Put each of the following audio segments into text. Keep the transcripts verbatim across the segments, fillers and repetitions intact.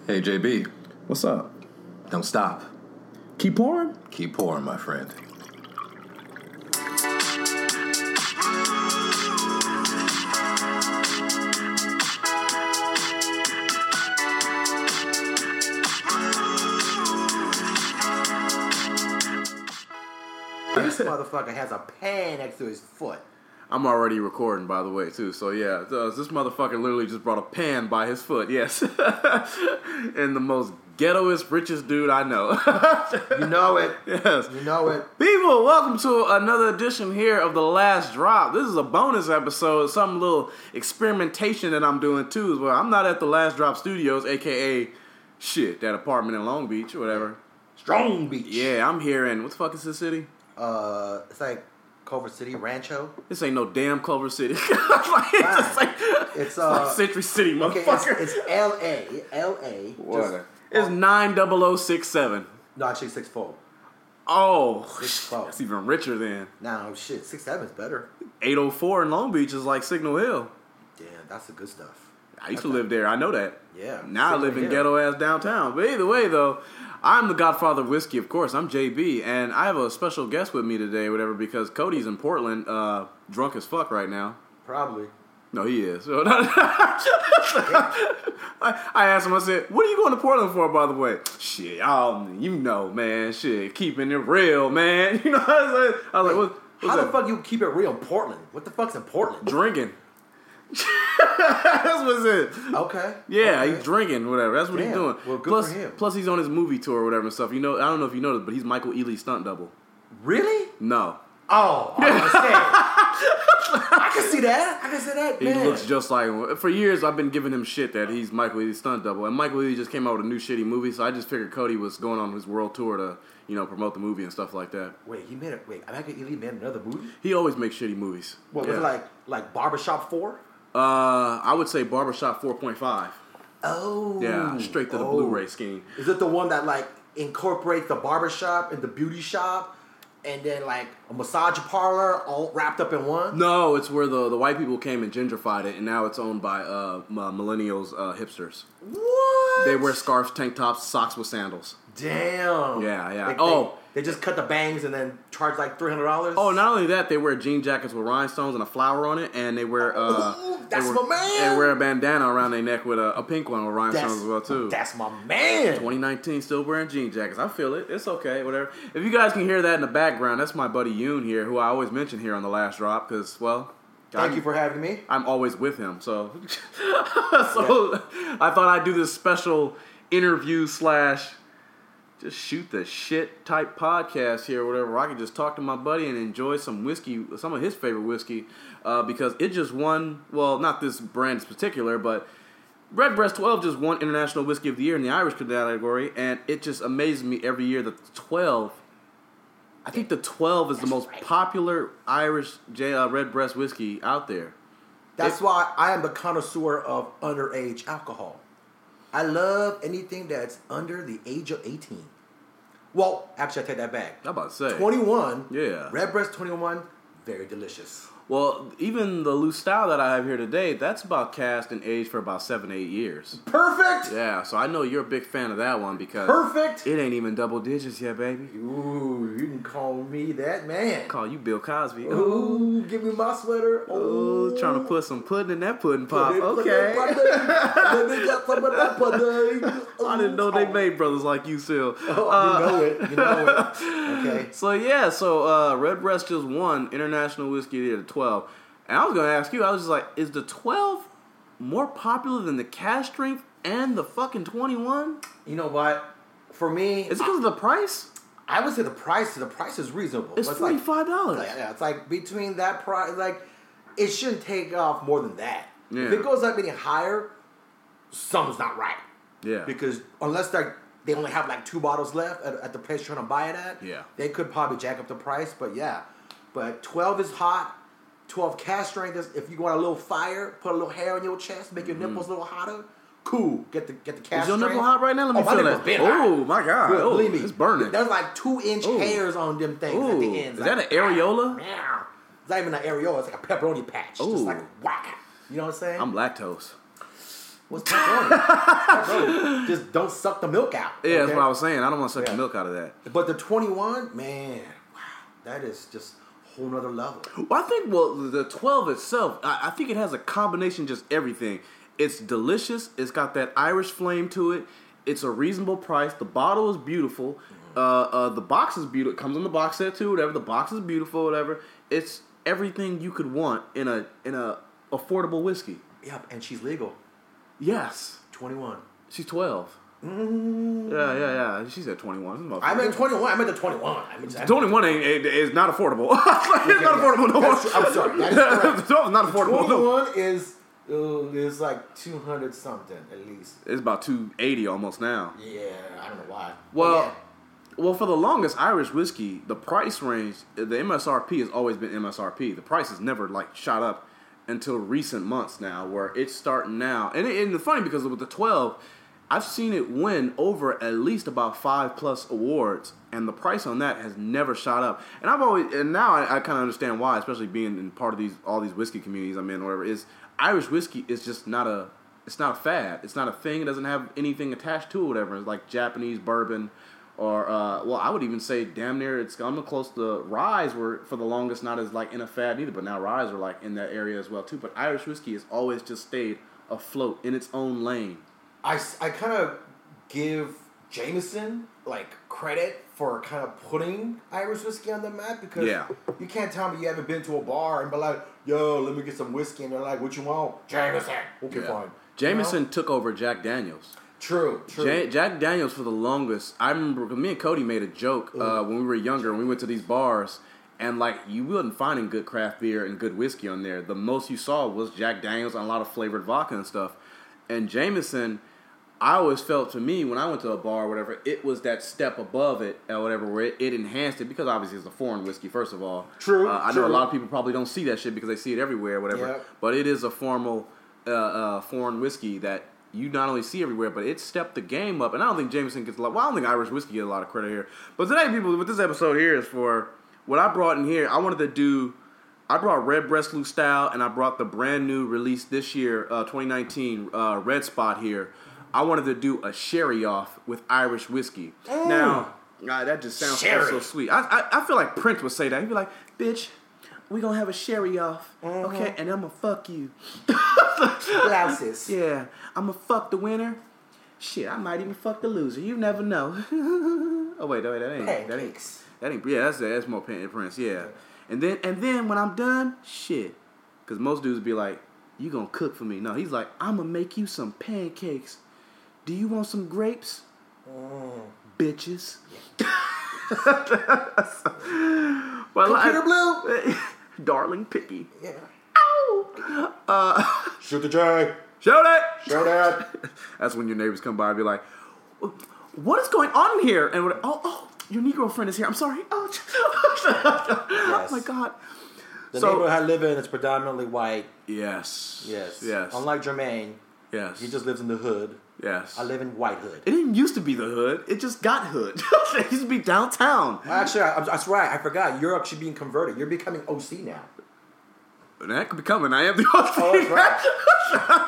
Hey, J B. What's up? Don't stop. Keep pouring? Keep pouring, my friend. This motherfucker has a pan next to his foot. I'm already recording, by the way, too. So, yeah, uh, this motherfucker literally just brought a pan by his foot, yes. And the most ghettoest, richest dude I know. You know it. Yes. You know it. People, welcome to another edition here of The Last Drop. This is a bonus episode, some little experimentation that I'm doing, too, as well. I'm not at The Last Drop Studios, a k a shit, that apartment in Long Beach or whatever. Strong Beach. Yeah, I'm here in, what the fuck is this city? Uh, it's like Culver City, Rancho. This ain't no damn Culver City. like, it's, just like, It's, it's uh, like Century City, Okay, motherfucker. it's, it's L A. L A. What? It's nine double oh six seven. No, actually six four. Oh, Six four. that's even richer than Now, shit, six seven is better. eight oh four in Long Beach is like Signal Hill. Damn, that's the good stuff. I used to live there. I know that. Yeah. Now I live in ghetto ass downtown. But either way, though, I'm the Godfather of Whiskey, of course. I'm J B, and I have a special guest with me today, whatever, because Cody's in Portland, uh, drunk as fuck right now. Probably. No, he is. I, I asked him, I said, what are you going to Portland for, by the way? Shit, y'all, you know, man. Shit, keeping it real, man. You know what I was like? I was like, what, what's How that? the fuck you keep it real in Portland? What the fuck's in Portland? Drinking. That's what's it. Okay. Yeah, okay. he's drinking, whatever. That's what Damn. he's doing. Well, good plus, for him. plus, he's on his movie tour or whatever and stuff. You know, I don't know if you noticed, but he's Michael Ealy's stunt double. Really? No. Oh, I understand. I can see that. I can see that, He man. looks just like him. For years, I've been giving him shit that he's Michael Ealy's stunt double. And Michael Ealy just came out with a new shitty movie, so I just figured Cody was going on his world tour to, you know, promote the movie and stuff like that. Wait, he made it. Wait, Michael Ealy made another movie? He always makes shitty movies. What Yeah. was it like? Like Barbershop Four? Uh, I would say Barbershop four point five. Oh. Yeah, straight to the Oh. Blu-ray scheme. Is it the one that like incorporates the barbershop and the beauty shop, and then like a massage parlor all wrapped up in one? No, it's where the, the white people came and gentrified it, and now it's owned by uh, m- millennials, uh, hipsters. What? They wear scarves, tank tops, socks with sandals. Damn. Yeah, yeah. They, Oh. They, they just cut the bangs and then charge like three hundred dollars. Oh, not only that, they wear jean jackets with rhinestones and a flower on it, and they wear uh, Ooh, that's they wear, my man. They wear a bandana around their neck with a, a pink one with rhinestones That's, as well too. that's my man. twenty nineteen, still wearing jean jackets. I feel it. It's okay, whatever. If you guys can hear that in the background, that's my buddy Yoon here, who I always mention here on The Last Drop, because, well... Thank I'm, you for having me. I'm always with him, so... so yeah. I thought I'd do this special interview slash... just shoot the shit type podcast here or whatever, where I can just talk to my buddy and enjoy some whiskey, some of his favorite whiskey, uh, because it just won, well, not this brand in particular, but Redbreast twelve just won International Whiskey of the Year in the Irish category, and it just amazes me every year that the twelve, I think the twelve is the most popular Irish J, uh, Redbreast whiskey out there. That's It- why I am the connoisseur of underage alcohol. I love anything that's under the age of eighteen. Well, actually, I take that back. I'm about to say. twenty-one. Yeah. Redbreast twenty-one, very delicious. Well, even the loose style that I have here today, that's about cast and aged for about seven, eight years. Perfect. Yeah, so I know you're a big fan of that one because Perfect. it ain't even double digits yet, baby. Ooh, you can call me that man. Call you Bill Cosby. Ooh, give me my sweater. Ooh, trying to put some pudding in that pudding pop. Put it- put Okay. it- put it- Let me get some of that pudding. I didn't know they made brothers like you still. Oh, Uh, you know it. You know it. Okay. So yeah, so uh, Redbreast just won International Whiskey of the Year at twelve. And I was going to ask you, I was just like, is the twelve more popular than the cask strength and the fucking twenty-one? You know what? For me, Is it because of the price? I would say the price. The price is reasonable. It's like- forty-five dollars. Like, yeah, it's like between that price, like it shouldn't take off more than that. Yeah. If it goes up any higher, something's not right. Yeah. Because unless they they only have like two bottles left at, at the place you're trying to buy it at, Yeah. they could probably jack up the price. But yeah, but twelve is hot. twelve cask strength is if you want a little fire, put a little hair on your chest, make your nipples a little hotter. Cool. Get the get the cask Is your strength. nipple hot right now? Let me oh, my feel nipple's that. been Oh hot. my god! Bro, Oh, believe me, it's burning. There's like two inch Ooh. hairs on them things at Ooh, the ends. is like, that an areola? meow. It's not even an areola. It's like a pepperoni patch. Ooh. Just like whack. You know what I'm saying? I'm lactose. What's pepperoni? Just don't suck the milk out. Yeah, okay? that's what I was saying. I don't want to suck Yeah. the milk out of that. But the twenty-one, man, wow, that is just a whole nother level. Well, I think, well, the twelve itself, I, I think it has a combination, just everything. It's delicious. It's got that Irish flame to it. It's a reasonable price. The bottle is beautiful. Uh, uh, the box is beautiful. It comes in the box set too. Whatever. The box is beautiful. Whatever. It's everything you could want in a in a affordable whiskey. Yep, and she's legal. Yes. twenty-one. She's twelve. Mm. Yeah, yeah, yeah. She said twenty-one. I meant twenty-one. I meant the twenty-one. I mean, twenty-one ain't, ain't is not affordable. It's not yeah. affordable no more. That's true. I'm sorry. That is correct. twelve is not affordable. No. twenty-one is uh, is like two hundred something at least. It's about two eighty almost now. Yeah, I don't know why. Well, But well, for the longest Irish whiskey, the price range, the M S R P has always been M S R P. The price has never like shot up until recent months now, where it's starting now. And, it, and it's funny because with the twelve, I've seen it win over at least about five plus awards, and the price on that has never shot up. And I've always, and now I, I kind of understand why, especially being in part of these all these whiskey communities I'm in, or whatever. Is Irish whiskey is just not a, it's not a fad. It's not a thing. It doesn't have anything attached to it, whatever. It's like Japanese bourbon. Or, uh, well, I would even say damn near it's almost close to ryes were for the longest not as like in a fad either, but now ryes are like in that area as well too. But Irish whiskey has always just stayed afloat in its own lane. I, I kind of give Jameson like credit for kind of putting Irish whiskey on the map because Yeah. you can't tell me you haven't been to a bar and be like, yo, let me get some whiskey, and they're like, what you want? Jameson. Okay, Yeah. fine. Jameson You know? took over Jack Daniels. True, true. Ja- Jack Daniels for the longest. I remember me and Cody made a joke uh, when we were younger. And we went to these bars, and like you wasn't finding good craft beer and good whiskey on there. The most you saw was Jack Daniels and a lot of flavored vodka and stuff. And Jameson, I always felt to me when I went to a bar or whatever, it was that step above it or whatever, where it, it enhanced it because obviously it's a foreign whiskey. First of all, True, Uh, I know true. a lot of people probably don't see that shit because they see it everywhere or whatever. Yep. But it is a formal uh, uh, foreign whiskey that you not only see everywhere, but it stepped the game up. And I don't think Jameson gets a lot. Well, I don't think Irish whiskey gets a lot of credit here. But today, people, what this episode here is for, what I brought in here, I wanted to do, I brought Red Breslau Style, and I brought the brand new release this year, uh, twenty nineteen, uh, Red Spot here. I wanted to do a sherry off with Irish whiskey. Mm. Now, uh, that just sounds so, Sherry. so sweet. I, I I feel like Prince would say that. He'd be like, bitch, we gonna have a sherry off, Mm-hmm. okay? And I'm gonna fuck you. Blouses. Yeah, I'm gonna fuck the winner. Shit, I might even fuck the loser. You never know. oh wait, wait, that ain't that ain't Pancakes. that ain't. Yeah, that's that's more Pan- Prince. Yeah, and then and then when I'm done, shit, because most dudes be like, "You gonna cook for me?" No, he's like, "I'm gonna make you some pancakes. Do you want some grapes, Mm. bitches?" well, Computer I- blue. darling picky. Yeah. Ow! Uh, Shoot the J. show that. Show that. That's when your neighbors come by and be like, "What is going on here?" And we're, oh, oh, your Negro friend is here. I'm sorry. Oh, oh my God. The So- neighborhood I live in is predominantly white. Yes. Yes. Yes. Unlike Jermaine, yes. he just lives in the hood. yes. I live in White Hood. It didn't used to be the hood. It just got hood. It used to be downtown. Actually, I, I'm- that's right. I forgot. You're actually being converted. You're becoming O C now. And that could be coming. I am the O C. Oh, that's right.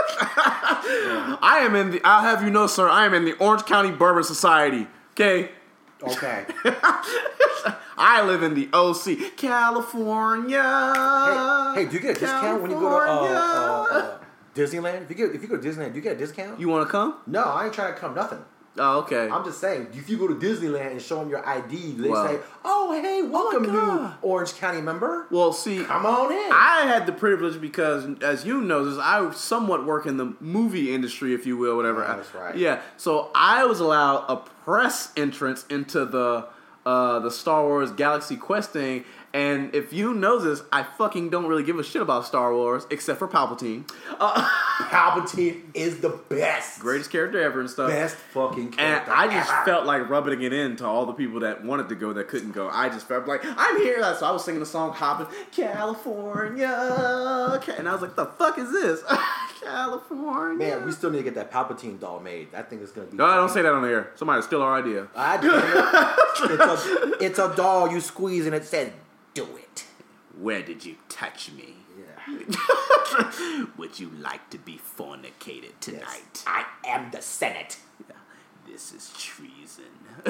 I am in the. I'll have you know, sir. I am in the Orange County Bourbon Society. Okay. Okay. I live in the O C, California. Hey, hey, do you get a discount when you go to uh, California. uh, uh, Disneyland? If you get if you go to Disneyland, do you get a discount? You want to come? no, I ain't trying to come. Nothing. Oh, okay. I'm just saying, if you go to Disneyland and show them your I D, they Well- say, "Oh, hey, welcome, new God. Orange County member. well, see, Come on in." I had the privilege because, as you know, this, I somewhat work in the movie industry, if you will, whatever. Oh, that's right. Yeah, so I was allowed a press entrance into the uh, the Star Wars Galaxy Quest thing. And if you know this, I fucking don't really give a shit about Star Wars except for Palpatine, uh, Palpatine is the best, greatest character ever and stuff. best fucking And character. I just ever. felt like rubbing it in to all the people that wanted to go that couldn't go. I just felt like, I'm here. So I was singing the song Hopping, California. Ca- And I was like, the fuck is this? California. Man, we still need to get that Palpatine doll made. I think it's gonna be. No, don't say that on the air. Somebody steal our idea. I damn it. it's, a, it's a doll you squeeze and it says, "Do it." Where did you touch me? Yeah. Would you like to be fornicated tonight? Yes. I am the Senate. This is treason.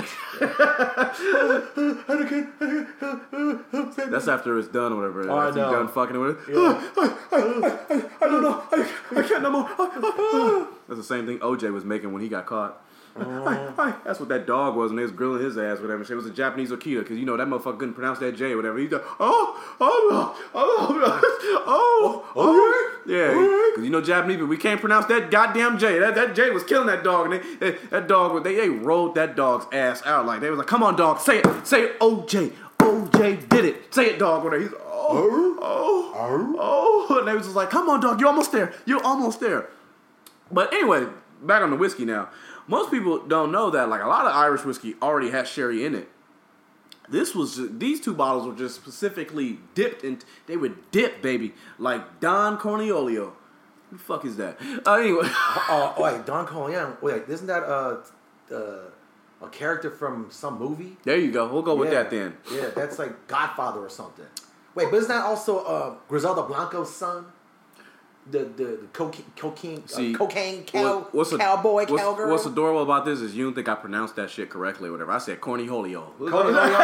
That's after it's done or whatever. Oh, I after you're know. done fucking with it. Yeah. I don't know. I, I can't no more. That's the same thing O J was making when he got caught. Uh-huh. That's what that dog was when they was grilling his ass, whatever. It was a Japanese Akita, because you know that motherfucker couldn't pronounce that J, whatever. He's like, oh, oh, oh, oh, oh, oh, yeah. Because you know Japanese, but we can't pronounce that goddamn J. That that J was killing that dog, and they, they, that dog, they, they rolled that dog's ass out like they was like, come on, dog, say it, say it, O J, O J did it, say it, dog. Whatever. He's oh, oh, oh, and they was just like, come on, dog, you're almost there, you're almost there. But anyway, back on the whiskey now. Most people don't know that, like, a lot of Irish whiskey already has sherry in it. This was just, these two bottles were just specifically dipped in. They were dipped, baby, like Don Cornelio. Who the fuck is that? Uh, anyway, Oh, uh, wait, Don Corleone. Wait, isn't that uh, uh, a character from some movie? there you go. We'll go with Yeah. that then. Yeah, that's like Godfather or something. Wait, but isn't that also uh, Griselda Blanco's son? The the, the cocaine cocaine See, uh, cocaine cow, what- what's a- cowboy what's, cowgirl. What's adorable about this is you don't think I pronounced that shit correctly or whatever. I said Cornelio. Corleone?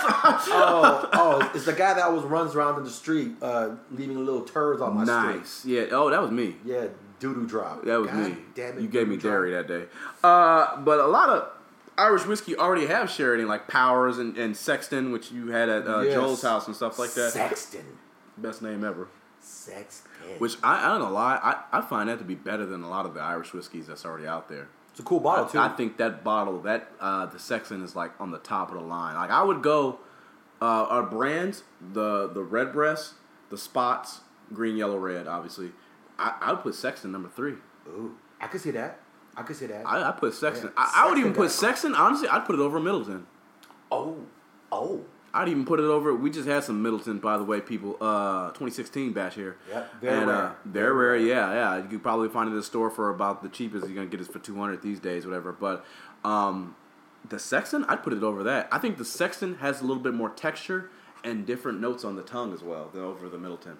oh, oh, it's the guy that always runs around in the street, uh, leaving little turds on my street. Nice. Yeah. Oh, that was me. Yeah, doo doo drop. That was God me. Damn it, You gave me doo-doo dairy drop. that day. Uh, but a lot of Irish whiskey already have sherry in, like Powers and, and Sexton, which you had at uh, Yes. Joel's house and stuff like that. Sexton. Best name ever. Sexton. Which I, I don't know lie. I, I find that to be better than a lot of the Irish whiskeys that's already out there. It's a cool bottle too. I, I think that bottle, that uh, the Sexton is like on the top of the line. Like I would go, uh, our brands, the the Redbreast, the Spots, green, yellow, red. Obviously, I, I would put Sexton number three. Ooh, I could see that. I could see that. I, I put Sexton. Yeah. I, I would even Sexton put got- Sexton. Honestly, I'd put it over Middleton. oh, oh. I'd even put it over. We just had some Middleton, by the way, people. Uh, twenty sixteen batch here. Yep, very and, rare. Uh, very rare. Yeah, yeah. You could probably find it in the store for about the cheapest. You're gonna get it for two hundred these days, whatever. But um, the Sexton, I'd put it over that. I think the Sexton has a little bit more texture and different notes on the tongue as well than over the Middleton.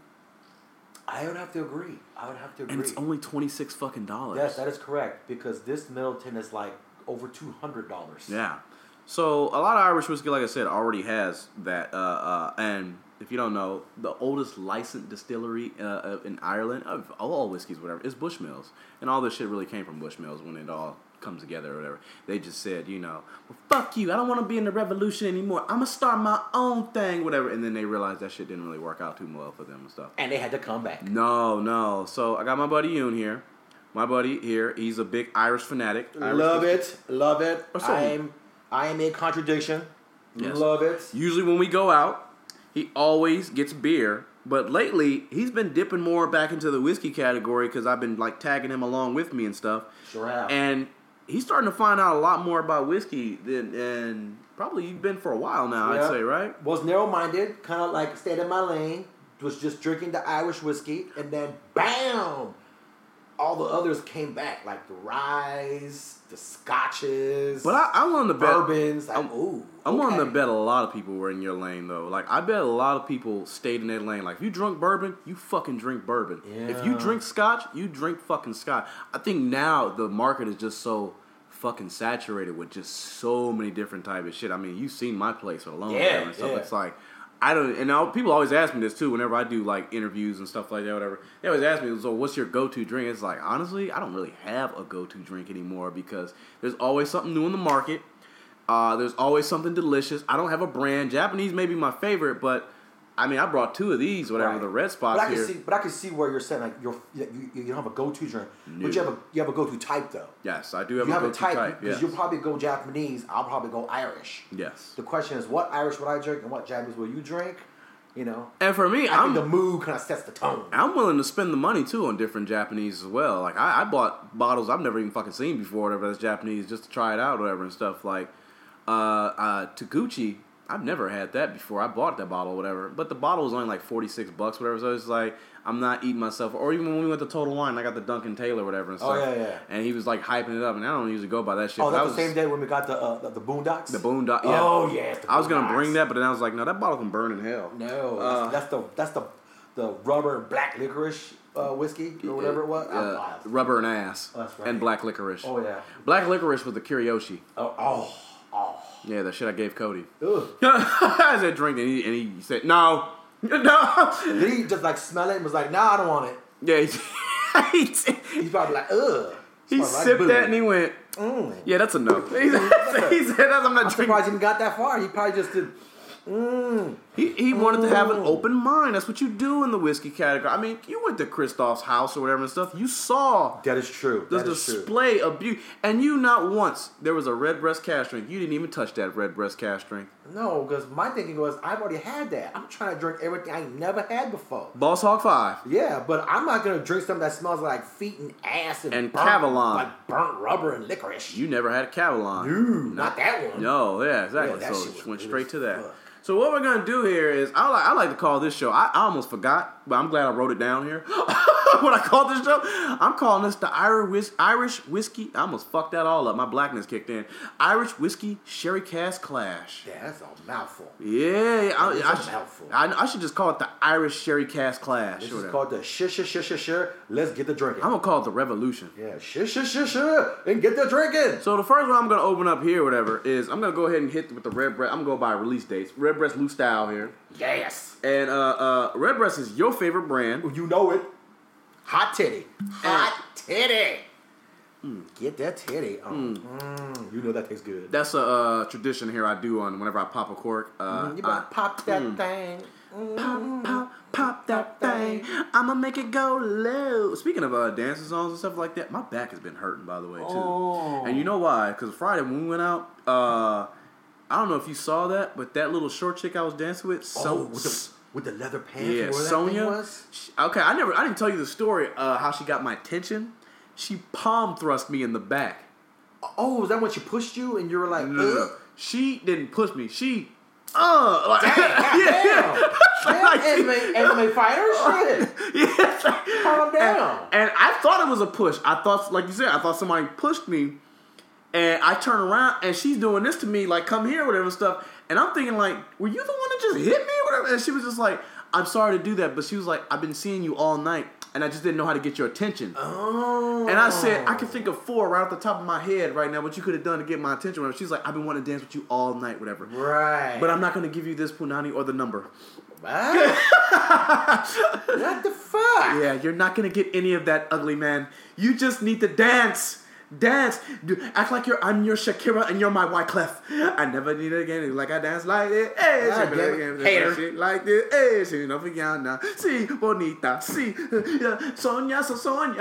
I would have to agree. I would have to agree. And it's only twenty six fucking dollars. Yes, that is correct because this Middleton is like over two hundred dollars. Yeah. So a lot of Irish whiskey, like I said, already has that. Uh, uh, and if you don't know, the oldest licensed distillery uh, uh, in Ireland of all whiskeys, whatever, is Bushmills. And all this shit really came from Bushmills when it all comes together or whatever. They just said, you know, well, fuck you. I don't want to be in the revolution anymore. I'm gonna start my own thing, whatever. And then they realized that shit didn't really work out too well for them and stuff. And they had to come back. No, no. So I got my buddy Yoon here. My buddy here, he's a big Irish fanatic. Irish Love whiskey. it. Love it. Or so- I am I am a contradiction. Yes. Love it. Usually when we go out, he always gets beer. But lately, he's been dipping more back into the whiskey category because I've been like tagging him along with me and stuff. Sure have. And he's starting to find out a lot more about whiskey than and probably you've been for a while now, Yeah. I'd say, right? Was narrow-minded, kind of like stayed in my lane. Was just drinking the Irish whiskey, and then bam, all the others came back, like the ryes, the scotches, But I, I'm willing to bet. bourbons. Like, I'm, ooh, I'm willing to okay. bet a lot of people were in your lane though. Like I bet a lot of people stayed in their lane. Like if you drink bourbon, you fucking drink bourbon. If you Yeah. drink scotch, you drink fucking scotch. I think now the market is just so fucking saturated with just so many different type of shit. I mean, you've seen my place alone. Yeah, and stuff. yeah. It's like I don't. And now people always ask me this too. Whenever I do like interviews and stuff like that, whatever, they always ask me, "So, what's your go-to drink?" It's like honestly, I don't really have a go-to drink anymore because there's always something new in the market. Uh, there's always something delicious. I don't have a brand. Japanese may be my favorite, but I mean, I brought two of these, whatever, Right. the red But spots I can here. see, but I can see where you're saying like you're you, you don't have a go-to drink, No. but you have a you have a go-to type though. Yes, I do have You a have a go-to type type. because Yes. you'll probably go Japanese. I'll probably go Irish. yes. The question is, what Irish would I drink and what Japanese will you drink? You know, And for me, I I'm think the mood kind of sets the tone. I'm willing to spend the money too on different Japanese as well. Like I, I bought bottles I've never even fucking seen before, whatever that's Japanese, just to try it out, whatever and stuff. Like uh, uh, Taguchi, I've never had that before. I bought that bottle, whatever, but the bottle was only like forty six bucks, whatever. So it's like I'm not eating myself. Or even when we went to Total Wine, I got the Duncan Taylor, whatever and stuff. Oh, yeah, yeah. And he was like hyping it up, and I don't usually go by that shit. Oh, but that's I the was same day when we got the uh, the, the Boondocks. the Boondock. Yeah. Oh yeah. the I was gonna Boondocks. bring that, but then I was like, no, that bottle can burn in hell. No, Uh, that's, that's the that's the the rubber and black licorice uh, whiskey or whatever it was. Uh, I- rubber and ass. That's right. And black licorice. Oh yeah. Black licorice was the Kiriyoshi. Oh oh oh. Yeah, the shit I gave Cody. Ugh. I said drink it, and he, and he said no, no. Did he just like smell it and was like, nah, I don't want it. Yeah, he, he, He's probably like, ugh. he Smells like sipped boo. that and he went, Mm. yeah, that's a no. He said, he said that's, I'm not I'm drinking. surprised he even got that far. He probably just did. Mm. He, he wanted to have an Mm. open mind. That's what you do in the whiskey category. I mean, you went to Christoph's house or whatever and stuff. You saw That is true. the That is true. display of beauty. And you not once, there was a red breast cask drink. You didn't even touch that red breast cask drink. No, because my thinking was, I've already had that. I'm trying to drink everything I never had before. Boss Hog five. Yeah, but I'm not gonna drink something that smells like feet and ass and, And burnt, Cavalon. like burnt rubber and licorice. You never had a Cavalon. Ooh, not that one. No, yeah, exactly. Yeah, that so shit it was went good straight as to that. fuck. So what we're gonna do here is I like I like to call this show. I, I almost forgot, but I'm glad I wrote it down here. What I called this show? I'm calling this the Irish whis- Irish whiskey. I almost fucked that all up. My blackness kicked in. Irish whiskey sherry cask clash. Yeah, that's a mouthful. Yeah, I, It's I, a should, mouthful. I, I should just call it the Irish sherry cask clash. This or is whatever. called the shh shh shh shh shh. Let's get the drinking. I'm gonna call it the revolution. Yeah, shh shh shh shh and get the drinking. So the first one I'm gonna open up here, whatever, is I'm gonna go ahead and hit with the red breast. I'm gonna go by release dates. Red breast loose style here, Yes, and uh, uh, red breast is your favorite brand. you know it. Hot titty, hot titty. Mm, get that titty. Oh, mm, you know that tastes good. That's a uh, tradition here I do on whenever I pop a cork. Uh, Mm, you better I- pop that thing. Mm. Pop, pop, pop that thing. I'ma make it go low. Speaking of uh, dancing songs and stuff like that, my back has been hurting, by the way, too. Oh. And you know why? Because Friday when we went out, uh, I don't know if you saw that, but that little short chick I was dancing with, so Oh, with the with the leather pants. yeah, where that Sonia. thing was? she- okay, I never, I didn't tell you the story. Uh, how she got my attention. She palm thrust me in the back. Oh, is that when she pushed you and you were like, No, no, no. "Ugh." She didn't push me. She, uh, like, Damn, yeah, damn. Like, Damn, M M A, M M A fighter? Shit. yeah. Calm down. And I thought it was a push. I thought, like you said, I thought somebody pushed me. And I turn around and she's doing this to me, like, come here, whatever stuff. And I'm thinking, like, were you the one that just hit me, whatever? And she was just like, I'm sorry to do that. But she was like, I've been seeing you all night. And I just didn't know how to get your attention. Oh. And I said, I can think of four right off the top of my head right now what you could have done to get my attention. Whatever. She's like, I've been wanting to dance with you all night, whatever. Right. But I'm not going to give you this punani or the number. What? What the fuck? Yeah, you're not going to get any of that, ugly man. You just need to dance. Dance. Do, act like you're I'm your Shakira and you're my Wyclef. I never need it again. Like I dance like this. Hey, Ah, she damn it. Hater. shit like this. Hey, she no now. Si, bonita. Si, yeah, Sonia, so Sonia.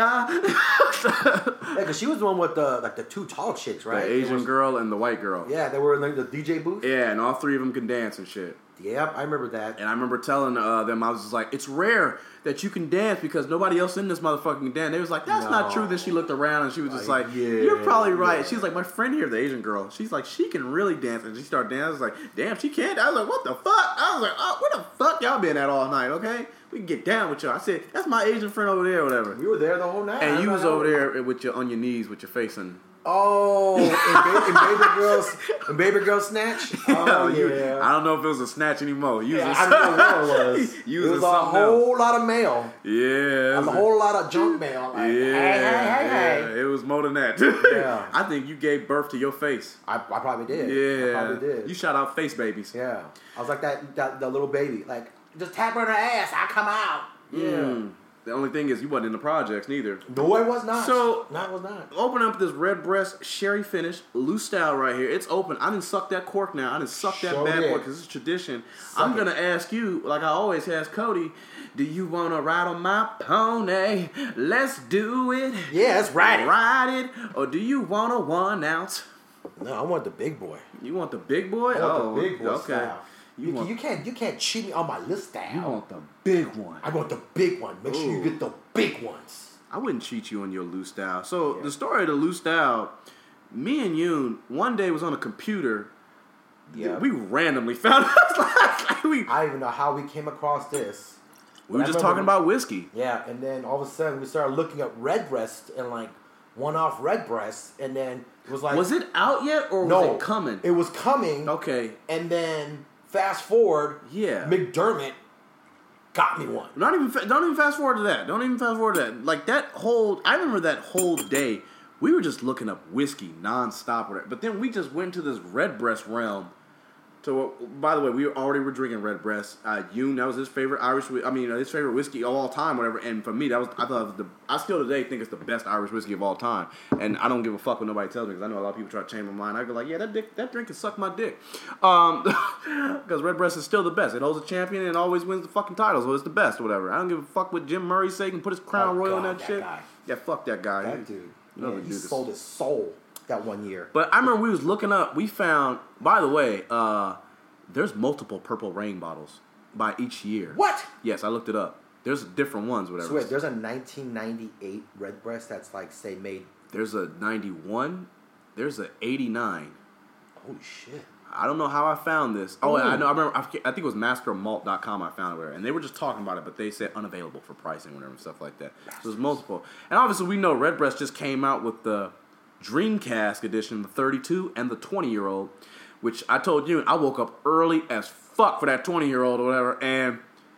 Yeah, because she was the one with the like the two tall chicks, right? The They Asian was- girl and the white girl. Yeah, they were in like, the D J booth. Yeah, and all three of them can dance and shit. Yep, I remember that. And I remember telling uh, them, I was just like, it's rare that you can dance because nobody else in this motherfucker can dance. They was like, that's not No. true. Then she looked around and she was just Like, like, yeah, you're probably right. yeah. She's like, my friend here, the Asian girl, she's like, she can really dance. And she started dancing. I was like, damn, she can't. I was like, what the fuck? I was like, oh, where the fuck y'all been at all night, okay? We can get down with y'all. I said, that's my Asian friend over there or whatever. We were there the whole night. I And you don't was know. over there with your on your knees with your face and Oh, in, ba- in baby girls, in baby girl snatch. Oh you- yeah. I don't know if it was a snatch anymore. You Yeah, was I know what it was. You it was was in a something else. whole lot of mail. Yeah. A whole lot of junk mail. Like, Yeah, hey, hey, hey, hey. it was more than that. Yeah. I think you gave birth to your face. I, I probably did. Yeah, I probably did. You shot out face babies. Yeah. I was like that, that, that little baby. Like, just tap her on her ass. I come out. Yeah. Mm. The only thing is, you wasn't in the projects neither. No, it was not. So- no, it was not. Open up this red breast sherry finish loose style right here. It's open. I didn't suck that cork now. I didn't suck that Sure bad did. boy because it's tradition. Suck I'm it. gonna ask you, like I always ask Cody, do you wanna ride on my pony? Let's do it. Yeah, let's ride it. Ride it, or do you want a one ounce? No, I want the big boy. You want the big boy? I want oh, the big boy okay. style. You You, want- you can't you can't cheat me on my list style. You want the big one. I want the big one. Make sure you Ooh. get the big ones. I wouldn't cheat you on your loose style. So Yeah. the story of the loose style, me and Yoon one day was on a computer. Yeah. We randomly found out. we, I don't even know how we came across this. we were I just remember- talking about whiskey. Yeah, and then all of a sudden we started looking up Redbreast and like one-off Redbreast, and then it was like, Was it out yet or was no, it coming? It was coming, Okay. and then fast forward, Yeah. McDermott got me one. Not even fa- don't even fast forward to that. Don't even fast forward to that. Like that whole, I remember that whole day. We were just looking up whiskey nonstop, whatever. But then we just went to this Redbreast realm. So, by the way, we already were drinking Redbreast. Uh, Yoon, that was his favorite Irish. I mean, uh, his favorite whiskey of all time, whatever. And for me, that was I thought it was the. I still today think it's the best Irish whiskey of all time. And I don't give a fuck what nobody tells me because I know a lot of people try to change my mind. I go like, yeah, that dick, that drink can suck my dick, um, because Redbreast is still the best. It holds a champion and always wins the fucking titles. So it's the best, or whatever. I don't give a fuck what Jim Murray say and put his crown Oh, royal in God, that, that shit. guy. Yeah, fuck that guy. That dude. You know Man, the he dude is- sold his soul that one year. But I remember we was looking up. We found, by the way, uh, there's multiple Purple Rain bottles by each year. What? Yes, I looked it up. There's different ones, whatever. So wait, there's a nineteen ninety-eight Redbreast that's like, say, made. There's a ninety-one. There's a eighty-nine. Holy shit. I don't know how I found this. Oh, Ooh. I know. I remember. I, forget- I think it was master malt dot com. I found it, whatever, and they were just talking about it, but they said unavailable for pricing, whatever, and stuff like that. So there's multiple, and obviously we know Redbreast just came out with the Dreamcast edition, the thirty-two and the twenty-year-old, which I told you I woke up early as fuck for that twenty-year-old or whatever, and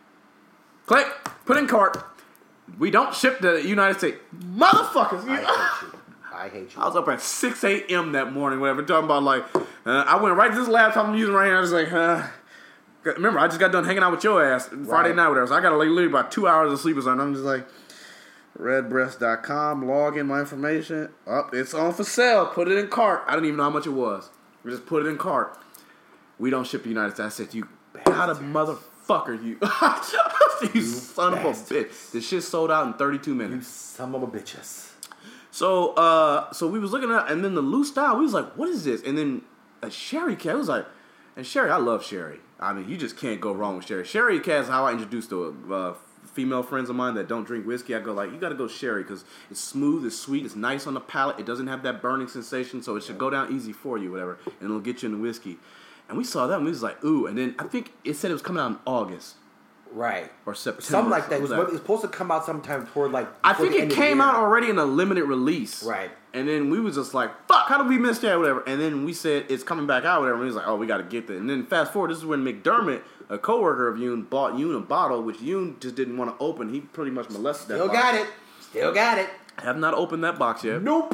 click, put in cart. We don't ship to the United States, motherfuckers. I hate you. I hate you. I was up at six a.m. that morning, whatever, talking about, like, uh, I went right to this laptop I'm using right here. I was like, uh, remember, I just got done hanging out with your ass Friday Right. night, whatever. So I got like literally about two hours of sleep or something. I'm just like, redbreast dot com, log in my information. Up, oh, it's on for sale. Put it in cart. I didn't even know how much it was. We just put it in cart. We don't ship to the United States. I said, you got a motherfucker, you. you son bastards. of a bitch. This shit sold out in thirty-two You minutes. son of a bitches. So, uh, so we was looking at, and then the loose style, we was like, what is this? And then a sherry cat, was like, and sherry, I love sherry. I mean, you just can't go wrong with sherry. Sherry cat is how I introduced to uh, female friends of mine that don't drink whiskey. I go like, you got to go sherry because it's smooth, it's sweet, it's nice on the palate. It doesn't have that burning sensation, so it should go down easy for you, whatever, and it'll get you in the whiskey. And we saw that, and we was like, ooh. And then I think it said it was coming out in August Right. or September. Something like that. It What was, was that? it was supposed to come out sometime toward like. I before think the it end of the came year. out already in a limited release. Right. And then we was just like, fuck, how did we miss that, whatever. And then we said, it's coming back out, whatever. And he was like, oh, we got to get that. And then fast forward, this is when McDermott, a coworker of Yoon, bought Yoon a bottle, which Yoon just didn't want to open. He pretty much molested that Still box. got it. Still got it. I have not opened that box yet. Nope.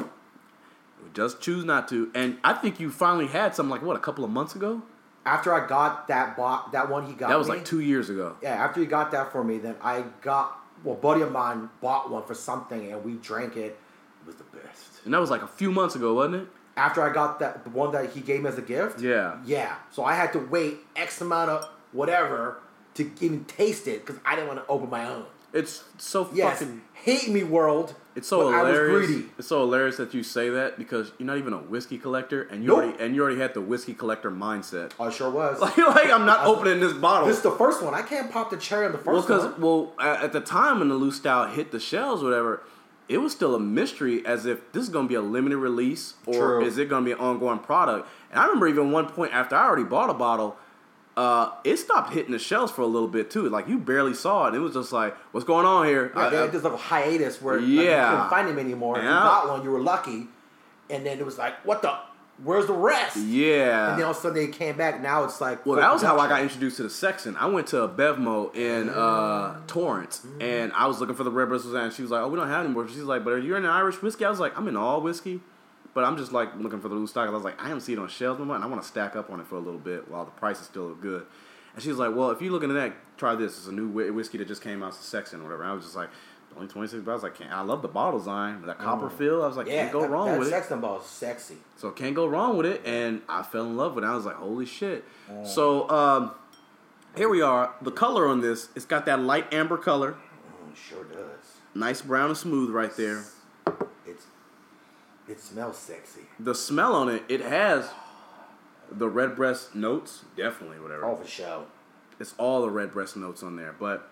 We just choose not to. And I think you finally had something like, what, a couple of months ago? After I got that bo- that one he got That was me, like two years ago. Yeah, after he got that for me, then I got, well, a buddy of mine bought one for something, and we drank it. It was the best. And that was like a few months ago, wasn't it? After I got that, the one that he gave me as a gift. Yeah. Yeah. So I had to wait X amount of whatever to even taste it because I didn't want to open my own. It's so Yes. fucking... Hate me, world. It's so but hilarious. I was greedy. It's so hilarious that you say that because you're not even a whiskey collector, and you Nope. already and you already had the whiskey collector mindset. I sure was. Like, like I'm not opening this bottle. This is the first one. I can't pop the cherry on the well, first because one. well, a- at the time when the loose style hit the shelves, or whatever, it was still a mystery as if this is going to be a limited release or True. is it going to be an ongoing product. And I remember even one point after I already bought a bottle. Uh, it stopped hitting the shelves for a little bit too. Like you barely saw it. It was just like, "What's going on here?" Yeah, I- they I- had this little hiatus where like, Yeah. you couldn't find him anymore. If you Yeah. got one, you were lucky. And then it was like, what the? Where's the rest? yeah. And then all of a sudden they came back. Now it's like. Well, full that was how I got production. introduced to the section. I went to a Bevmo in uh, Torrance, and I was looking for the Red Breast, and she was like, "Oh, we don't have any more." She's like, "But are you in Irish whiskey?" I was like, "I'm in all whiskey, but I'm just like looking for the loose stock." I was like, "I haven't seen it on shelves no more, and I want to stack up on it for a little bit while the price is still good." And she was like, "Well, if you're looking at that, try this. It's a new whi- whiskey that just came out, it's a section or whatever." I was just like, "Only twenty-six bucks." I was like, can't, I love the bottle design, that copper feel. I was like, Yeah, "Can't go that, wrong that with it." Sexton ball is sexy. So can't go wrong with it, and I fell in love with it. I was like, holy shit. So um, here we are. The color on this, it's got that light amber color. Mm, sure does. Nice brown and smooth right there. It's it smells sexy. The smell on it, it has the Redbreast notes, definitely, whatever. Oh, for sure. It's all the Redbreast notes on there, but...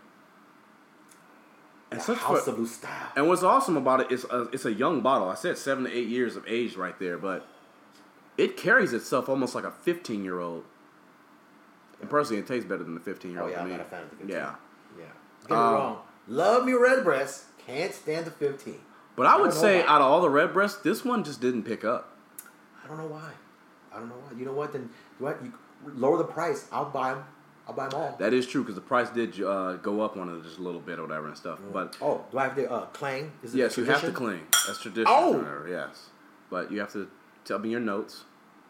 And, The such House for, of Loose Style. and what's awesome about it is a, it's a young bottle. I said seven to eight years of age right there, but it carries itself almost like a fifteen-year-old. And personally, it tastes better than the fifteen-year-old Oh, yeah, to I'm me. not a fan of the fifteen. Yeah. Yeah. Don't get me Um, wrong. Love me Redbreast. Can't stand the fifteen. But I would don't know say why. out of all the Redbreasts, this one just didn't pick up. I don't know why. I don't know why. You know what? Then you, what? you lower the price. I'll buy them. I'll buy them all. That is true because the price did uh, go up on it just a little bit or whatever and stuff. Mm. But oh, do I have to uh, clang? Is it yes, you have to cling. That's tradition. Oh, or whatever, yes, but you have to tell me your notes.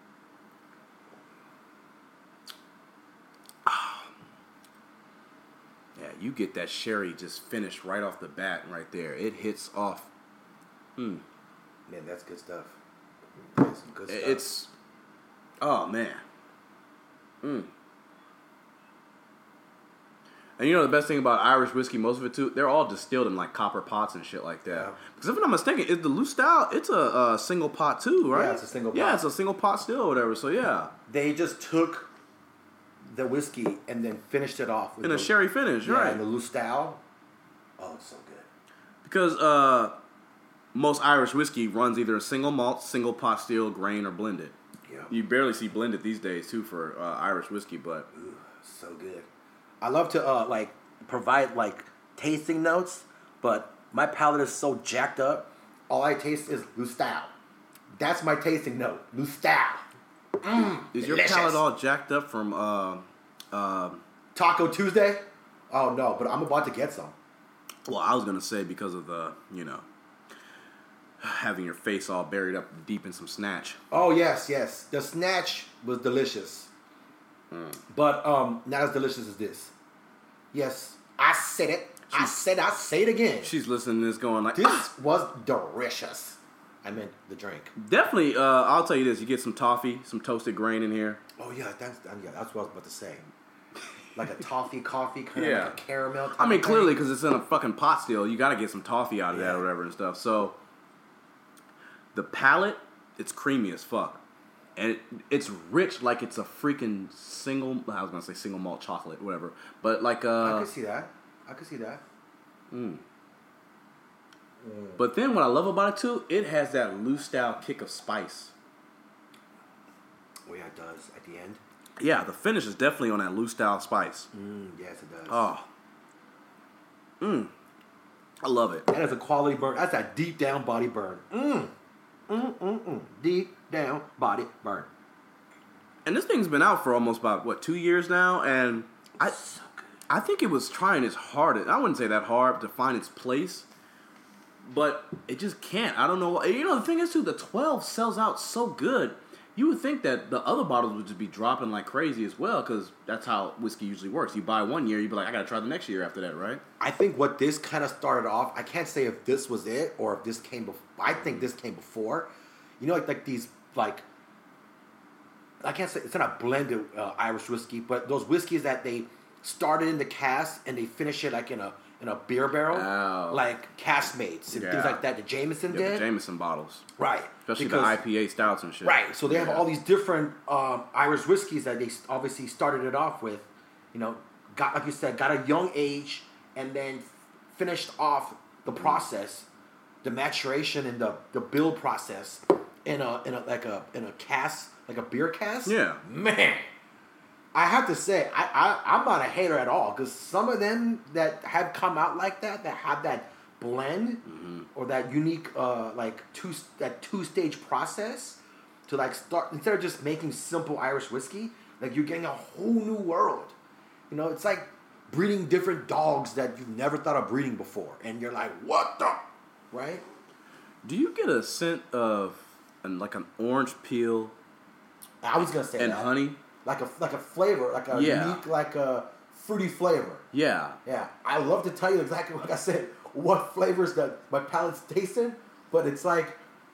Yeah, you get that sherry just finished right off the bat, right there. It hits off. Mm. Man, that's good stuff. That's some good stuff. It's, oh man. Mm. And you know the best thing about Irish whiskey, most of it too, they're all distilled in like copper pots and shit like that. Yeah. Because if I'm not mistaken, is the loose style, it's a, a single pot too, right? Yeah, it's a single pot. Yeah, it's a single pot still or whatever. So yeah. They just took the whiskey and then finished it off with in the, a sherry finish, yeah, right? And the loose style. Oh, it's so good. Because uh, most Irish whiskey runs either a single malt, single pot still, grain, or blended. Yeah. You barely see blended these days too for uh, Irish whiskey, but ooh, so good. I love to uh, like provide like tasting notes, but my palate is so jacked up. All I taste is loose style. That's my tasting note. Loose style. Mm, is delicious. Your palate all jacked up from uh, uh, Taco Tuesday? Oh no, but I'm about to get some. Well, I was gonna say because of the, you know, having your face all buried up deep in some snatch. Oh yes, yes. The snatch was delicious, mm. but um, not as delicious as this. Yes, I said it. She's, I said I say it again. She's listening to this going like, this ah! was delicious. I meant the drink. Definitely, uh, I'll tell you this. You get some toffee, some toasted grain in here. Oh, yeah, that's yeah, that's what I was about to say. Like a toffee coffee, kind of yeah. like a caramel type I mean, of clearly, thing. because it's in a fucking pot still, you got to get some toffee out of yeah. that or whatever and stuff. So, the palate, it's creamy as fuck. And it, it's rich like it's a freaking single, I was going to say single malt chocolate, whatever. But like uh I could see that. I could see that. Mm. Mm. But then what I love about it too, it has that loose style kick of spice. Oh yeah, it does at the end. Yeah, the finish is definitely on that loose style spice. Mm, yes, it does. Oh. Mm. I love it. That is a quality burn. That's a deep down body burn. Mm. Mm, mm, mm. Deep down body burn. And this thing's been out for almost about, what, two years now? And I, so good. I think it was trying its hardest. I wouldn't say that hard to find its place. But it just can't. I don't know. You know, the thing is, too, the twelve sells out so good. You would think that the other bottles would just be dropping like crazy as well, because that's how whiskey usually works. You buy one year, you'd be like, I got to try the next year after that, right? I think what this kind of started off, I can't say if this was it or if this came before. I think this came before. You know, like, like these, like, I can't say, it's not a blended uh, Irish whiskey, but those whiskeys that they started in the cask and they finish it like in a in a beer barrel, oh. like caskmates and yeah. things like that. The Jameson yeah, did. The Jameson bottles. Right. Especially because, the I P A stouts and shit. Right. So they have yeah. all these different um, Irish whiskeys that they obviously started it off with. You know, got like you said, got a young age and then finished off the process, the maturation and the, the build process in a in a like a in a cask, like a beer cask. Yeah. Man. I have to say, I, I, I'm not a hater at all, because some of them that have come out like that, that have that blend mm-hmm. or that unique, uh, like, two that two-stage process to, like, start, instead of just making simple Irish whiskey, like, you're getting a whole new world. You know, it's like breeding different dogs that you've never thought of breeding before, and you're like, what the, right? Do you get a scent of, an, like, an orange peel I was going to say and that. honey? Like a like a flavor, like a yeah. unique, like a fruity flavor. Yeah. Yeah. I love to tell you exactly, like I said, what flavors that my palate's tasting, but it's like,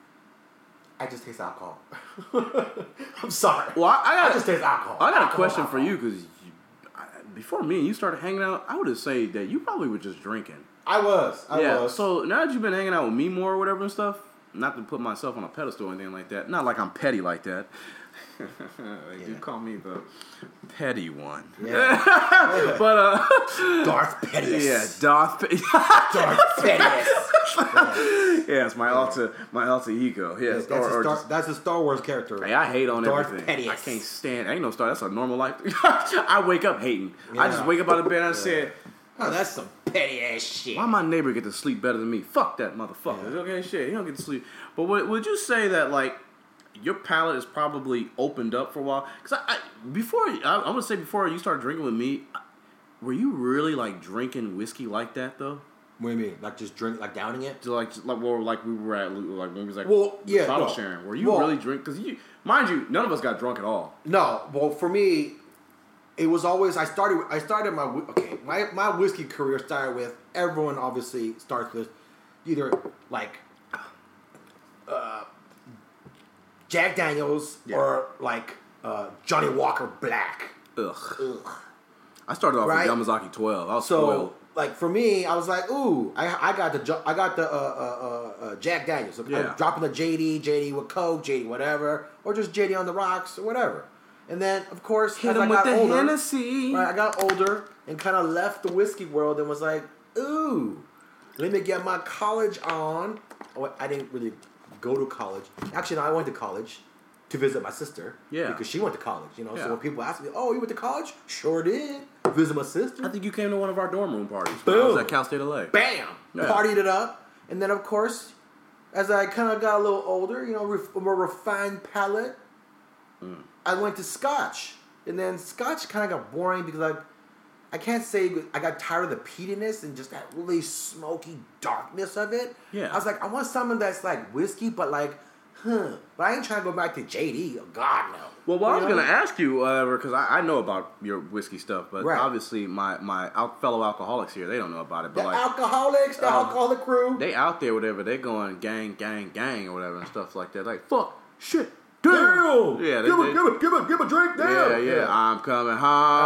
I just taste alcohol. I'm sorry. Well, I, I, got, I just taste alcohol. I got alcohol, a question alcohol. for you, because before me and you started hanging out, I would have said that you probably were just drinking. I was. I yeah. was. So now that you've been hanging out with me more or whatever and stuff, not to put myself on a pedestal or anything like that, not like I'm petty like that. They yeah. do call me the petty one. Yeah. But, uh... Darth Pettius. Yeah, Darth Pettius. Darth Pettius. Yeah. Yeah, it's my yeah. alter, my alter ego. Yeah, yeah that's, or, a or Star, just, that's a Star Wars character. Hey, I hate on Darth everything. Pettius. I can't stand... Ain't no Star... That's a normal life. I wake up hating. Yeah. I just wake up out of bed and I yeah. said... Oh, that's some petty ass shit. Why my neighbor get to sleep better than me? Fuck that motherfucker. Yeah. Okay, shit. He don't get to sleep. But what, would you say that, like... your palate is probably opened up for a while. Because I, I before I, I'm gonna say before you started drinking with me, were you really like drinking whiskey like that though? What do you mean? Like just drink, like downing it? So like, like, well, like we were at, like when we was like, Well, yeah, bottle no. sharing. Were you Well- really drink? Because you, mind you, none of us got drunk at all. No, well, for me, it was always I started. I started my whi- okay. My my whiskey career started with everyone. Obviously, starts with either like uh, Jack Daniels Yeah. or like uh, Johnny Walker Black. Ugh. Ugh. I started off Right? with Yamazaki twelve. I was So, spoiled. like for me, I was like, ooh, I, I got the Jo- I got the uh, uh, uh, uh, Jack Daniels. So Yeah. I'm dropping the J D, J D with Coke, J D whatever, or just J D on the rocks or whatever. And then, of course, Hit as I him with got the older, Hennessy. right, I got older and kind of left the whiskey world and was like, ooh, let me get my college on. Oh, I didn't really go to college. Actually, no, I went to college to visit my sister. Yeah. Because she went to college, you know. Yeah. So when people ask me, oh, you went to college? Sure did. Visit my sister. I think you came to one of our dorm room parties. when I was Boom. at Cal State L A. Bam! Yeah. Partied it up. And then, of course, as I kind of got a little older, you know, ref- more refined palate, Mm. I went to Scotch. And then Scotch kind of got boring because I, I can't say I got tired of the peatiness and just that really smoky darkness of it. Yeah. I was like, I want something that's like whiskey, but like, huh. But I ain't trying to go back to J D. Oh, God, no. Well, well I You was know? going to ask you, uh, because I, I know about your whiskey stuff, but Right. obviously my, my out, fellow alcoholics here, they don't know about it. But The like, alcoholics, the um, alcoholic crew. they out there, whatever, they going gang, gang, gang, or whatever, and stuff like that. Like, fuck, shit, damn. Damn! Yeah, they, give, they, a, give, a, give, a, give a drink down! yeah, yeah, I'm coming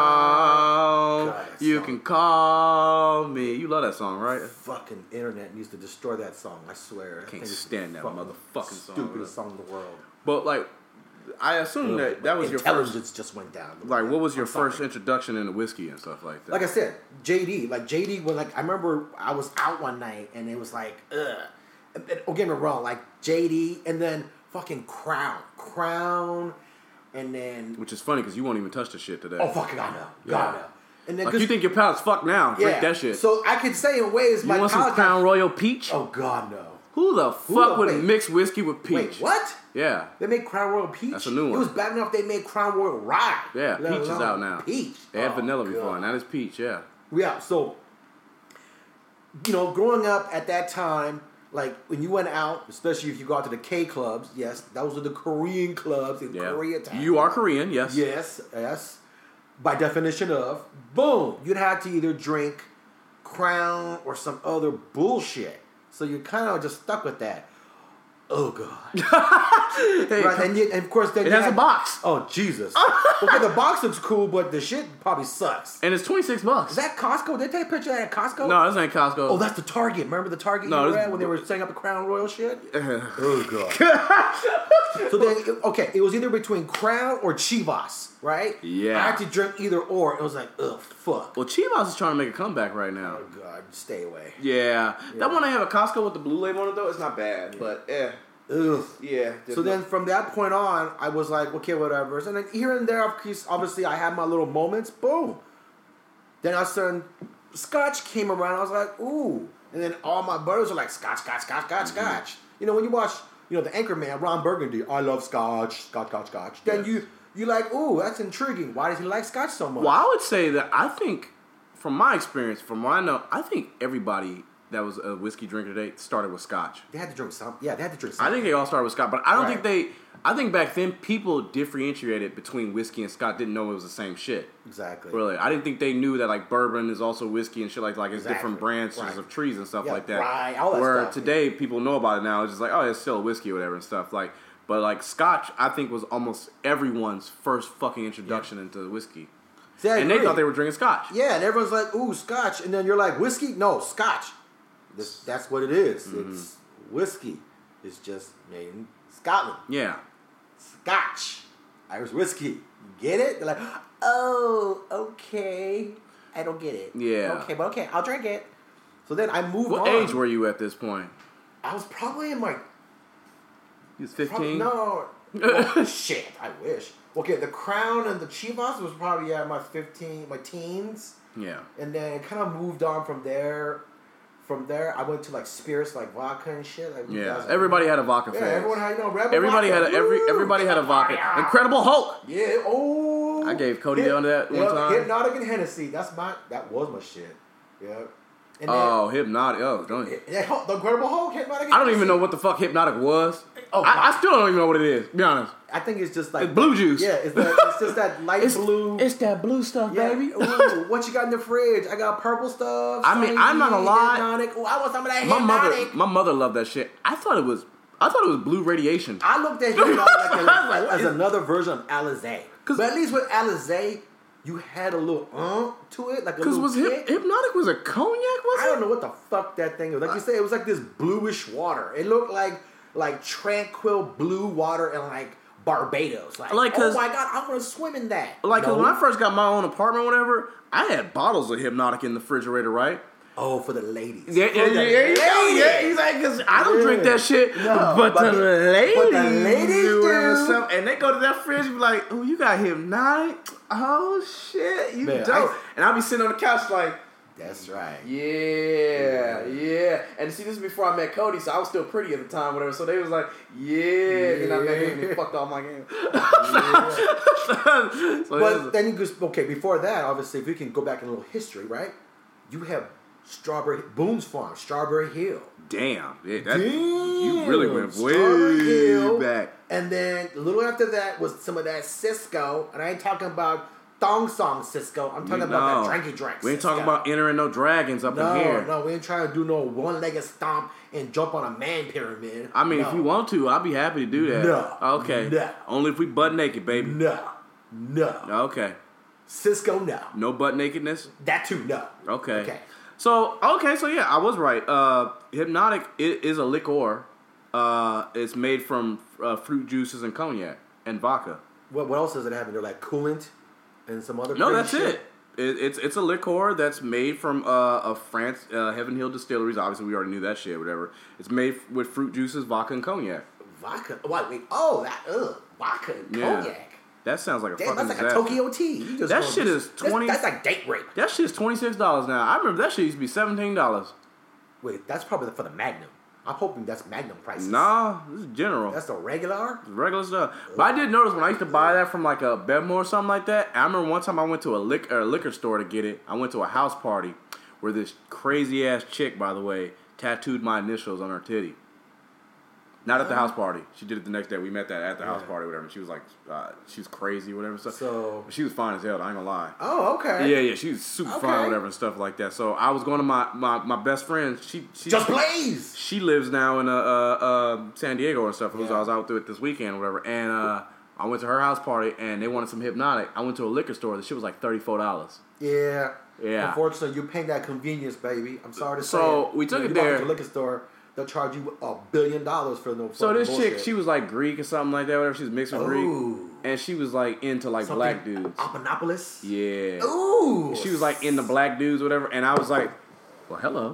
home. God, that you song. can call me. You love that song, right? Fucking internet needs to destroy that song. I swear. I Can't think it's stand that fucking motherfucking song. Stupidest song in the world. But like, I assume that that was your Intelligence first. just went down. Like, what was your I'm sorry. first introduction into whiskey and stuff like that? Like I said, J D. Like J D. When like I remember I was out one night and it was like, ugh. And, and, don't get me wrong. Like J D, and then fucking Crown, Crown, and then Which is funny because you won't even touch the shit today. oh fucking I know, Yeah. God no. And then Like 'cause- you think your palate's fucked now? Drink yeah, that shit. So I could say in ways you my want some palate- Crown Royal Peach? Oh God no. Who the Who fuck the- would wait. mix whiskey with peach? Wait, what? Yeah. They made Crown Royal Peach. That's a new It one. was bad enough they made Crown Royal Rye. Yeah, let peach is alone out now. Peach. They had Oh, vanilla before, God. and that is peach. Yeah. Yeah, so you know, growing up at that time, like when you went out, especially if you go out to the K clubs, yes, those are the Korean clubs in Yeah. Koreatown. You are Korean, yes. Yes, yes. By definition of, boom, you'd have to either drink Crown or some other bullshit. So you're kind of just stuck with that. Oh God! Hey, Right, and, you, and of course then it you has had- a box, Oh Jesus! Okay, the box looks cool, but the shit probably sucks. and it's twenty six bucks. Is that Costco? Did they take a picture of that at Costco? No, this ain't Costco. Oh, that's the Target. Remember the Target No, you were this- at when they were setting up the Crown Royal shit? Uh, Oh God! So then, okay, it was either between Crown or Chivas, right? Yeah. I had to drink either or. It was like, ugh, fuck. well, Chivas is trying to make a comeback right now. Oh God, stay away. Yeah. Yeah. That one I have a Costco with the blue label on it though. It's not bad, but eh. Ugh. Yeah. So then from that point on, I was like, okay, whatever. And then here and there, of course, obviously, I had my little moments. Boom. Then all of a sudden, Scotch came around. I was like, ooh. And then all my brothers are like, Scotch, Scotch, Scotch, Scotch, Mm-hmm. Scotch. You know, when you watch, you know, the Anchorman, Ron Burgundy, I love Scotch, Scotch, Scotch, Scotch. Then Yes. you, you like, ooh, that's intriguing. Why does he like Scotch so much? Well, I would say that I think, from my experience, from what I know, I think everybody that was a whiskey drinker today started with Scotch. They had to drink some. Yeah, they had to drink I some. think they all started with Scotch, but I don't Right. think they. I think back then people differentiated between whiskey and Scotch. Didn't know it was the same shit. Exactly. Really, I didn't think they knew that like bourbon is also whiskey and shit like like it's Exactly. different branches Right. of trees and stuff Yeah, like that. rye, all that Where stuff. today people know about it now. It's just like oh, it's still a whiskey or whatever and stuff like. But like Scotch, I think was almost everyone's first fucking introduction into whiskey, See, I and they agree. thought they were drinking Scotch. Yeah, and everyone's like, ooh, Scotch. And then you're like, whiskey? No, Scotch. This, that's what it is. Mm-hmm. It's whiskey. It's just made in Scotland. Yeah. Scotch. Irish whiskey. You get it? They're like, oh, okay. I don't get it. Yeah. Okay, but okay, I'll drink it. So then I moved What on. age were you at this point? I was probably in my... You was Prob- fifteen. no. Well, shit, I wish. Okay, the Crown and the Chivas was probably at my fifteen, my teens. Yeah. And then it kind of moved on from there. from there, I went to like spirits, like vodka and shit. Like, Yeah, guys- everybody had a vodka Yeah, phase. everyone had, you know, Rebel Everybody vodka. had a, every Woo! everybody had a vodka. Yeah. Incredible Hulk. Yeah. Oh. I gave Cody on that one yeah, time. Hypnotic and Hennessy. That's my. That was my shit. Yeah. And then, Oh, Hypnotic. Oh, don't you? yeah, Hulk- the Incredible Hulk, Hypnotic. And I don't even Hennessy. know what the fuck Hypnotic was. Oh, I, I still don't even know what it is. To be honest. I think it's just like It's blue juice. Yeah, it's, that, it's just that light blue. that blue stuff, yeah. Ooh, what you got in the fridge? I got purple stuff. I mean, I'm not gonna lie. Hypnotic. Ooh, I want some of that My mother, Hypnotic. my mother loved that shit. I thought it was, I thought it was blue radiation. I looked at Hypnotic like I was like, what as is- another version of Alizé. 'Cause- But at least with Alizé, you had a little uh to it, like a Because little was kick. Hyp- Hypnotic was a cognac, was it? I don't know what the fuck that thing was. Like you said, it was like this bluish water. It looked like like tranquil blue water in like Barbados. Like, Like, oh 'cause- my god, I'm gonna swim in that. Like, cause No. when I first got my own apartment, or whatever, I had bottles of Hypnotic in the refrigerator, right? Oh, for the ladies. Yeah, yeah, For yeah, the yeah, yeah, ladies. yeah. He's like, cause I don't Yeah. drink that shit, No, but, but the the- ladies, but the ladies do. And, do. stuff, and they go to that fridge and be like, "Oh, you got Hypnotic? Oh shit, you Man, dope!" I- and I'll be sitting on the couch like, That's right. "Yeah, yeah." And see, this is before I met Cody, so I was still pretty at the time, whatever. So they was like, "Yeah," and I met him and he fucked all my games. so it But was- then you just okay. Before that, obviously, if we can go back in a little history, right? You have Strawberry Boone's Farm, Strawberry Hill. damn, yeah, that, Damn, you really went Strawberry way Hill. back. And then a little after that was some of that Cisco, and I ain't talking about Thong Song Cisco. I'm talking about that drinky drink. We ain't Cisco. talking about entering no dragons up no, in here. no, we ain't trying to do no one-legged stomp and jump on a man pyramid. I mean, no. if you want to, I'll be happy to do that. No. Okay. No. Only if we butt naked, baby. no, no, Okay. Cisco, no. No butt nakedness. That too, no. Okay. Okay. So okay, so yeah, I was right. Uh, Hypnotic i- is a liqueur. Uh, it's made from uh, fruit juices and cognac and vodka. What, what else does it have in there? Like coolant and some other. No, crazy that's shit? it. it. It's it's a liqueur that's made from uh, a France uh, Heaven Hill Distilleries. Obviously, we already knew that shit. Whatever. It's made with fruit juices, vodka, and cognac. Vodka. Wait, wait. Oh, that. Ugh. Vodka and Yeah. cognac. That sounds like a Damn, fucking that's like disaster. a Tokyo tea. You just That gonna shit do- is that's- twenty That's like date rape. That shit's twenty six dollars now. I remember that shit used to be seventeen dollars. Wait, that's probably for the Magnum. I'm hoping that's Magnum prices. Nah, this is general. That's the regular. Regular stuff. But I did notice when I used to buy that from like a Bevmo or something like that. I remember one time I went to a liquor, a liquor store to get it. I went to a house party where this crazy ass chick, by the way, tattooed my initials on her titty. Not at the house party. She did it the next day. We met that at the house Yeah. party, or whatever. And she was like, uh, she was crazy, whatever. So, So- she was fine as hell. I ain't gonna lie. Oh, okay. Yeah, yeah, she was super Okay. fine, whatever, and stuff like that. So I was going to my my, my best friend. She she Just Blaze. she lives now in uh, uh, uh, San Diego and stuff. Who's Yeah. I was out with this weekend or whatever, and uh, I went to her house party and they wanted some Hypnotic. I went to a liquor store. The shit was like thirty four dollars. Yeah. Yeah. Unfortunately, you're paying that convenience, baby. I'm sorry to say. So, it. we took You it know, you walk there. into a liquor store, they'll charge you a billion dollars for no. So fucking this bullshit. chick, she was like Greek or something like that. Whatever, she was mixed with Greek, Ooh. and she was like into like Something- black dudes. Apanopolis. Yeah. Ooh. She was like into black dudes, whatever, and I was like, well, hello.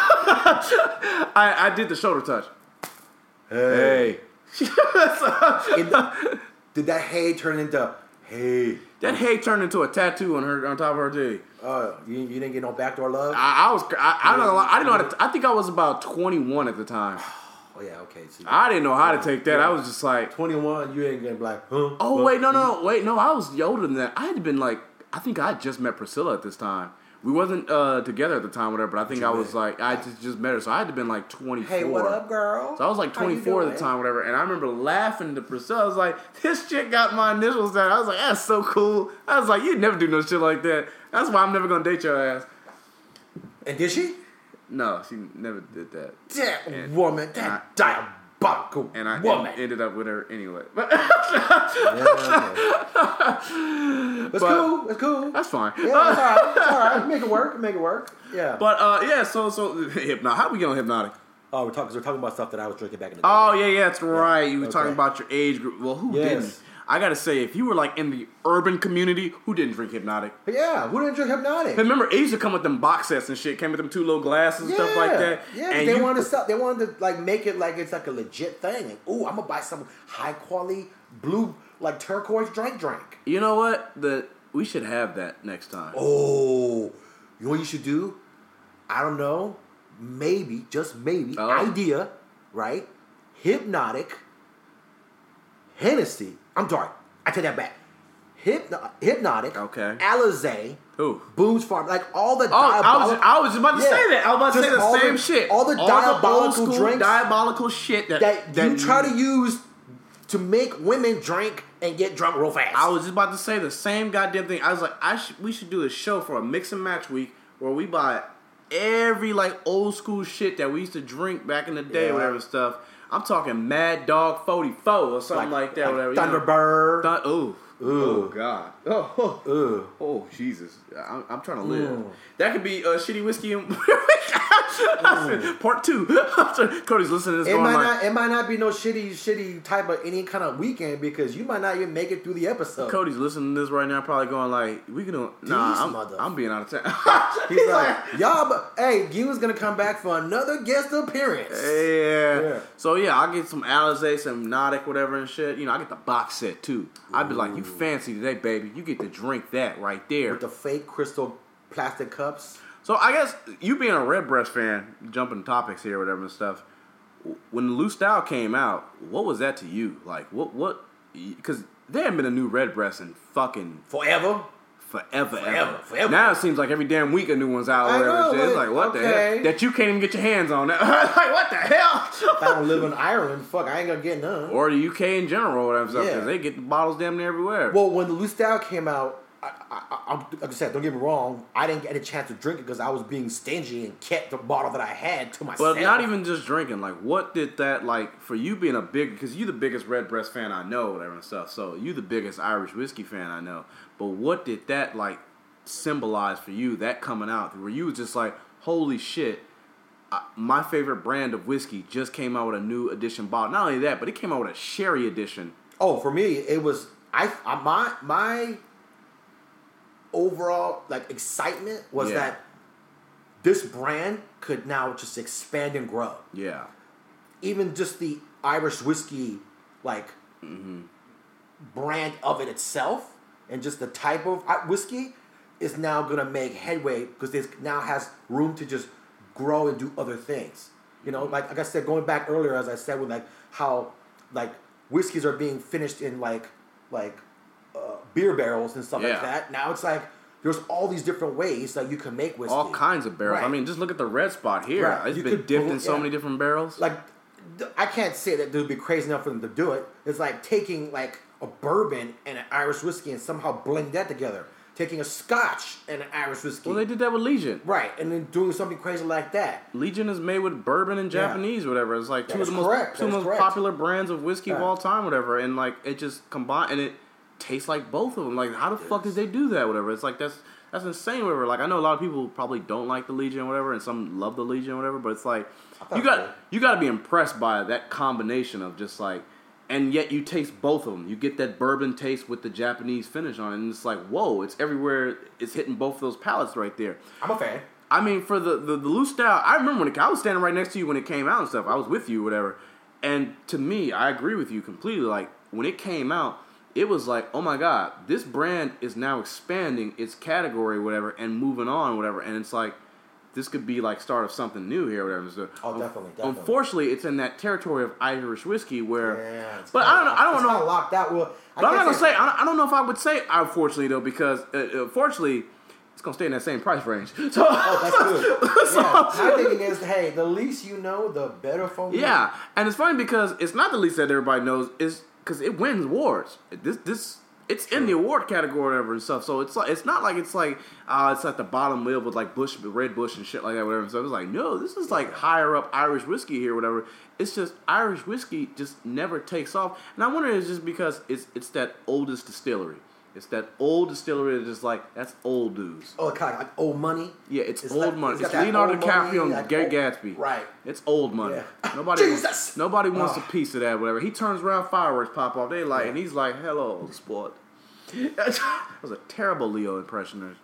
I I did the shoulder touch. Hey. It- did that hey turn into hey? That hay turned into a tattoo on her on top of her titty. Uh, you, you didn't get no backdoor love. I, I was I, I don't know I didn't know how to, I think I was about twenty-one at the time. Oh yeah, okay. See, I didn't know how to take that. I was just like, twenty-one, you ain't getting black. Huh? oh Huh? wait, no, no, no, wait, no. I was older than that. I had been like, I think I had just met Priscilla at this time. We wasn't uh, together at the time, whatever. But I think you I was met? like, I just just met her, so I had to been like twenty-four. Hey, what up, girl? So I was like How you twenty-four at the doing? time, whatever. And I remember laughing to Priscilla. I was like, this chick got my initials down. I was like, that's so cool. I was like, you'd never do no shit like that. That's why I'm never gonna date your ass. And did she? No, she never did that. That And- woman, and that diabolical And I woman. en- ended up with her anyway. But Yeah, okay. It's But- cool. It's cool. that's fine. Yeah, it's all right. It's all right. Make it work. Make it work. Yeah. But uh, yeah, so so hypnotic. How we get on Hypnotic? oh, we're talking. Cause we're talking about stuff that I was drinking back in the day. Oh yeah, yeah, that's right. You were Okay. talking about your age group. Well, who Yes. didn't? I gotta say, if you were like in the urban community, who didn't drink Hypnotic? But yeah, who didn't drink Hypnotic? Remember, it used to come with them box sets and shit. Came with them two little glasses and yeah, stuff like that. Yeah, and they you, wanted to sell, they wanted to like make it like it's like a legit thing. Like, ooh, I'm gonna buy some high quality blue like turquoise drink drink. you know what? The we should have that next time. Oh, you know what you should do? I don't know. maybe, just maybe, Oh. idea, right? Hypnotic, Hennessy. I'm sorry, I take that back. Hypno- Hypnotic, Okay. Alizé, Ooh. Boone's Farm, like all the Oh, I was, diabolical. I was about to Yeah. say that. I was about to Just say the all same the- shit. all the diabolical old school drinks diabolical shit that, that, that you try to use to make women drink and get drunk real fast. I was just about to say the same goddamn thing. I was like, I should, we should do a show for a mix and match week where we buy every like old school shit that we used to drink back in the day, Yeah. whatever stuff. I'm talking Mad Dog forty-four or something like, that, whatever. like you know. Thunderbird. Thun- ooh. Oh Ooh. God. Oh, oh, Ugh. oh Jesus. I'm, I'm trying to live. Mm. That could be uh, shitty whiskey and part two. Cody's listening to this It going might like, not. It might not be no shitty, shitty type of any kind of weekend because you might not even make it through the episode. Cody's listening to this right now, probably going like, "We can do nah." These I'm, mother- I'm being out of town. He's like, y'all, but hey, you was gonna come back for another guest appearance. yeah. Yeah. So yeah, I'll get some Alizé, some Hypnotic, whatever and shit. You know, I get the box set too. I'd be like, "You fancy today, baby? You get to drink that right there." With the fake crystal plastic cups. So I guess you being a Redbreast fan, jumping topics here, whatever and stuff. When the Loose Style came out, what was that to you? Like, what, what? Because there hadn't been a new Redbreast in fucking Forever. forever, Forever, ever. forever. Now it seems like every damn week a new one's out. Or I whatever know, and shit. It's like, like, what the okay. hell? That you can't even get your hands on. That. Like, what the hell? If I don't live in Ireland, fuck, I ain't gonna get none. Or the U K in general, or whatever stuff, Yeah. because they get the bottles damn near everywhere. Well, when the Loose Style came out, I, I, I, like I said, don't get me wrong, I didn't get a chance to drink it because I was being stingy and kept the bottle that I had to myself. But not even just drinking. Like, what did that, like, for you being a big, because you the biggest Redbreast fan I know, whatever and stuff, so you the biggest Irish whiskey fan I know. But what did that, like, symbolize for you, that coming out, where you was just like, holy shit, uh, my favorite brand of whiskey just came out with a new edition bottle. Not only that, but it came out with a sherry edition. Oh, for me, it was I, I my my overall like excitement was Yeah. that this brand could now just expand and grow. Yeah. Even just the Irish whiskey like Mm-hmm. brand of it itself and just the type of uh, whiskey is now gonna make headway because it now has room to just grow and do other things. You know, like like I said, going back earlier, as I said, with like how like whiskeys are being finished in like like uh, beer barrels and stuff Yeah. like that. Now it's like there's all these different ways that you can make whiskey. All kinds of barrels. Right. I mean, just look at the red spot here. Right. It's You been could- dipped in so yeah. many different barrels. Like th- I can't say that they'd be crazy enough for them to do it. It's like taking like a bourbon and an Irish whiskey and somehow blend that together. Taking a Scotch and an Irish whiskey. Well, they did that with Legion. Right, and then doing something crazy like that. Legion is made with bourbon and Yeah. Japanese, whatever. It's like That two of is the most, correct. two of That the is most correct. popular brands of whiskey of Yeah. all time, whatever. And like it just combined, and it tastes like both of them. Like how the fuck did they do that, whatever? It's like that's that's insane, whatever. Like I know a lot of people probably don't like the Legion, whatever, and some love the Legion, whatever. But it's like thought you it got was cool. you got to be impressed by that combination of just like. And yet you taste both of them. You get that bourbon taste with the Japanese finish on it, and it's like, whoa! It's everywhere. It's hitting both of those palates right there. I'm a fan. I mean, for the, the, the Loose Style, I remember when it, I was standing right next to you when it came out and stuff. I was with you, whatever. And to me, I agree with you completely. Like, when it came out, it was like, oh my God, this brand is now expanding its category, whatever, and moving on, whatever. And it's like, this could be like start of something new here, whatever. So, Oh, definitely, definitely. Unfortunately, it's in that territory of Irish whiskey where, Yeah, it's but kinda I don't know, locked- I don't it's know. kinda locked out. Well, I But I'm can't not gonna say. I don't, I don't know if I would say unfortunately though, because uh, uh, fortunately, it's gonna stay in that same price range. So, Oh, that's good. so- Yeah. My thinking is, hey, the least you know, the better for me. yeah, and it's funny because it's not the least that everybody knows. Is because it wins awards. This this it's in the award category or whatever and stuff. So it's like it's not like it's like uh it's at the bottom lid with like Bush, Red Bush and shit like that, whatever. So it's like no, this is like higher up Irish whiskey here, whatever. It's just Irish whiskey just never takes off, and I wonder if it's just because it's it's that oldest distillery. It's that old distillery that's just like that's old dudes. Oh, kind of like old money. Yeah, it's, It's old like- money. it's It's, got that Leonardo old money, DiCaprio and like Gary old- Gatsby. right. It's old money. Yeah. Nobody Jesus! wants, nobody wants Ugh. a piece of that, whatever. He turns around, fireworks pop off. They like, and he's like, "Hello, sport." That was a terrible Leo impression.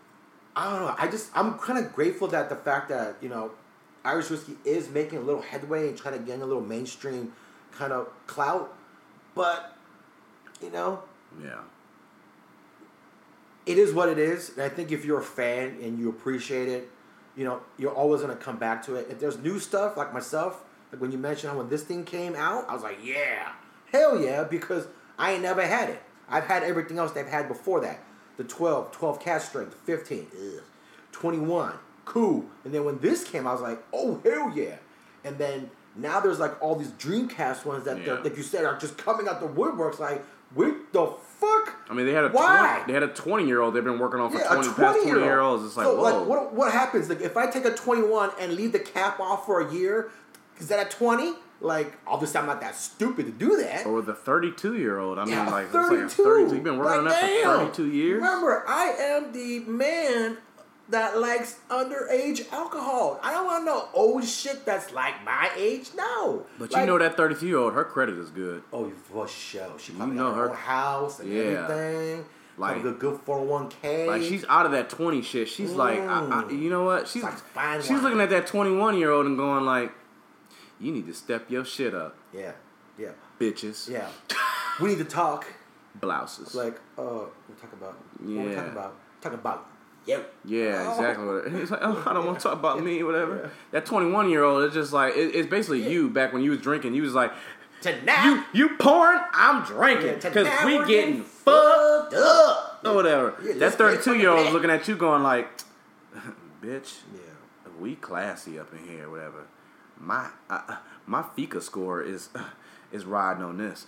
I don't know. I just I'm kind of grateful that the fact that you know Irish whiskey is making a little headway and trying to gain a little mainstream kind of clout, but you know Yeah. it is what it is. And I think if you're a fan and you appreciate it, you know, you're always gonna come back to it. If there's new stuff, like myself, like when you mentioned how when this thing came out, I was like, yeah, hell yeah, because I ain't never had it. I've had everything else they've had before that. The twelve, twelve cat strength, fifteen, ugh, twenty-one, cool. And then when this came, I was like, oh, hell yeah. And then now there's like all these Dreamcast ones that, Yeah. like you said, are just coming out the woodworks. Like, what the fuck? I mean, they had a Why? twenty, they had a twenty year old they've been working on for Yeah, twenty a past twenty twenty year olds. It's like, so, whoa. like, what what happens? Like, if I take a twenty-one and leave the cap off for a year, is that a twenty? Like, obviously, I'm not that stupid to do that. Or the thirty-two year old. I mean, Yeah, like, it's thirty-two. like a thirty-two. You've been working on Like, that damn. for thirty-two years. Remember, I am the man that likes underage alcohol. I don't want no old shit that's like my age. No. But Like, you know that thirty-two year old, her credit is good. Oh, for sure. She probably know got her her- own house and Yeah. everything. Like- Like a good four oh one k. Like, she's out of that twenty shit. She's like, I, I, you know what? She's like fine she's wine. looking at that twenty-one year old and going like, you need to step your shit up, Yeah. Yeah. bitches. Yeah. We need to talk. Blouses. Like, uh, we'll talk about. What we Yeah. talking about? Talking about you. Yeah, Oh. exactly. What it, he's like, oh, I don't want to talk about me, whatever. That twenty-one year old is just like, it, it's basically you back when you was drinking. You was like, Tonight. you you pouring, I'm drinking. Yeah, Because tonight we we're getting fucked up. or whatever. Yeah, that let's get thirty-two year old is fucking looking at you going like, bitch, Yeah. we classy up in here, whatever. My uh, my FICA score is is riding on this.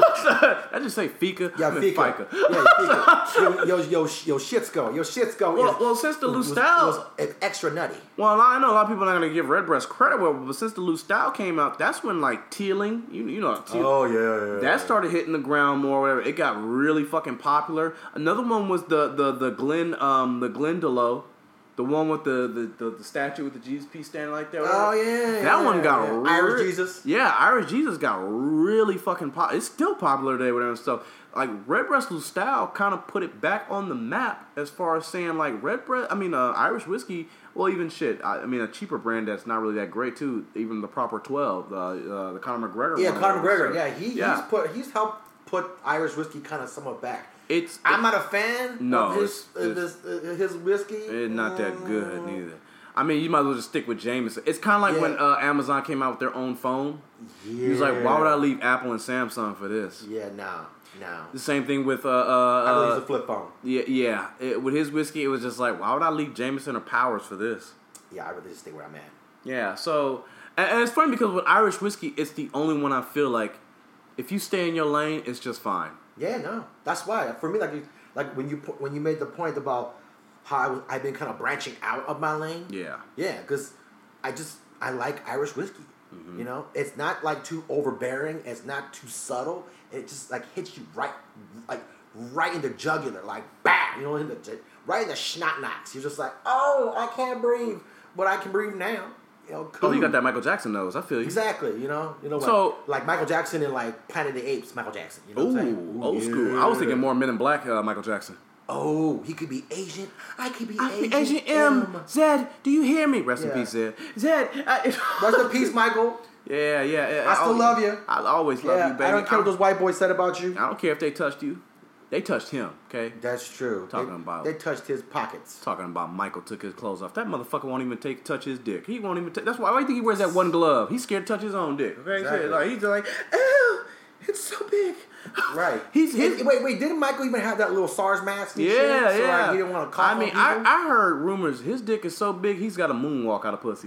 I just say FICA. Yeah, I mean Fika. FICA. Yeah, Fika. Yo, yo, yo, yo, shitsko. Yo, shitsko. Well, is, well, since the was, loose was, style, was extra nutty. well, I know a lot of people are not going to give Redbreast credit, well, but since the loose style came out, that's when like tealing, you you know, teal, Oh yeah, yeah. that started hitting the ground more. Whatever, it got really fucking popular. Another one was the the the Glen um the Glendalough. The one with the, the, the, the statue with the Jesus piece standing like that. Oh yeah. That one yeah, got yeah. re- Irish Jesus. Yeah, Irish Jesus got really fucking pop. It's still popular today, whatever and stuff. Like Redbreast Loose Style kind of put it back on the map as far as saying like Redbreast. I mean, uh, Irish whiskey. Well, even shit. I, I mean, a cheaper brand that's not really that great too. Even the Proper twelve, the uh, the Conor McGregor. Yeah, one, Conor whatever. McGregor. Yeah, he Yeah. he's put he's helped put Irish whiskey kind of somewhat back. It's I'm not a fan No, of his it's- uh, this, uh, his whiskey. It's not that good Mm. neither. I mean, you might as well just stick with Jameson. It's kind of like Yeah. when uh, Amazon came out with their own phone. Yeah. He was like, "Why would I leave Apple and Samsung for this?" Yeah, no, no. The same thing with uh, uh, I believe uh it's a flip phone. yeah, yeah. It, with his whiskey, it was just like, "Why would I leave Jameson or Powers for this?" Yeah, I really just stay where I'm at. Yeah. So, and, and it's funny because with Irish whiskey, it's the only one I feel like if you stay in your lane, it's just fine. Yeah, no, that's why for me, like, you- like when you po- when you made the point about how I was, I've been kind of branching out of my lane. Yeah. Yeah, because I just I like Irish whiskey. Mm-hmm. You know, it's not like too overbearing. It's not too subtle. It just like hits you right, like right in the jugular, like bam. You know, in the ju- right in the schnock knocks. You're just like, oh, I can't breathe, but I can breathe now. You know, cool. Oh, you got that Michael Jackson nose. I feel you. Exactly. You know, you know, like, So- like Michael Jackson and like Planet of the Apes, Michael Jackson. You know what I'm saying? Ooh, old school. I was thinking more Men in Black, uh, Michael Jackson. Oh, he could be Asian. I could be I Asian. be Agent M. Zed, do you hear me? Rest in Yeah. peace, Zed. Zed. I, Rest in peace, Michael. yeah, yeah, yeah. I still I'll- love you. I always love Yeah, you, baby. I don't care what those white boys said about you. I don't care if they touched you. They touched him, okay? That's true. Talking they, about- they touched his pockets. Talking about Michael took his clothes off. That motherfucker won't even take touch his dick. He won't even take. That's why. Why do you think he wears that one glove? He's scared to touch his own dick. Okay, Exactly. like he's just like, ew, it's so big. Right. He's And- his. wait, wait. Didn't Michael even have that little SARS mask? And Yeah, shit? So, yeah. Like, he didn't want to cough I mean, on I, people? I heard rumors his dick is so big he's got a moonwalk out of pussy.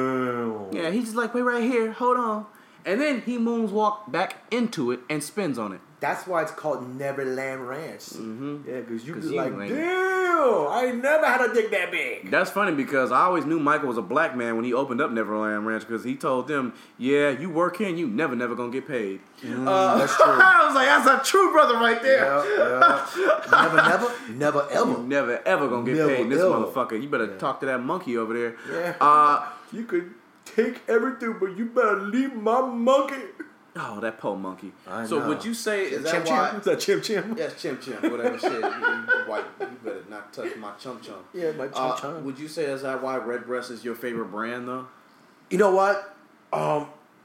Damn. Yeah, he's just like, wait right here, hold on, and then he moonwalk back into it and spins on it. That's why it's called Neverland Ranch. Mhm. Yeah, because you 'Cause be you like, ain't- damn, I ain't never had a dick that big. That's funny because I always knew Michael was a black man when he opened up Neverland Ranch because he told them, yeah, you work here and you never, never gonna get paid. Uh, that's true. I was like, that's a true brother right there. Yeah, yeah. never, never, never, You ever. never, ever gonna get Never, paid. This ever. motherfucker. You better Yeah. talk to that monkey over there. Yeah. Uh, You could take everything, but you better leave my monkey. oh, that poor monkey. I So know. would you say, is that Chim why... Chim? Is that Chim Chim? Yes, chim chim, whatever shit. You, you white, you better not touch my chum chum. Yeah, my chum Uh, chum. would you say is that why Redbreast is your favorite brand though? You know what? Um,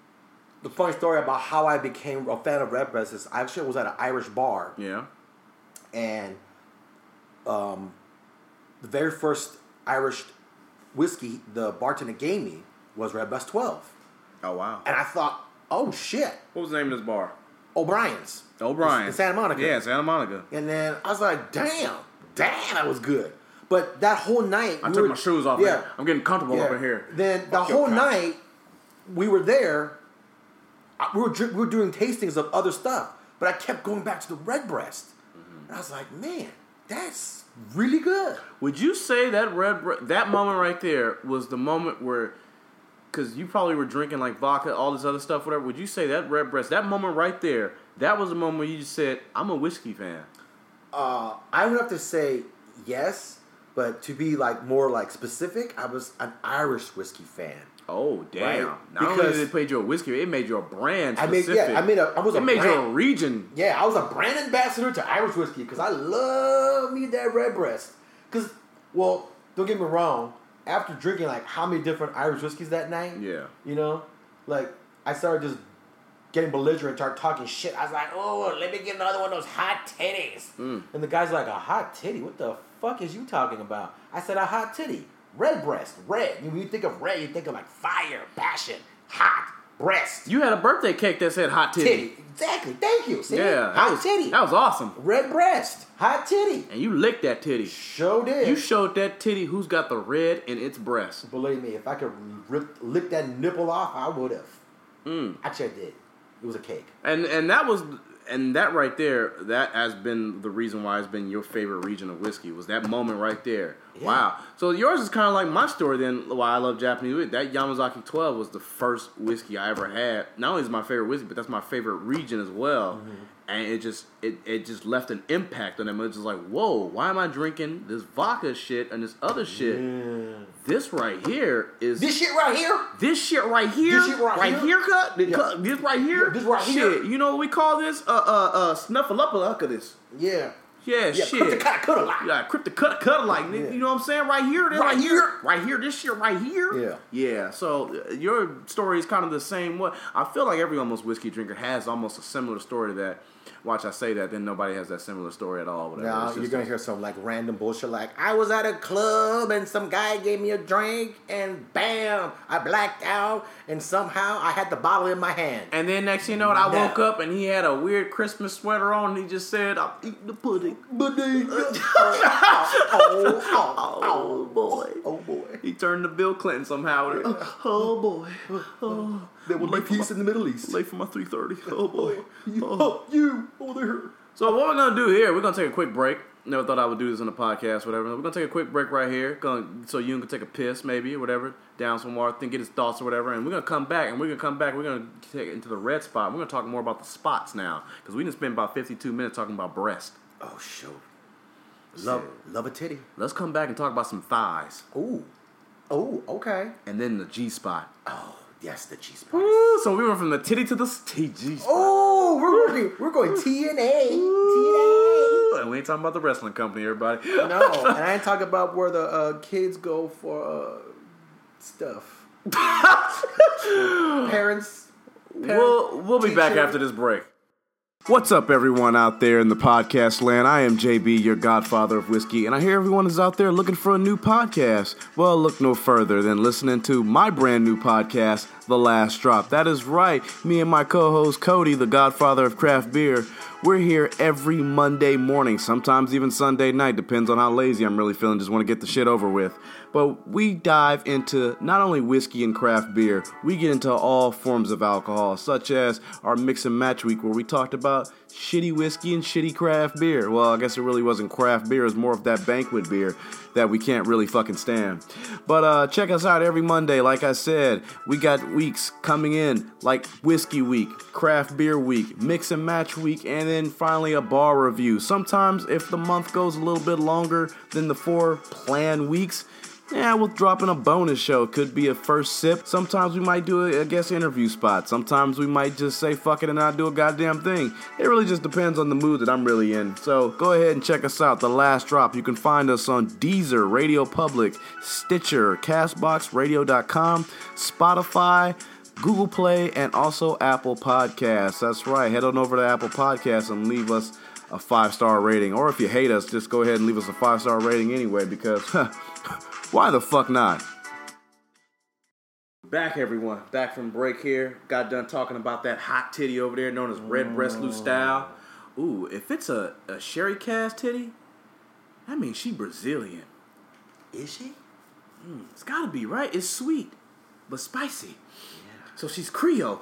the funny story about how I became a fan of Redbreast is I actually was at an Irish bar, Yeah. and um, the very first Irish whiskey the bartender gave me was Red Breast twelve. Oh, wow. And I thought, oh, shit. What was the name of this bar? O'Brien's. O'Brien. In Santa Monica. Yeah, Santa Monica. And then I was like, damn. Damn, that was good. But that whole night... I we took were, my shoes off. Yeah. Man. I'm getting comfortable yeah. up in here. Then the Fuck your whole cock. night, we were there. I- We were, dri- we were doing tastings of other stuff. But I kept going back to the Red Breast. Mm-hmm. And I was like, man, that's really good. Would you say that red bre- that moment right there was the moment where, because you probably were drinking like vodka, all this other stuff, whatever. Would you say that red breast, that moment right there, that was the moment where you just said, "I'm a whiskey fan"? Uh, I would have to say yes, but to be like more like specific, I was an Irish whiskey fan. Oh damn! Right? Not only Because- did it made you a whiskey, it made you a brand I made specific. yeah, I made a I was it a made brand, you a region. Yeah, I was a brand ambassador to Irish whiskey because I love me that Red Breast. Because, well, don't get me wrong, after drinking like how many different Irish whiskeys that night, Yeah. you know, like I started just getting belligerent, start talking shit. I was like, oh, let me get another one of those hot titties. Mm. And the guy's like, a hot titty? What the fuck is you talking about? I said, a hot titty. Red breast, red. When you think of red, you think of like fire, passion, hot, breast. You had a birthday cake that said "hot titty." Titty. Exactly. Thank you. See? Yeah, that hot was, titty. That was awesome. Red breast, hot titty. And you licked that titty. Sure did. You showed that titty who's got the red in its breast. Believe me, if I could rip, lick that nipple off, I would have. Mm. Actually, I did. It was a cake. And and that was and that right there, that has been the reason why it's been your favorite region of whiskey, was that moment right there. Yeah. Wow. So yours is kind of like my story then, why I love Japanese whiskey. That Yamazaki twelve was the first whiskey I ever had. Not only is it my favorite whiskey, but that's my favorite region as well. Mm-hmm. And it just it, it just left an impact on them. It was just like, whoa, why am I drinking this vodka shit and this other shit? Yeah. This right here is... This shit right here? This shit right here, This shit right right here? here, cut, the Yeah. cut, this right here, Yeah, this right shit. here. You know what we call this? Uh, uh, uh, snuffleupagus this. Yeah. Yeah, Yeah, shit. cryptocut-cut-a-lot. Yeah, cryptic cut, cut like, Yeah. you know what I'm saying? Right here, this Right right, here, here. right here, this shit right here. Yeah. Yeah. So uh, your story is kind of the same. What I feel like every almost whiskey drinker has almost a similar story to that. Watch I say that, then nobody has that similar story at all. Whatever. Now It's you're just gonna a- hear some like random bullshit like I was at a club and some guy gave me a drink and bam I blacked out and somehow I had the bottle in my hand. And then next thing you know, I No. woke up and he had a weird Christmas sweater on and he just said, "I'm eating the pudding." Pudding. oh, oh, oh, Oh, boy. oh boy. He turned to Bill Clinton somehow. Oh boy. Oh, There will be late for peace my- in the Middle East. Late for my three thirty. Oh boy. You, Oh. oh, you over there. So what we're gonna do here? We're gonna take a quick break. Never thought I would do this on the podcast, whatever. We're gonna take a quick break right here, gonna, so you can take a piss, maybe, or whatever, down some water, think, get his thoughts or whatever, and we're gonna come back, and we're gonna come back. We're gonna take it into the red spot. We're gonna talk more about the spots now, because we done spent about fifty-two minutes talking about breast. Oh sure. Love love a titty. Let's come back and talk about some thighs, Ooh. Oh, okay. and then the G spot. Oh, yes, the cheese spot. Woo, so we went from the titty to the T G spot. Oh, we're going we're going T N A. T N And we ain't talking about the wrestling company, everybody. A. No, and I ain't talking about where the uh, kids go for uh, stuff. Parents. We'll, we'll be back teacher. after this break. What's up, everyone out there in the podcast land? I am J B, your godfather of whiskey, and I hear everyone is out there looking for a new podcast. Well, look no further than listening to my brand new podcast, The Last Drop. That is right, me and my co-host Cody, the godfather of craft beer, we're here every Monday morning, sometimes even Sunday night, depends on how lazy I'm really feeling, just want to get the shit over with. But we dive into not only whiskey and craft beer, we get into all forms of alcohol, such as our mix and match week where we talked about shitty whiskey and shitty craft beer. Well, I guess it really wasn't craft beer, it was more of that banquet beer that we can't really fucking stand. But uh, check us out every Monday, like I said. We got weeks coming in like Whiskey Week, Craft Beer Week, Mix and Match Week, and then finally a bar review. Sometimes if the month goes a little bit longer than the four planned weeks, yeah, we'll drop in a bonus show. Could be a first sip. Sometimes we might do a, a guest interview spot. Sometimes we might just say fuck it and not do a goddamn thing. It really just depends on the mood that I'm really in. So go ahead and check us out, The Last Drop. You can find us on Deezer, Radio Public, Stitcher, Castbox Radio dot com, Spotify, Google Play, and also Apple Podcasts. That's right. Head on over to Apple Podcasts and leave us a five-star rating. Or if you hate us, just go ahead and leave us a five-star rating anyway, because huh, why the fuck not? back, everyone. Back from break here. Got done talking about that hot titty over there known as Red Breast Loose Style. Ooh, if it's a, a Sherry Cass titty, that means she Brazilian. Is she? Mm, it's gotta be, right? It's sweet, but spicy. Yeah. So she's Creole.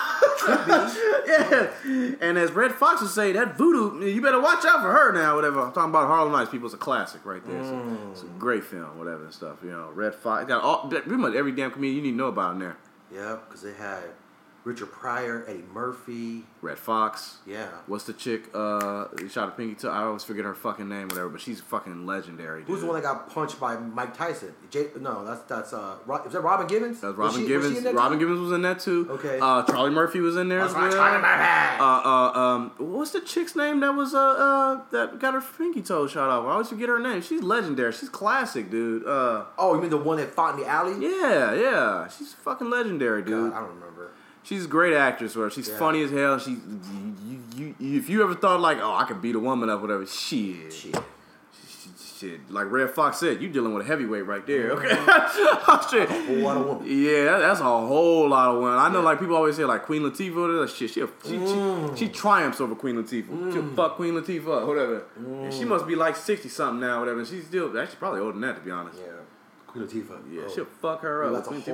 Yeah. And as Red Fox would say, that voodoo, you better watch out for her now, whatever. I'm talking about Harlem Nights, people. It's a classic right there. Mm. It's, a, it's a great film, whatever and stuff. You know, Red Fox. Got all, pretty much every damn comedian you need to know about in there. Yeah, because they had Richard Pryor, Eddie Murphy. Red Fox. Yeah. What's the chick uh, who shot a pinky toe? I always forget her fucking name, whatever, but she's fucking legendary, dude. Who's the one that got punched by Mike Tyson? Jay, no, that's, that's, uh, is that Robin Givens? That's Robin she, Givens. Robin too? Givens was in that too. Okay. Uh, Charlie Murphy was in there that's as well. Charlie Murphy. Uh, uh, um, what's the chick's name that was, uh, uh, that got her pinky toe shot off? I always forget her name. She's legendary. She's classic, dude. Uh, oh, you mean the one that fought in the alley? Yeah, yeah. She's fucking legendary, dude. God, I don't remember. She's a great actress, or she's yeah. funny as hell. She, you, you, you, if you ever thought like, oh, I could beat a woman up, whatever, shit, shit, shit, shit. Like Red Fox said, you dealing with a heavyweight right there. Okay, oh, shit. That's a whole lot of women. Yeah, that's a whole lot of women. I know, yeah. like people always say, like Queen Latifah, that shit. She, she, mm. she, she triumphs over Queen Latifah. Mm. She'll fuck Queen Latifah up, whatever. Mm. And she must be like sixty something now, whatever. And she's still actually probably older than that, to be honest. Yeah. Queen Latifah. Yeah, oh. she'll fuck her up. That's a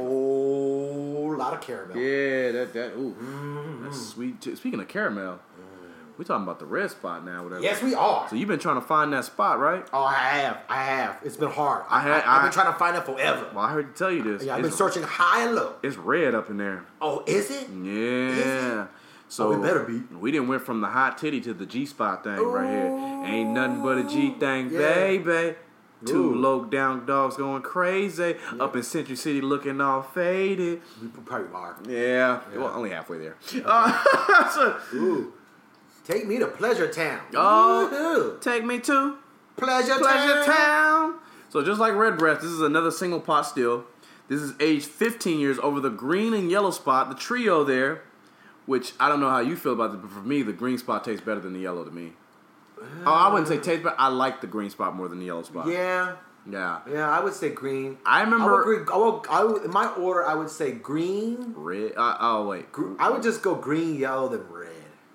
whole lot of caramel. Yeah, that, that, ooh. Mm-hmm. That's sweet. Too. Speaking of caramel, mm. we're talking about the red spot now, whatever. Yes, we are. So you've been trying to find that spot, right? Oh, I have. I have. It's been hard. I had, I, I've I, been trying to find it forever. Well, I heard you tell you this. Yeah, I've it's, been searching high and low. It's red up in there. Oh, is it? Yeah. Is it? So oh, it better be. We didn't went from the hot titty to the G spot thing Ooh. Right here. Ain't nothing but a G thing, yeah. baby. Two Ooh. low down dogs going crazy. Yeah. Up in Century City looking all faded. We probably are. Yeah. yeah. Well, only halfway there. Okay. Uh, so, Ooh. Take me to Pleasure Town. Oh, Ooh. Take me to Pleasure, Pleasure Town. Town. So just like Red Breast, this is another single pot still. This is aged fifteen years over the green and yellow spot. The trio there, which I don't know how you feel about this, but for me, the green spot tastes better than the yellow to me. Oh, I wouldn't say taste, but I like the green spot more than the yellow spot. Yeah. Yeah. Yeah, I would say green. I remember. I would agree, I would, I would, in my order, I would say green. Red. Uh, oh, wait. Gr- I would just go green, yellow, then red.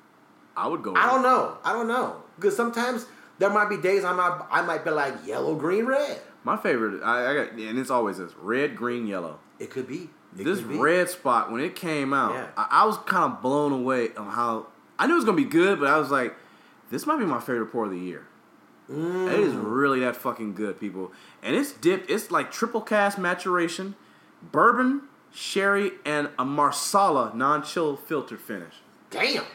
I would go I don't know. I don't know. Because sometimes there might be days I might, I might be like yellow, green, red. My favorite, I, I got, and it's always this red, green, yellow. It could be. It this could be. red spot, when it came out, yeah. I, I was kind of blown away on how. I knew it was going to be good, but I was like, this might be my favorite pour of the year. Mm. It is really that fucking good, people. And it's dipped. It's like triple cast maturation, bourbon, sherry, and a Marsala non-chill filtered finish. Damn.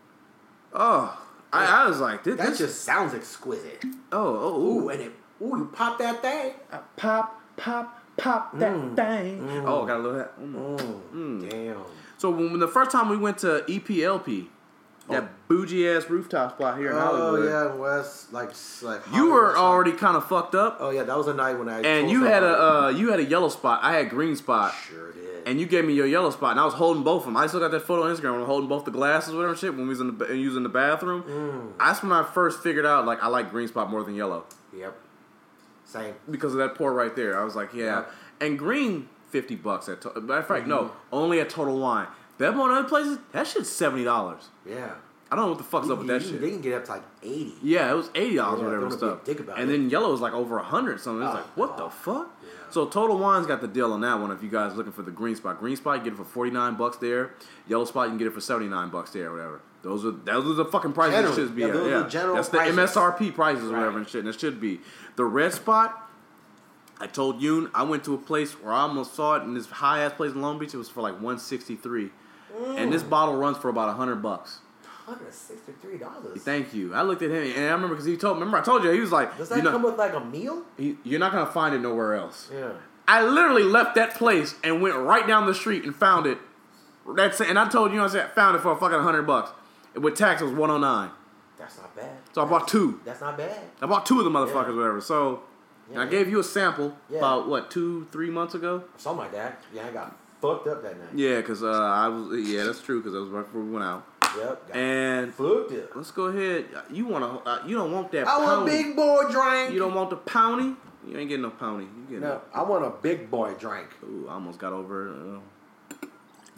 Oh, I, I was like, this. That this, just sounds exquisite. Oh, oh, ooh, ooh. and it. Ooh, you pop that thing. I pop, pop, pop that mm. thing. Mm. Oh, got a little that. Mm. Mm. Mm. Damn. So when the first time we went to E P L P. That oh. bougie ass rooftop spot here in oh, Hollywood. Oh yeah, in West, like like. You were already kind of fucked up. Oh yeah, that was a night when I. And you had a uh, you had a yellow spot. I had green spot. Sure did. And you gave me your yellow spot, and I was holding both of them. I still got that photo on Instagram. I was holding both the glasses, whatever shit, when we was in the using the bathroom. Mm. That's when I first figured out like I like green spot more than yellow. Yep. Same. Because of that pour right there, I was like, yeah. Yep. And green, fifty bucks at. To- matter of fact, mm-hmm. no, only at Total Wine. Bevmo and other places, that shit's seventy dollars. Yeah. I don't know what the fuck's you, up with that you, shit. They can get up to like eighty. Yeah, it was eighty dollars yeah, or whatever stuff. Dick about and it. then yellow was like over a hundred something. It's oh, like what oh, the fuck? Yeah. So Total Wine's got the deal on that one. If you guys are looking for the green spot, green spot you get it for forty nine bucks there. Yellow spot you can get it for seventy nine bucks there, or whatever. Those are those are the fucking prices general. it should be. Yeah, at. those Yeah, are the general that's the prices. M S R P prices or right. whatever and shit. And it should be the red spot. I told Yoon I went to a place where I almost saw it in this high ass place in Long Beach. It was for like one sixty three, mm. and this bottle runs for about a hundred bucks. one hundred sixty-three dollars. Thank you. I looked at him, and I remember because he told. Remember, I told you he was like, "Does that you know, come with like a meal?" He, you're not gonna find it nowhere else. Yeah. I literally left that place and went right down the street and found it. That's and I told you, I said found it for a fucking hundred bucks. And with tax, it was one oh nine. That's not bad. So I bought two. That's not bad. I bought two of the motherfuckers, yeah. whatever. So yeah, I gave you a sample yeah. about what two, three months ago. Something like that. Yeah, I got fucked up that night. Yeah, cause uh, I was. Yeah, that's true. Cause that was right before we went out. Yep. Got and fucked up. Let's go ahead. You wanna? Uh, you don't want that? I want a big boy drink. You don't want the poundy? You ain't getting no poundy. You getting no, I want a big boy drink. Ooh, I almost got over. Uh,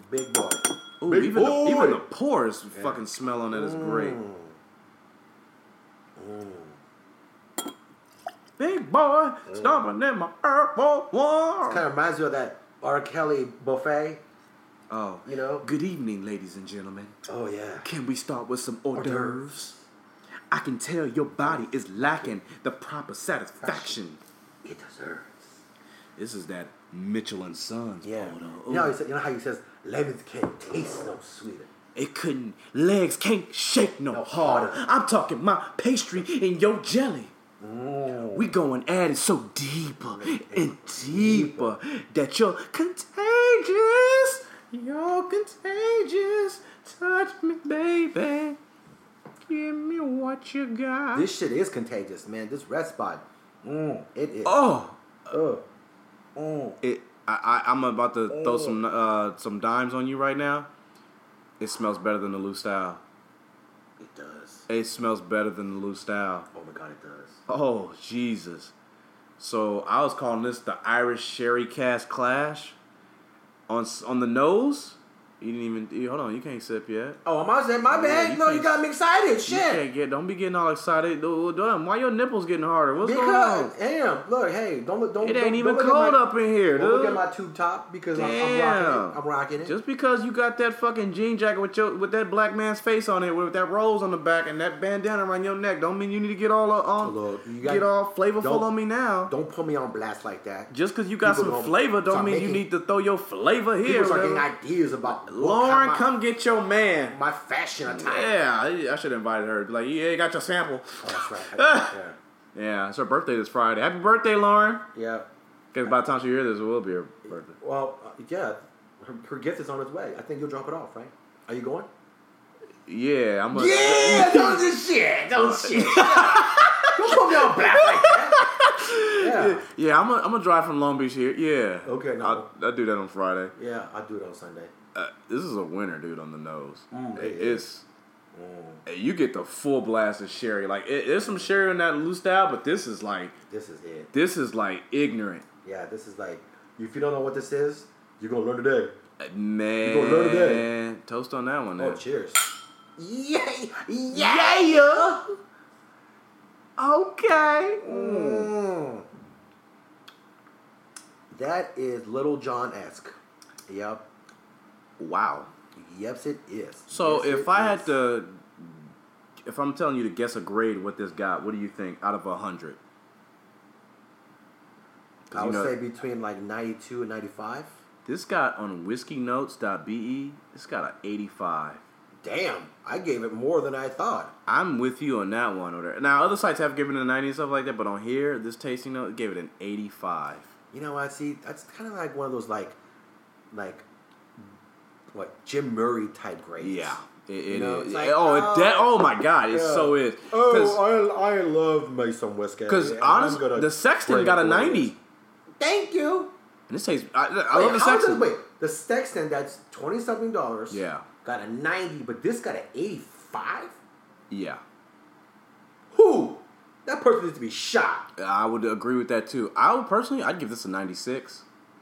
Big boy. Ooh, Big even, the, boy. even the pores Yeah. fucking smell on it is great. Mm. Big boy, stomping in my Air Force One. Kind of reminds me of that R. Kelly buffet. Oh, You know? good evening, ladies and gentlemen. Oh yeah. Can we start with some hors Hors d'oeuvres? I can tell your body is lacking the proper satisfaction. It deserves. This is that Mitchell and Sons Yeah. photo. You know, how Ooh. he said, you know how he says lemons can't taste no sweeter. It couldn't, legs can't shake no, No harder. harder. I'm talking my pastry and your jelly. Mm. We going at it so deeper and deeper that you're contagious. You're contagious. Touch me, baby. Give me what you got. This shit is contagious, man. This red spot. Mm, it is. Oh, Ugh. Mm. it. I, I I'm about to throw some uh some dimes on you right now. It smells better than the loose style. It does. It smells better than the loose style. Oh my god, it does. Oh, Jesus. So I was calling this the Irish Sherry Cask Clash. On on the nose, you didn't even, you, hold on, you can't sip yet. Oh, am I saying my Yeah, bad? you no, you can't- got me excited. You Shit. can't get, don't be getting all excited. Do- do- Why your nipples getting harder? What's going Because on? damn, look, hey, don't look, don't. It ain't don't, even don't look cold at my, up in here, Don't dude. look at my tube top because I'm, I'm rocking Damn. it. I'm rocking it. Just because you got that fucking jean jacket with your with that black man's face on it, with that rose on the back and that bandana around your neck, don't mean you need to get all uh, on, Look, you got- get all flavorful don't- on me now. Don't put me on blast like that. Just because you got People some don't flavor, don't start mean you making- need to throw your flavor here. People start getting whatever. ideas about what Lauren, kind of- come get your man. my fashion attire. Yeah, I, I should have invited her. Be like, yeah, you got your sample. Oh, that's right. yeah. Yeah, it's her birthday this Friday. Happy birthday, Lauren. Yeah. Because by the time she hears this, it will be her birthday. Well, uh, yeah. Her, her gift is on its way. I think you'll drop it off, right? Are you going? Yeah, I'm a, Yeah, don't do shit. Don't shit. Don't put me on blast like that. Yeah. Yeah, I'm gonna I'm drive from Long Beach here. Yeah. Okay, no. I'll, I'll do that on Friday. Yeah, I'll do it on Sunday. Uh, this is a winner, dude, on the nose. Mm, It- it it's you get the full blast of sherry. Like it, there's some sherry in that loose style, but this is like This is it. this is like ignorant. Yeah, this is like, if you don't know what this is, you're going to learn today. Man, gonna learn today. toast on that one. Oh, Then. cheers. Yay! Yeah. Okay. Mm. That is Little John-esque. Yep. Wow. Yeps, it is. So Yes, if it I had is. to, if I'm telling you to guess a grade what this got, what do you think out of a hundred? I would say between like ninety-two and ninety-five. This got on whiskey notes dot b e. This got an eighty-five. Damn, I gave it more than I thought. I'm with you on that one. Or now other sites have given it a ninety and stuff like that, but on here, this tasting note gave it an eighty-five. You know what? See, that's kind of like one of those like, like, what Jim Murray type grades. Yeah, it, it You know, is. it's like, oh, it oh, de- oh my god, it yeah. so is. Oh, I I love me some whiskey. Because and I'm honestly, gonna the Sexton grade got it a the way it ninety. is. Thank you. And this tastes. I, I Wait, love the how does- Sexton. Wait, the Sexton that's twenty something dollars. Yeah, Got a ninety, but this got an eighty-five. yeah. Who? That person needs to be shot. I would agree with that too. I would personally, I'd give this a ninety-six.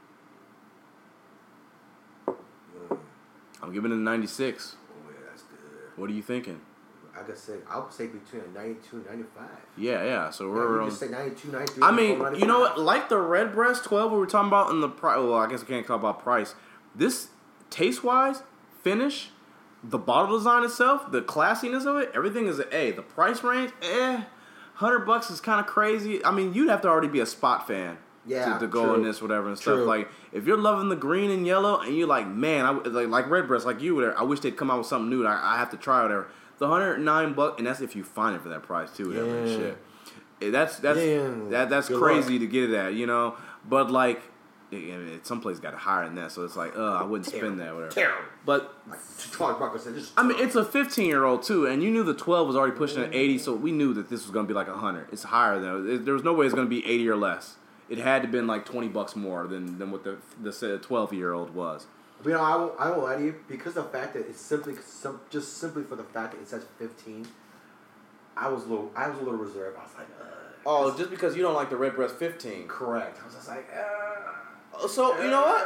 I'm giving it a ninety-six. Oh yeah, that's good. What are you thinking? I could say I would say between a ninety-two and ninety-five. Yeah, yeah. So Yeah, we're you on. just say ninety-two, ninety-three. I mean, ninety-four, you know what? ninety-five. Like the Red Breast twelve we were talking about in the price. Well, I guess I can't talk about price. This taste wise, finish, the bottle design itself, the classiness of it, everything is an A. The price range, eh, hundred bucks is kind of crazy. I mean, you'd have to already be a Spot fan. Yeah, to, to go true. on this, whatever, and stuff. True. Like, if you're loving the green and yellow, and you're like, man, I, like, like Red Breast, like you were there, I wish they'd come out with something new. I, I have to try whatever. The one hundred nine bucks, and that's if you find it for that price too, whatever and Yeah. shit. Eh, That's that's Damn. that that's Good crazy luck. to get it at, you know. But like, I mean, some place got it higher than that, so it's like, uh, I wouldn't spend that, whatever. Terrible. But Like Charles Barkley said, this is I mean, it's a fifteen year old too, and you knew the twelve was already pushing at eighty, so we knew that this was going to be like a hundred. It's higher than it, there was no way it's going to be eighty or less. It had to been like twenty bucks more than, than what the the twelve year old was. You know, I won't, I won't lie to you because of the fact that it's simply some, just simply for the fact that it says fifteen. I was a little, I was a little reserved. I was like, uh, Oh, just because you don't like the Red Breast fifteen. correct. I was just like, uh, So you know what?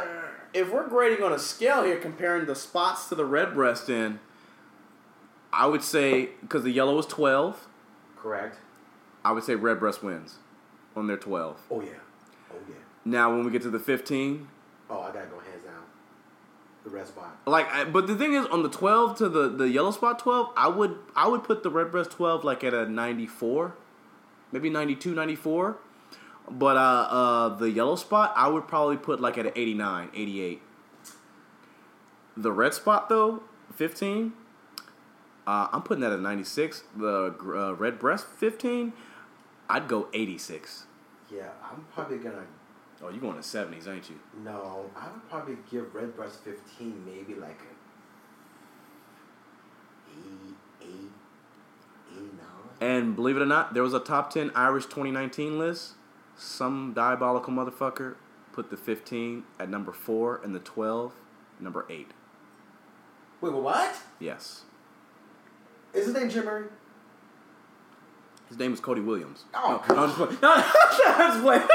if we're grading on a scale here, comparing the spots to the Redbreast, in, I would say because the yellow is twelve. Correct. I would say Redbreast wins on their twelve. Oh yeah. Oh yeah. Now when we get to the fifteen, Oh, I gotta go hands down. The red spot. like, I, but the thing is, on the twelve to the, the yellow spot twelve, I would I would put the Redbreast twelve like at a ninety-four, maybe ninety-two, ninety-four. But uh, uh, the yellow spot, I would probably put like at an eighty-nine, eighty-eight. The red spot though, fifteen, uh, I'm putting that at ninety-six. The uh, Redbreast fifteen, I'd go eighty-six. Yeah, I'm probably gonna. Oh, you're going to seventies, ain't you? No, I would probably give Redbreast fifteen maybe like a eighty-eight, eighty-nine. And believe it or not, there was a top ten Irish twenty nineteen list. Some diabolical motherfucker put the fifteen at number four and the twelve number eight. Wait, what? Yes. Is his name Jim Murray? His name is Cody Williams. Oh, No, I'm just playing. No, I'm just playing.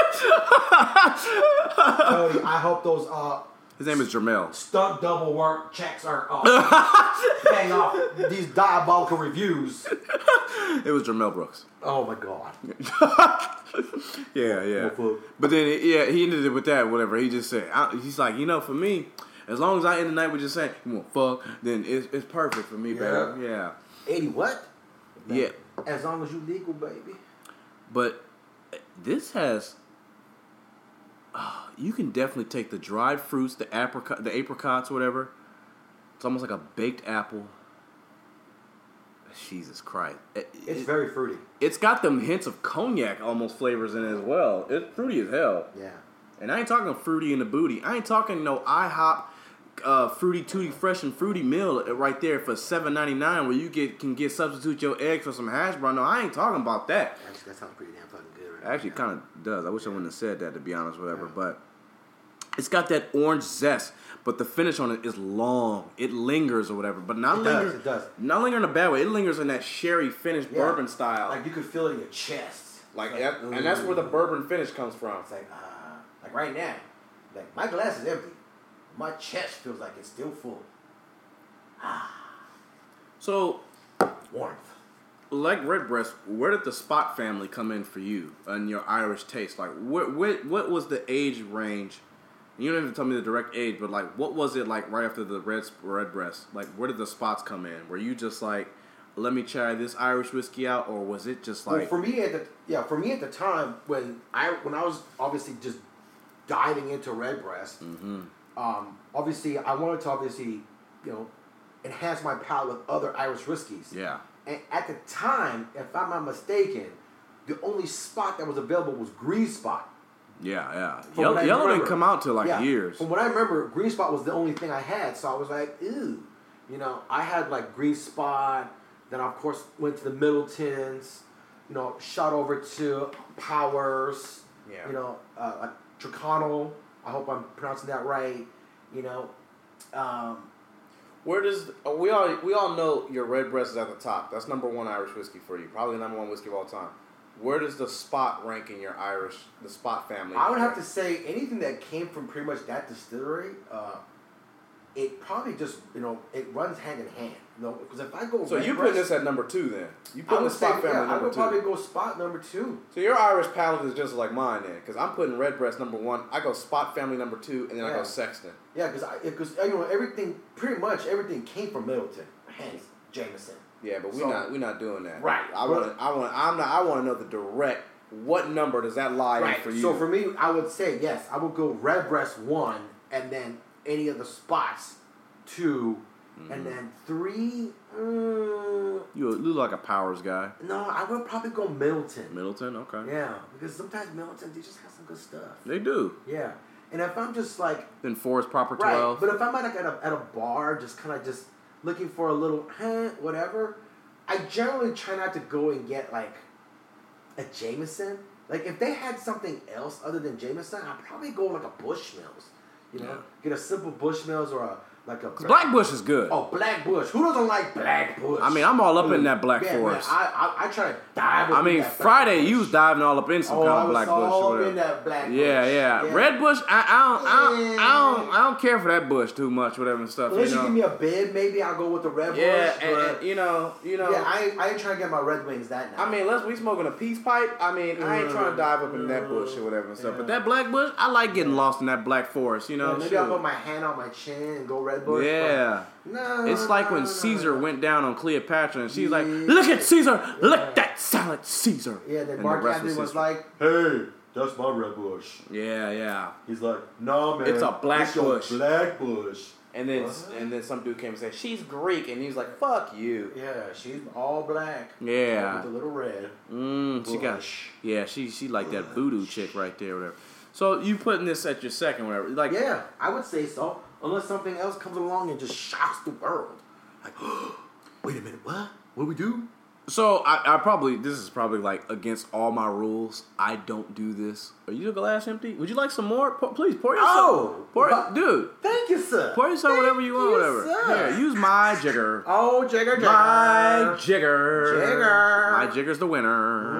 Cody, I hope those uh His name is Jermel. stunt double work checks are uh, paying off these diabolical reviews. It was Jermel Brooks. Oh my god. Yeah, yeah. No food. But then, yeah, he ended it with that, whatever. He just said, I, he's like, you know, for me, as long as I end the night with just saying, you want fuck, then it's, it's perfect for me, Yeah. baby. Yeah. eighty what? Yeah. As long as you legal, baby. But this has, oh, you can definitely take the dried fruits, the apricot, the apricots, whatever. It's almost like a baked apple. Jesus Christ. It, It's it, very fruity. it's got them hints of cognac almost flavors in it as well. It's fruity as hell. Yeah. And I ain't talking fruity in the booty. I ain't talking no IHOP uh, fruity tooty fresh and fruity meal right there for seven ninety-nine where you get can get substitute your eggs for some hash brown. No, I ain't talking about that. Actually, that sounds pretty damn fucking good. Right Actually, now. kind of does. I wish I wouldn't have said that, to be honest, whatever. Yeah. But it's got that orange zest, but the finish on it is long. It lingers or whatever, but not It linger. does, it does. Not linger in a bad way. It lingers in that sherry finished Yeah. bourbon style. Like you could feel it in your chest. Like, It's that, and that's where the ooh. bourbon finish comes from. It's like, ah, like right now, like my glass is empty. My chest feels like it's still full. So, Warmth. like Redbreast, where did the Spot family come in for you and your Irish taste? Like, what what what was the age range? You don't have to tell me the direct age, but like, what was it like right after the Red Redbreast? Like, where did the Spots come in? Were you just like, let me try this Irish whiskey out, or was it just like? Well, for me at the yeah, for me at the time when I when I was obviously just diving into Redbreast, mm-hmm. um, obviously I wanted to obviously you know enhance my palate with other Irish whiskeys. Yeah. And at the time, if I'm not mistaken, the only spot that was available was Green Spot. Yeah, yeah. From Yellow, what I Yellow didn't remember. come out till like Yeah. years. From what I remember, Green Spot was the only thing I had, so I was like, ew. You know, I had like Green Spot, then I, of course went to the Middletons, you know, shot over to Powers, Yeah. you know, uh, like Tricano, I hope I'm pronouncing that right, you know. Um, Where does uh, we all we all know your Redbreast is at the top? That's number one Irish whiskey for you, probably the number one whiskey of all time. Where does the Spot rank in your Irish, the Spot family? I would have to say anything that came from pretty much that distillery, uh, it probably just, you know, it runs hand in hand. You know, because if I go So you Redbreast- put this at number two then? You I put the would say, Spot family yeah, I number would two. probably go Spot number two. So your Irish palate is just like mine then, because I'm putting Redbreast number one. I go Spot family number two, and then I Yeah. go Sexton. Yeah, because because you know everything, pretty much everything came from Middleton, hence Jameson. Yeah, but we're So- not we're not doing that. Right. I want I want I'm not I want to know the direct. What number does that lie Right. in for you? So for me, I would say yes. I would go Redbreast one, and then any of the Spots two, Mm-hmm. and then three. Mm, you look like a Powers guy. no, I would probably go Middleton. Middleton, okay. Yeah, because sometimes Middleton they just have some good stuff. They do. Yeah, and if I'm just like Then four is proper right, twelve. but if I'm like at a at a bar, just kind of just looking for a little huh, whatever, I generally try not to go and get like a Jameson. Like if they had something else other than Jameson, I'd probably go like a Bushmills. You know, Yeah. get a simple Bushmills or a Like a Black Bush is good. Oh, Black Bush. Who doesn't like Black Bush? I mean, I'm all up in that Black man, Forest. Man, I, I I try to dive. I mean, Friday you was diving all up in some oh, kind I of was Black Bush. all Or whatever. in that Black Bush. Yeah, yeah, yeah. Red Bush. I, I don't, I don't, I don't, I don't care for that bush too much, whatever and stuff. Unless you you, know? give me a bid, maybe I'll go with the Red yeah, Bush. and, but and, you know, you know. yeah, I ain't, I ain't trying to get my Red Wings that night. I mean, unless we smoking a peace pipe, I mean, I ain't trying to dive up in that bush or whatever and stuff. Yeah. But that Black Bush, I like getting lost in that Black Forest, you know. yeah, maybe Shoot. I'll put my hand on my chin and go Red Bush. Yeah. but No, It's like no, when no, Caesar no. went down on Cleopatra and she's like, Yeah. look at Caesar, look Yeah. that salad, Caesar. Yeah, then And Mark the rest Anthony was history. like, "Hey, that's my Red Bush." Yeah, yeah. He's like, "No, man, It's a black it's your bush." Black Bush." And then What? and then some dude came and said, she's Greek. And he's like, fuck you. Yeah, she's all black. Yeah. with a little red. Mm, she got, Bush. yeah, she she like that voodoo chick right there, whatever. So you putting this at your second, whatever. Like, Yeah, I would say so. Unless something else comes along and just shocks the world. Like, wait a minute, what? What we do? So I, I probably this is probably like against all my rules. I don't do this. Are you glass empty? Would you like some more? Pour, please pour yourself. Oh, pour, but- dude. Thank you, sir. Pour yourself Thank whatever you want, you, whatever. sir. Here, use my jigger. Oh, jigger, jigger. My jigger. Jigger. My jigger's the winner. Mm.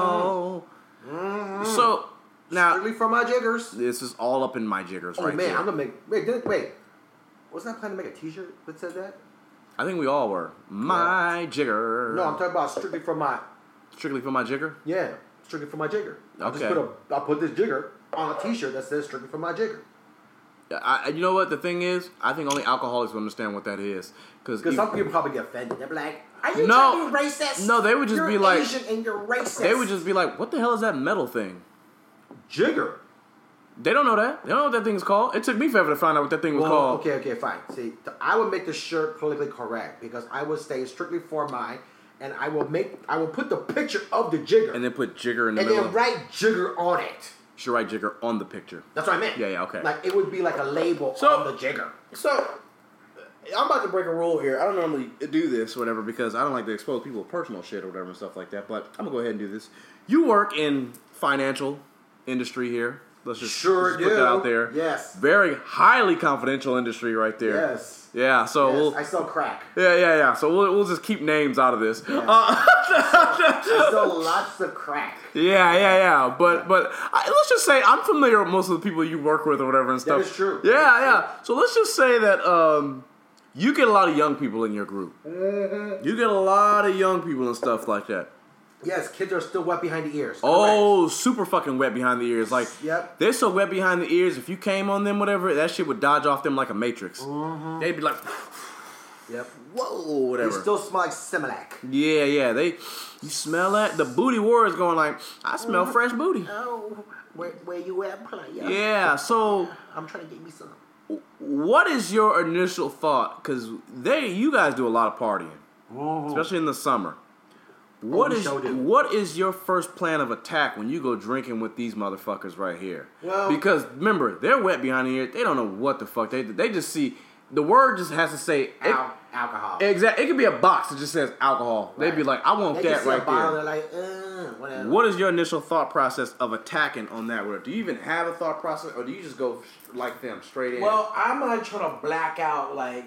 Oh. Mm. So now Strictly for my jiggers. this is all up in my jiggers Oh right man, there. I'm gonna make. Wait, did, wait. Wasn't I planning to make a T-shirt that said that? I think we all were. My jigger. No, I'm talking about strictly for my. Strictly for my jigger. Yeah, strictly for my jigger. I'll Okay. just put a. I'll put this jigger on a T-shirt that says strictly for my jigger. I, I- you know what the thing is? I think only alcoholics will understand what that is. Because Because some people probably get offended. They're like, "Are you No. trying to be racist? No, they would just you're be like- Asian and you're racist." they would just be like, "What the hell is that metal thing?" jigger. They don't know that. They don't know what that thing's called. It took me forever to find out what that thing was Well, called. okay, okay, fine. See, th- I would make the shirt politically correct because I would say strictly for my, and I will make, I will put the picture of the jigger, And then put jigger in the and middle. then write jigger on it. You should write jigger on the picture. That's what I meant. Yeah, yeah, okay. Like it would be like a label So- on the jigger. So, I'm about to break a rule here. I don't normally do this or whatever because I don't like to expose people's personal shit or whatever and stuff like that. But I'm gonna go ahead and do this. You work in financial industry here. Let's just, Sure let's just put do. that out there. Yes. Very highly confidential industry right there. Yes. Yeah. So Yes, we'll. I sell crack. Yeah, yeah, yeah. So we'll we'll just keep names out of this. Yeah. Uh, I sell lots of crack. yeah, yeah, yeah. But but I, let's just say I'm familiar with most of the people you work with or whatever and stuff. is true. Yeah, That is yeah. So let's just say that um, you get a lot of young people in your group. Mm-hmm. You get a lot of young people and stuff like that. Yes, kids are still wet behind the ears. Oh, super fucking wet behind the ears. Like, Yep. they're so wet behind the ears, if you came on them, whatever, that shit would dodge off them like a matrix. Mm-hmm. They'd be like, Yep. whoa, They whatever. still smell like Similac. yeah, yeah. They, you smell that? The booty war is going like, I smell Mm-hmm. fresh booty. Oh, where where you at, player? Yeah, so I'm trying to get me some. what is your initial thought? Because they, you guys do a lot of partying, Mm-hmm. especially in the summer. What we is sure do. what is your first plan of attack when you go drinking with these motherfuckers right here? Well- because remember, they're wet behind the ears. They don't know what the fuck they they just see. The word just has to say it, Al- alcohol. exactly. It could be a box that just says alcohol. They'd be Right. like, I want They that can see a right bottle, there. they're like, uh, whatever. What is your initial thought process of attacking on that word? Do you even have a thought process, or do you just go like them straight in? Well, I'm gonna try to black out like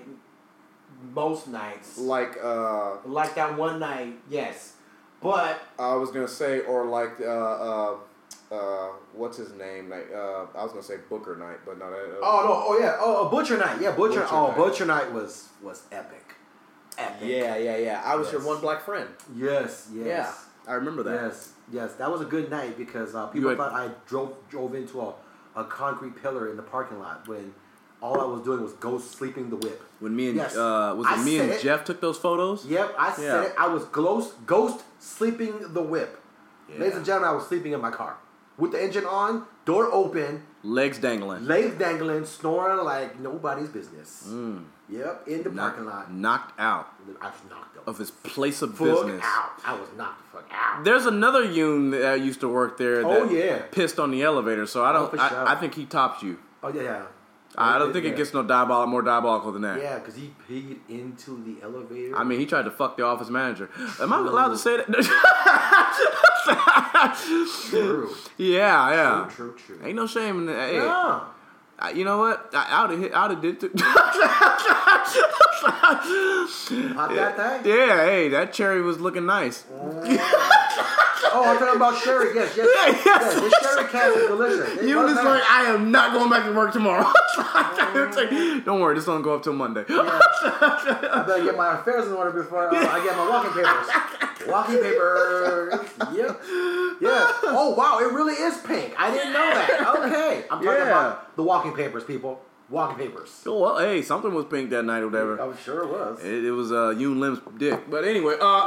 most nights. like uh, Like that one night, yes. But I was gonna say, or like uh, uh, uh, what's his name? Like uh, I was gonna say Booker Night, but no. That, uh, oh no, oh yeah, oh Butcher Night, yeah, Butcher. Butcher oh, Night. Butcher Night was was epic, epic. yeah, yeah, yeah. I was Yes. your one black friend. Yes, yes. Yeah, I remember that. Yes, yes, that was a good night because uh, people had- thought I drove drove into a, a concrete pillar in the parking lot when all I was doing was ghost sleeping the whip. When me and Yes. uh, was I it me said and it. Jeff took those photos? Yep, I Yeah. said it. I was ghost ghost sleeping the whip. Yeah. Ladies and gentlemen, I was sleeping in my car with the engine on, door open, Legs dangling. legs dangling, snoring like nobody's business. Mm. Yep, in the Knock- parking lot. knocked out I was knocked out. of his place of Fuck business. out. I was knocked the fuck out. There's another Yoon that used to work there that Oh, yeah. pissed on the elevator, so I don't. for I, sure. I think he tops you. Oh yeah, yeah. I don't think yeah. it gets no diabolical, more diabolical than that. Yeah, because he peed into the elevator. I mean, he tried to fuck the office manager. Am I allowed to say that? true. yeah, yeah. True, true, true. Ain't no shame in that. Hey, No. I, you know what? I, I would have hit. I would have did. Too. Pop that thing? Yeah, hey, that cherry was looking nice. Oh, I'm talking about sherry. Yes, yes. Yeah, yes. yes this sherry can is delicious. It You was was nice. like, I am not going back to work tomorrow. Don't worry, this don't go up till Monday. Yeah. I better get my affairs in order before uh, I get my walking papers. Walking papers. Yep. Yeah. Oh, wow. It really is pink. I didn't know that. Okay. I'm talking Yeah. about the walking papers, people. Walking papers. Oh, well, hey, something was pink that night or whatever. I'm sure it was. It, it was uh, Yoon Lim's dick. But anyway, uh,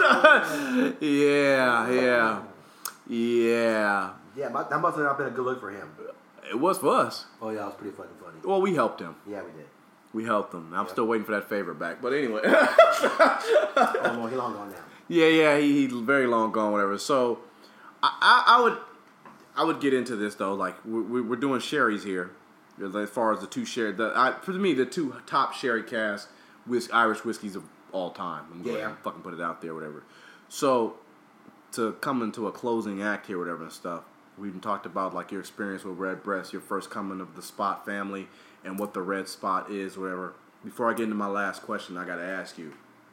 yeah, yeah, yeah. Yeah, but that must have not been a good look for him. It was for us. Oh, yeah. It was pretty fucking funny. Well, we helped him. Yeah, we did. We helped him. I'm Yeah. still waiting for that favor back. But anyway. Oh, no. He's long gone now. Yeah, yeah, he, he's very long gone, whatever. So, I, I, I would, I would get into this though. Like we, we're doing sherries here, as far as the two sherry. The I, for me, the two top sherry cask whis, Irish whiskeys of all time. I'm going Yeah. to fucking put it out there, whatever. So, to come into a closing act here, whatever and stuff. We even talked about like your experience with Redbreast, your first coming of the Spot family, and what the Red Spot is, whatever. Before I get into my last question, I got to ask you.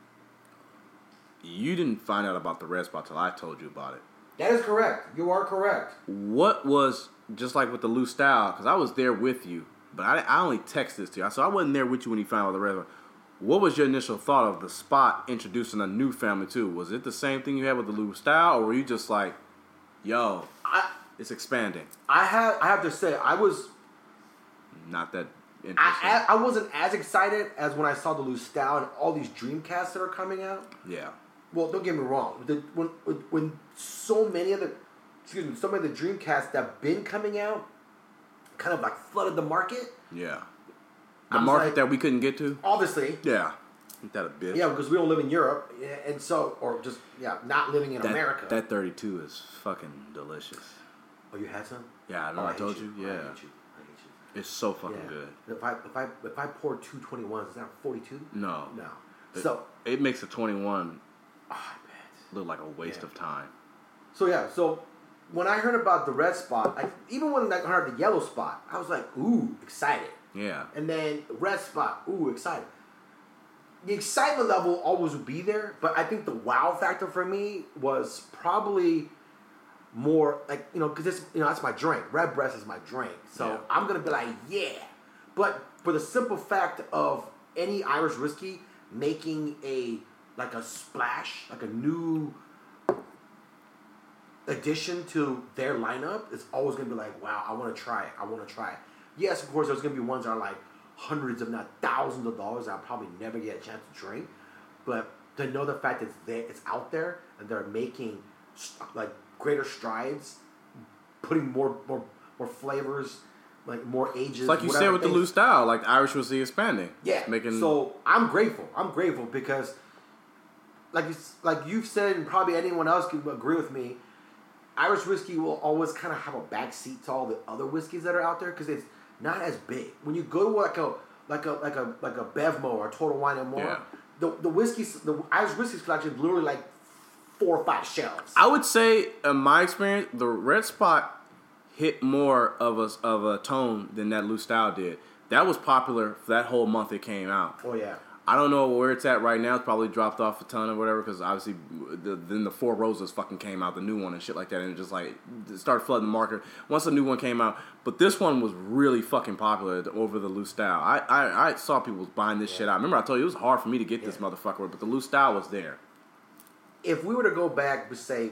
You didn't find out about the Red Spot till I told you about it. That is correct. You are correct. What was, just like with the Loose Style, because I was there with you, but I, I only texted this to you, so I wasn't there with you when you found out about the Red Spot. What was your initial thought of the Spot introducing a new family too? Was it the same thing you had with the Loose Style, or were you just like, yo, I it's expanding? I have I have to say I was Not that interesting. I, I I wasn't as excited as when I saw the Loose Style and all these Dreamcasts that are coming out. yeah. Well, don't get me wrong. The, when when so many of the excuse me, so many of the Dreamcasts that have been coming out, kind of like flooded the market. Yeah. The I'm market like- that we couldn't get to? Obviously, Yeah. Ain't that a bitch? yeah, because we don't live in Europe, and so or just yeah, not living in That, America. that thirty-two is fucking delicious. oh, you had some? Yeah, I know Oh, I, hate told you. I Yeah. hate you. I hate you. It's so fucking Yeah. good. If I if I if I pour two twenty ones, is that forty two? No. No. It, So it makes a twenty-one oh, I bet. look like a waste Yeah. of time. So yeah, so when I heard about the Red Spot, I, even when I heard the Yellow Spot, I was like, ooh, excited. Yeah. And then Red Spot, ooh, excited. The excitement level always would be there, but I think the wow factor for me was probably more like, you know, because this, you know, that's my drink. Redbreast is my drink. So Yeah. I'm going to be like, yeah. But for the simple fact of any Irish whiskey making a, like a splash, like a new addition to their lineup, it's always going to be like, wow, I want to try it. I want to try it. Yes, of course, there's going to be ones that are like hundreds, if not thousands of dollars that I'll probably never get a chance to drink. But to know the fact that it's there, it's out there, and they're making like greater strides, putting more more more flavors, like more ages. It's like you said whatever with the things. Loose Style, like Irish whiskey expanding. Yeah. It's making So I'm grateful. I'm grateful because, like you, like you've said, and probably anyone else could agree with me, Irish whiskey will always kind of have a backseat to all the other whiskeys that are out there because it's not as big. When you go to like a like a like a like a Bevmo or a Total Wine and More, Yeah. the the whiskeys, the Irish whiskeys collection is literally like four or five shelves. I would say, in my experience, the Red Spot hit more of a of a tone than that Loose Style did. That was popular for that whole month it came out. Oh yeah. I don't know where it's at right now. It's probably dropped off a ton or whatever because obviously the, then the Four Roses fucking came out, the new one and shit like that, and it just like it started flooding the market once the new one came out. But this one was really fucking popular over the Loose Style. I I, I saw people buying this Yeah. shit out. Remember I told you it was hard for me to get this Yeah. motherfucker, but the Loose Style was there. If we were to go back, to say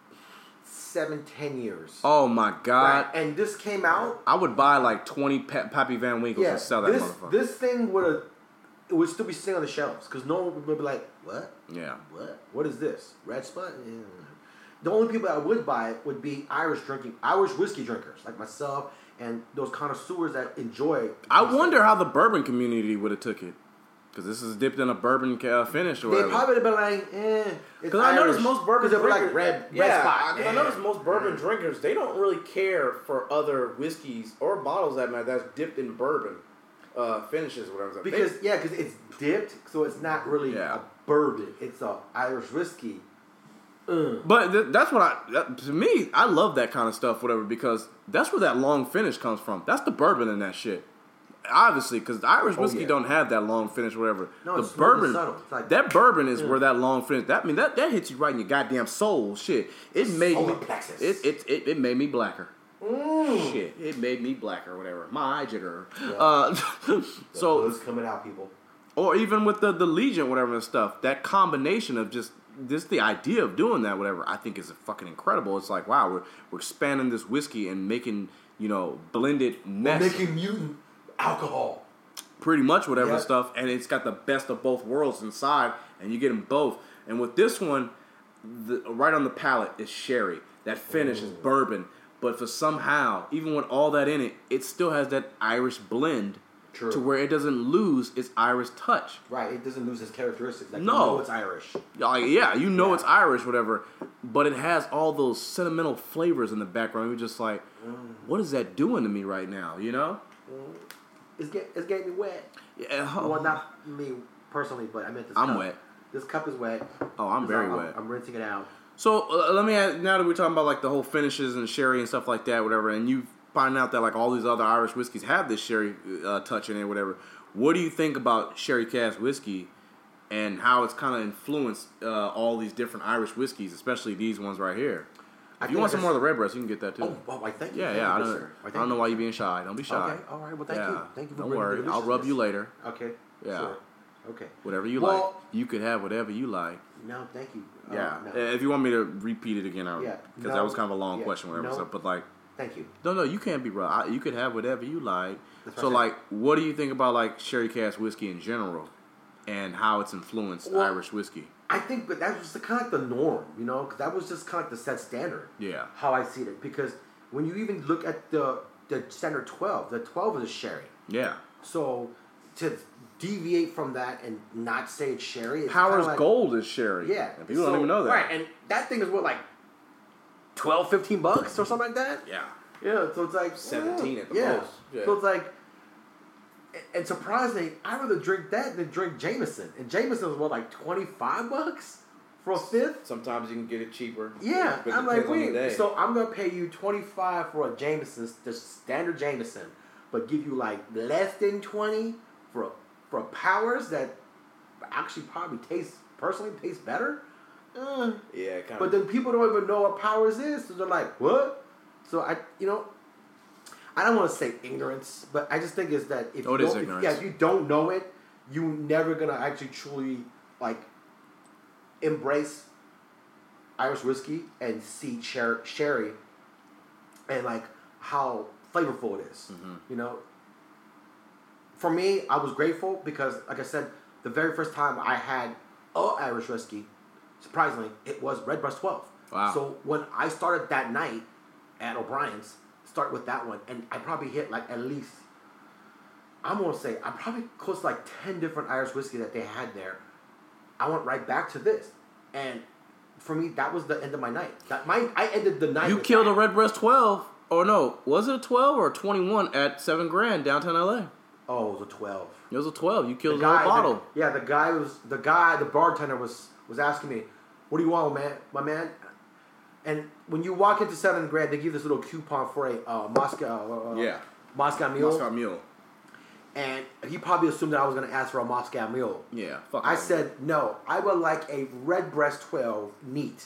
seven, ten years, Oh my god! right, and this came out, I would buy like twenty pa- Pappy Van Winkles yeah, and sell that this motherfucker. this thing would have it would still be sitting on the shelves because no one would be like, what? yeah. What? What is this? Red Spot? Yeah. The only people that would buy it would be Irish drinking, Irish whiskey drinkers like myself and those connoisseurs that enjoy. I these wonder things. how the bourbon community would have took it. Because this is dipped in a bourbon uh, finish or They whatever. probably would have been like, eh. Because I noticed most bourbon Because they were like drinkers, red, yeah, red spot. I, I eh. noticed most bourbon drinkers, they don't really care for other whiskeys or bottles that matter that's dipped in bourbon uh, finishes or whatever. Because yeah, because it's dipped, so it's not really Yeah. a bourbon. It's a Irish whiskey Mm. But th- that's what I. That, to me, I love that kind of stuff, whatever, because that's where that long finish comes from. That's the bourbon in that shit. Obviously, because the Irish whiskey oh, yeah. don't have that long finish, whatever. No, the it's smooth and bourbon, subtle. It's like- that bourbon is Yeah. where that long finish. That I mean that that hits you right in your goddamn soul. Shit, it made Solar me. plexus. It, it it it made me blacker. Mm. Shit, it made me blacker, whatever. My eye jigger. Yeah. Uh, The so blood's coming out, people. or even with the the Legion, whatever and stuff. That combination of just just the idea of doing that, whatever, I think is fucking incredible. It's like, wow, we're we're expanding this whiskey and making, you know, blended mess, We're making mutant alcohol. pretty much whatever Yep. stuff, and it's got the best of both worlds inside, and you get them both. And with this one, the, right on the palate is sherry. That finish is bourbon, but for somehow, even with all that in it, it still has that Irish blend. True. To where it doesn't lose its Irish touch. Right, it doesn't lose its characteristics. Like, No. you know it's Irish. Like, yeah, you know Yeah. it's Irish, whatever, but it has all those sentimental flavors in the background. You're just like, what is that doing to me right now? You know? It's get, it's getting me wet. Yeah. Well, not me personally, but I meant this I'm cup. wet. This cup is wet. Oh, I'm 'Cause very I'm, wet. I'm rinsing it out. So uh, let me ask, now that we're talking about like the whole finishes and sherry and stuff like that, whatever, and you find out that like all these other Irish whiskeys have this sherry uh, touch in it, whatever. What do you think about sherry cask whiskey and how it's kind of influenced uh, all these different Irish whiskeys, especially these ones right here? I If you think want some I more of just- the Redbreast, you can get that too. Oh, well, why, thank you. yeah, Thank yeah. I you, don't, sir. Why, I thank don't know you. why you're being shy. Don't be shy. Okay, all right. Well, thank yeah. you. Thank you for Don't bringing worry. the I'll rub you deliciousness. later. Okay. Yeah. Sure. Okay. Whatever you Well- like. You could have whatever you like. No, thank you. Uh, Yeah. no. If you want me to repeat it again, I'll, Yeah. because No. that was kind of a long Yeah. question, whatever. No. So, but like, Thank you. no, no, you can't be right. You could have whatever you like. That's So, what I like, what do you think about like sherry cask whiskey in general, and how it's influenced Well- Irish whiskey? I think, but that was kind of like the norm, you know, because that was just kind of like the set standard. Yeah. How I see it, because when you even look at the the standard twelve, the twelve is a sherry. Yeah. So to deviate from that and not say it's sherry, it's Powers kinda like, Gold is sherry. Yeah, And people so- don't even know that. Right, and that thing is what, like twelve, fifteen bucks or something like that. Yeah. Yeah, so it's like seventeen mm, at the yeah. most. Yeah. So it's like, and surprisingly, I'd rather drink that than drink Jameson. And Jameson was what, like twenty five bucks for a fifth. Sometimes you can get it cheaper. Yeah, but it I'm like, depends on the wait. day. So I'm gonna pay you twenty five for a Jameson, the standard Jameson, but give you like less than twenty for a, for a Powers that actually probably tastes personally tastes better. Uh, yeah, kind but of. then people don't even know what Powers is, so they're like, what? So I, you know, I don't want to say ignorance, but I just think is that if Oh, you it is don't, if, ignorance. yeah, if you don't know it, you're never gonna actually truly like embrace Irish whiskey and see sher- sherry and like how flavorful it is. Mhm. You know, for me, I was grateful because, like I said, the very first time I had a Irish whiskey, surprisingly, it was Redbreast twelve. Wow. So when I started that night at O'Brien's, start with that one, and I probably hit like at least, I'm gonna say, I probably close to like ten different Irish whiskey that they had there. I went right back to this, and for me, that was the end of my night. That my I ended the night. You with killed that. a Redbreast twelve, or no? Was it a twelve or a twenty-one at seven grand downtown L A? Oh, it was a twelve. It was a twelve. You killed The a whole guy- bottle. the- yeah, the guy was the guy. The bartender was was asking me, "What do you want, man, my man?" And when you walk into Seven Grand, they give this little coupon for a uh, Moscow, uh, Yeah. Moscow Mule, Moscow Mule. and he probably assumed that I was going to ask for a Moscow Mule. Yeah. Fuck I off. said no. I would like a Redbreast twelve neat.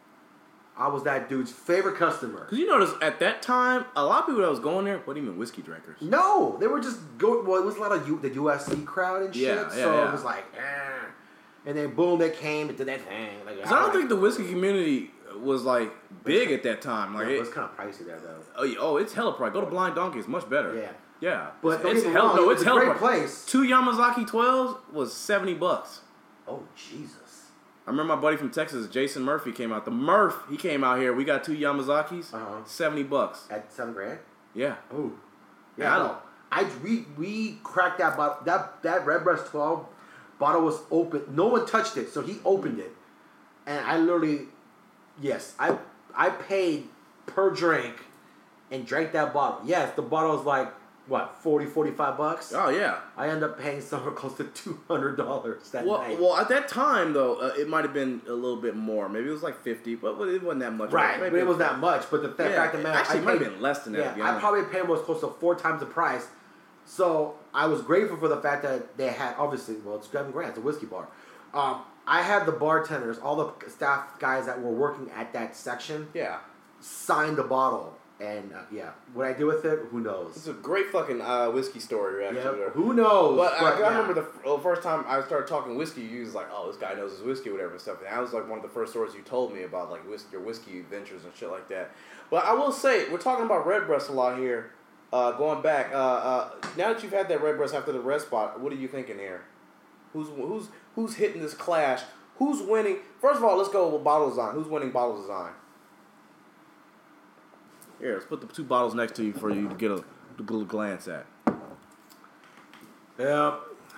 I was that dude's favorite customer. Because you notice at that time, a lot of people that was going there weren't even whiskey drinkers. No, they were just go. Well, it was a lot of U, the U S C crowd and shit. Yeah, yeah, so yeah. it was like, eh. And then boom, they came and did that thing. Like, Because I don't think the whiskey community was like big at that time. Like, Yeah, it it, was kind of pricey there though. oh, yeah, oh, it's hella price. Go to Blind Donkey. It's much better. Yeah. Yeah. But don't it's get me hella, wrong, no, it it's was a hella great price. place. Two Yamazaki twelves was seventy bucks. Oh Jesus! I remember my buddy from Texas, Jason Murphy, came out. The Murph, he came out here. We got two Yamazakis, Uh-huh. seventy bucks. At seven grand. Yeah. Oh. Yeah, Yeah. I no. I we we cracked that bottle. That that Redbreast twelve bottle was open. No one touched it, so he opened it, and I literally, yes, I I paid per drink, and drank that bottle. Yes, the bottle was like what, forty, forty-five bucks? Oh yeah. I end up paying somewhere close to two hundred dollars that Well, night. well, at that time though, uh, it might have been a little bit more. Maybe it was like fifty, but it wasn't that much. Right, Maybe but it was that much. But the Yeah, fact of the matter, actually, I it might have paid- been less than that. Yeah, to be I honest. probably paid almost close to four times the price. So I was grateful for the fact that they had, obviously, well, it's Seven Grand, it's a whiskey bar. Um, I had the bartenders, all the staff guys that were working at that section, Yeah. sign the bottle. And uh, yeah, what I do with it, who knows? It's a great fucking uh, whiskey story, actually. Yeah, there. who knows? But, I, I yeah. remember the well, first time I started talking whiskey, you was like, "Oh, this guy knows his whiskey, whatever and stuff." And that was like one of the first stories you told me about, like whiskey, your whiskey adventures and shit like that. But I will say, we're talking about Redbreast a lot here. Uh, going back, uh, uh, now that you've had that Redbreast after the red spot, what are you thinking here? Who's who's who's hitting this clash? Who's winning? First of all, let's go with bottle design. Who's winning bottle design? Here, let's put the two bottles next to you for you to get a, a little glance at. Yeah.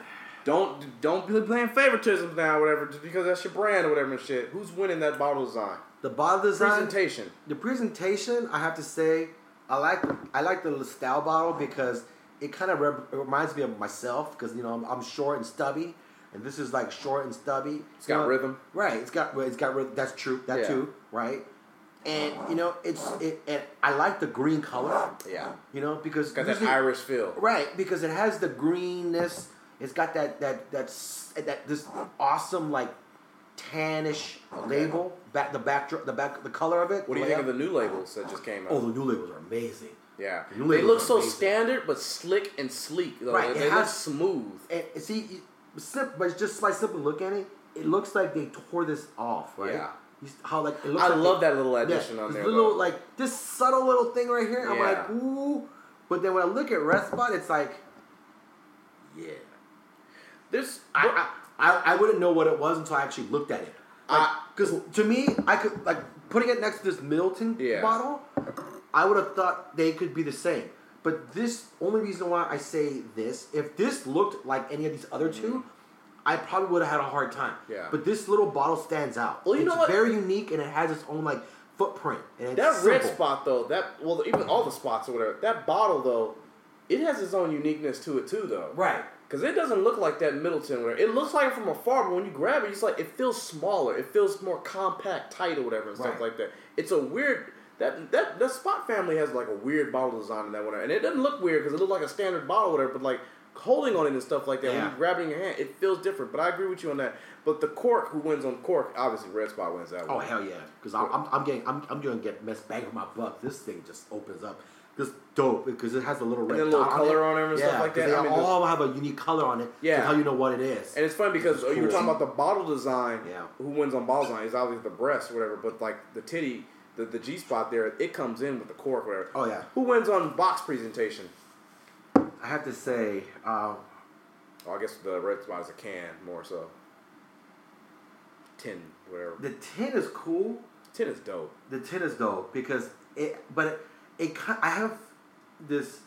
Don't don't be playing favoritism now, whatever, just because that's your brand or whatever and shit. Who's winning that bottle design? The bottle design. Presentation. The presentation, I have to say, I like I like the style bottle because it kind of re- it reminds me of myself because you know I'm, I'm short and stubby, and this is like short and stubby. It's got You know, rhythm. right? It's got it's got rhythm. That's true. That Yeah. too, right? And you know it's it. And I like the green color. Yeah. You know because It's got that usually- Irish feel. right? Because it has the greenness. It's got that that that's that this awesome like tannish label back the backdrop the back the color of it. What do you think of the new labels that just came out? Oh, the new labels are amazing. yeah. the new They labels look are so amazing. standard but slick and sleek. Though. Right, They, it they look has- smooth. And and see, you- sim- but just by simply looking at it, it looks like they tore this off, right? Yeah. You s- How like it looks I like love they- that little addition yeah, on this there. little though. like this subtle little thing right here. I'm Yeah. like, ooh. But then when I look at Red Spot, it's like, yeah. This, I, I, I, I wouldn't know what it was until I actually looked at it. Because to me, I could like putting it next to this Middleton Yeah. bottle. I would have thought they could be the same. But this only reason why I say this, if this looked like any of these other two, I probably would have had a hard time. Yeah. But this little bottle stands out. Well, you it's know what? very unique and it has its own like footprint. And it's that red simple. spot though, that well, even all the spots or whatever. That bottle though, it has its own uniqueness to it too, though. Right. Because it doesn't look like that Middleton. Where it looks like it from afar, but when you grab it, it's like it feels smaller. It feels more compact, tight, or whatever, and stuff Right. like that. It's a weird. That that the Spot family has like a weird bottle design in that one, and it doesn't look weird because it looks like a standard bottle, or whatever. But like holding on it and stuff like that, when Yeah. you grab it in your hand, it feels different. But I agree with you on that. But the cork, who wins on cork, obviously Red Spot wins that Oh one. hell yeah! Because I'm, I'm I'm getting I'm I'm gonna get mess bang for my buck. This thing just opens up. This dope because it has a little red then a little dot color on it, on it and yeah, stuff like 'cause that. They I mean, all have a unique color on it. Yeah. To tell you know what it is. And it's funny because It's you were cool. talking about the bottle design. Yeah. Who wins on bottle design is obviously the breast or whatever, but like the titty, the, the G spot there, it comes in with the cork or whatever. Oh, yeah. Who wins on box presentation? I have to say, uh, Oh, I guess the red spot is a can more so. Tin, whatever. the tin is cool. Tin is dope. The tin is dope because it, but it, it ki- I have this.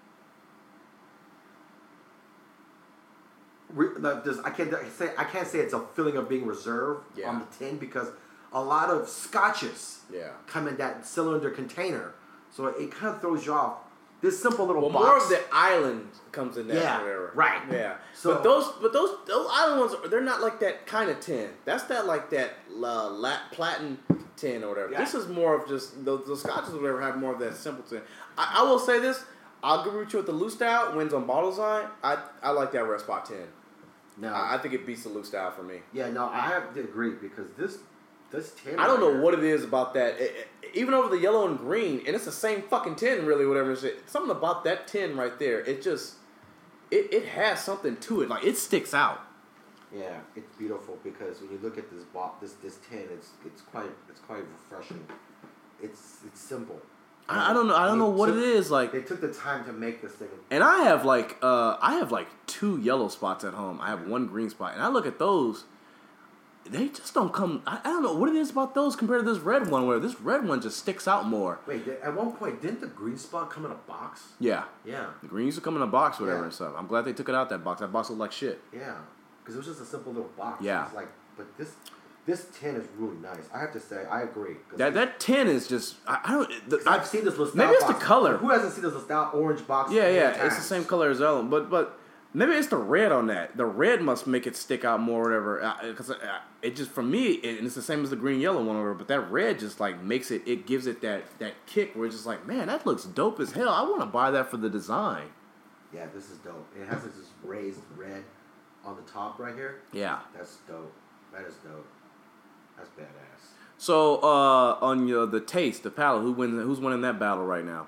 Re, like this I can't say I can't say it's a feeling of being reserved Yeah. on the tin because a lot of scotches Yeah. come in that cylinder container, so it kind of throws you off. This simple little Well, box. more of the island comes in that, Yeah, whatever. right. Yeah. So- but those, but those, those island ones, they're not like that kind of tin. That's that like that uh, lat platin tin or whatever. Yeah. This is more of just the the scotches or whatever have more of that simple tin. I, I will say this. I'll agree with you with the loose style wins on bottle design. I I like that red spot tin. no, I, I think it beats the loose style for me. yeah, no, I have to agree because this this tin. I don't right know here- what it is about that. It- it- even over the yellow and green, and it's the same fucking tin, really, whatever. Shit. Something about that tin right there. It just, it, it has something to it. Like it sticks out. Yeah, it's beautiful because when you look at this bo- this this tin, it's it's quite it's quite refreshing. It's it's simple. I, I don't know. I don't They know what took- it is like. They took the time to make this thing. And I have like uh, I have like two yellow spots at home. I have one green spot, and I look at those. They just don't come. I, I don't know what it is about those compared to this red one, where this red one just sticks out more. Wait, did- at one point, didn't the green spot come in a box? Yeah, Yeah, the green used to come in a box, whatever Yeah. and stuff. I'm glad they took it out that box. That box looked like shit. yeah, because it was just a simple little box. Yeah. It's like, but this This tin is really nice. I have to say, I agree. That that tin is just I, I don't. The, I've seen this LaSalle maybe it's box. the color. Who hasn't seen this LaSalle orange box? Yeah, many yeah, times? it's the same color as Ellen, but but maybe it's the red on that. The red must make it stick out more, or whatever. Because uh, it just for me, it, and it's the same as the green yellow one, or whatever. But that red just like makes it. It gives it that that kick where it's just like, man, that looks dope as hell. I want to buy that for the design. Yeah, this is dope. It has this raised red on the top right here. Yeah. That's dope. That is dope. That's badass. So uh, on your the taste, the palate, who wins? Who's winning that battle right now?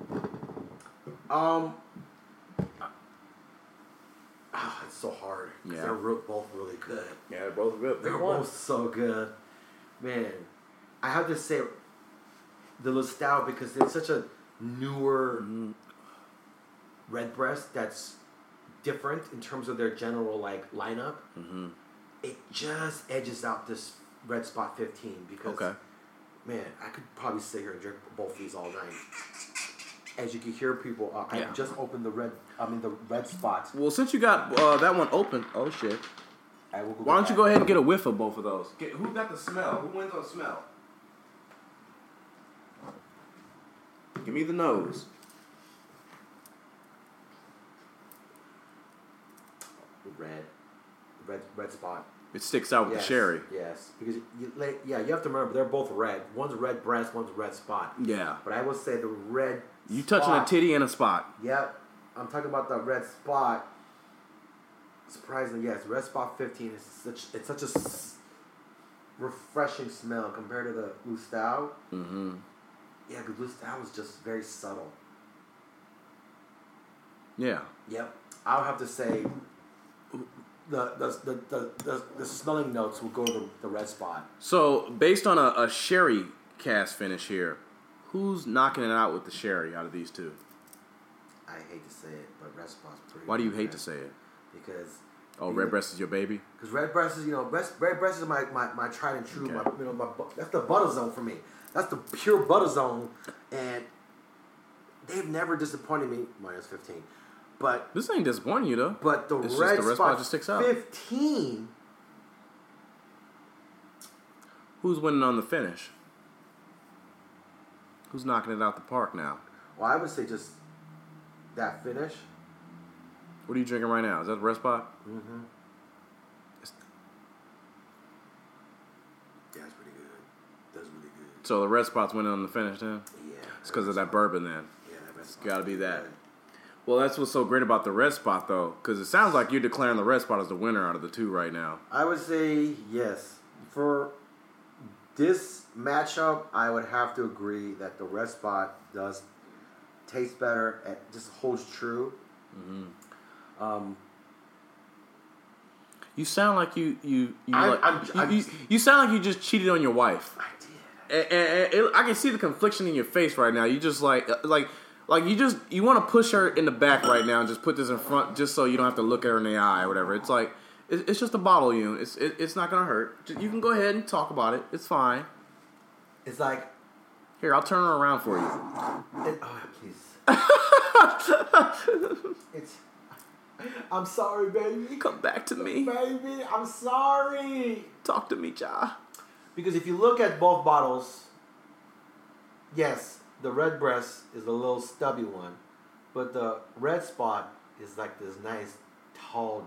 Um. Oh, it's so hard. 'Cause Yeah. They're re- both really good. Yeah, they're both good. They're both so good. Man, I have to say the LaSalle because it's such a newer Mm-hmm. Redbreast that's different in terms of their general like lineup. Mm-hmm. It just edges out this Red Spot fifteen because Okay. man, I could probably sit here and drink both of these all night. As you can hear, people, uh, Yeah. I just opened the red. I mean the Red Spot. Well, since you got uh, that one open, oh shit. I will go Why don't you back. go ahead and get a whiff of both of those? Get, who got the smell? Who wins on smell? Give me the nose. The red, red, red Spot. It sticks out with Yes, the sherry. Yes, because you, like, yeah, you have to remember they're both red. One's red breast, one's red spot. Yeah. But I will say the red. You touching a spot, titty and a spot. Yep, I'm talking about the red spot. Surprisingly, yes, red spot fifteen is such. It's such a s- refreshing smell compared to the LaSalle. Mm-hmm. Yeah, because LaSalle was just very subtle. Yeah. Yep, I'll have to say. The the, the, the, the the smelling notes will go to the, the red spot. So, based on a, a sherry cast finish here, who's knocking it out with the sherry out of these two? I hate to say it, but red spot's pretty. Why do you good, hate man. to say it? Because Oh, you red know- breast is your baby? Because red breast is, you know, red, red breast is my, my, my tried and true. Okay. My, you know, my bu- that's the butter zone for me. That's the pure butter zone, and they've never disappointed me. Minus fifteen, but This ain't disappointing you, though. but the It's just red the red spot, spot just sticks out. fifteen. Who's winning on the finish? Who's knocking it out the park now? Well, I would say just that finish. What are you drinking right now? Is that the red spot? Mm-hmm. It's- Yeah, that's pretty good. That's really good. So the red spot's winning on the finish then? Yeah. It's because of that bourbon then. Yeah, that red spot. Gotta be that. Well, that's what's so great about the red spot, though, because it sounds like you're declaring the red spot as the winner out of the two right now. I would say yes. For this matchup, I would have to agree that the red spot does taste better. It just holds true. Mm-hmm. Um, You sound like you you you, I'm- like, I'm- you, I'm- you, you sound like you just cheated on your wife. I did. And, and, and it, I can see the confliction in your face right now. You just like like like you just you want to push her in the back right now and just put this in front just so you don't have to look at her in the eye or whatever. It's like it, it's just a bottle unit. It's it, it's not gonna hurt. Just- You can go ahead and talk about it. It's fine. It's like, Here, I'll turn her around for you. it, oh, please. It's. I'm sorry, baby. Come back to me. Baby, I'm sorry. Talk to me, Ja. Because if you look at both bottles, yes, the red breast is a little stubby one, but the red spot is like this nice, tall,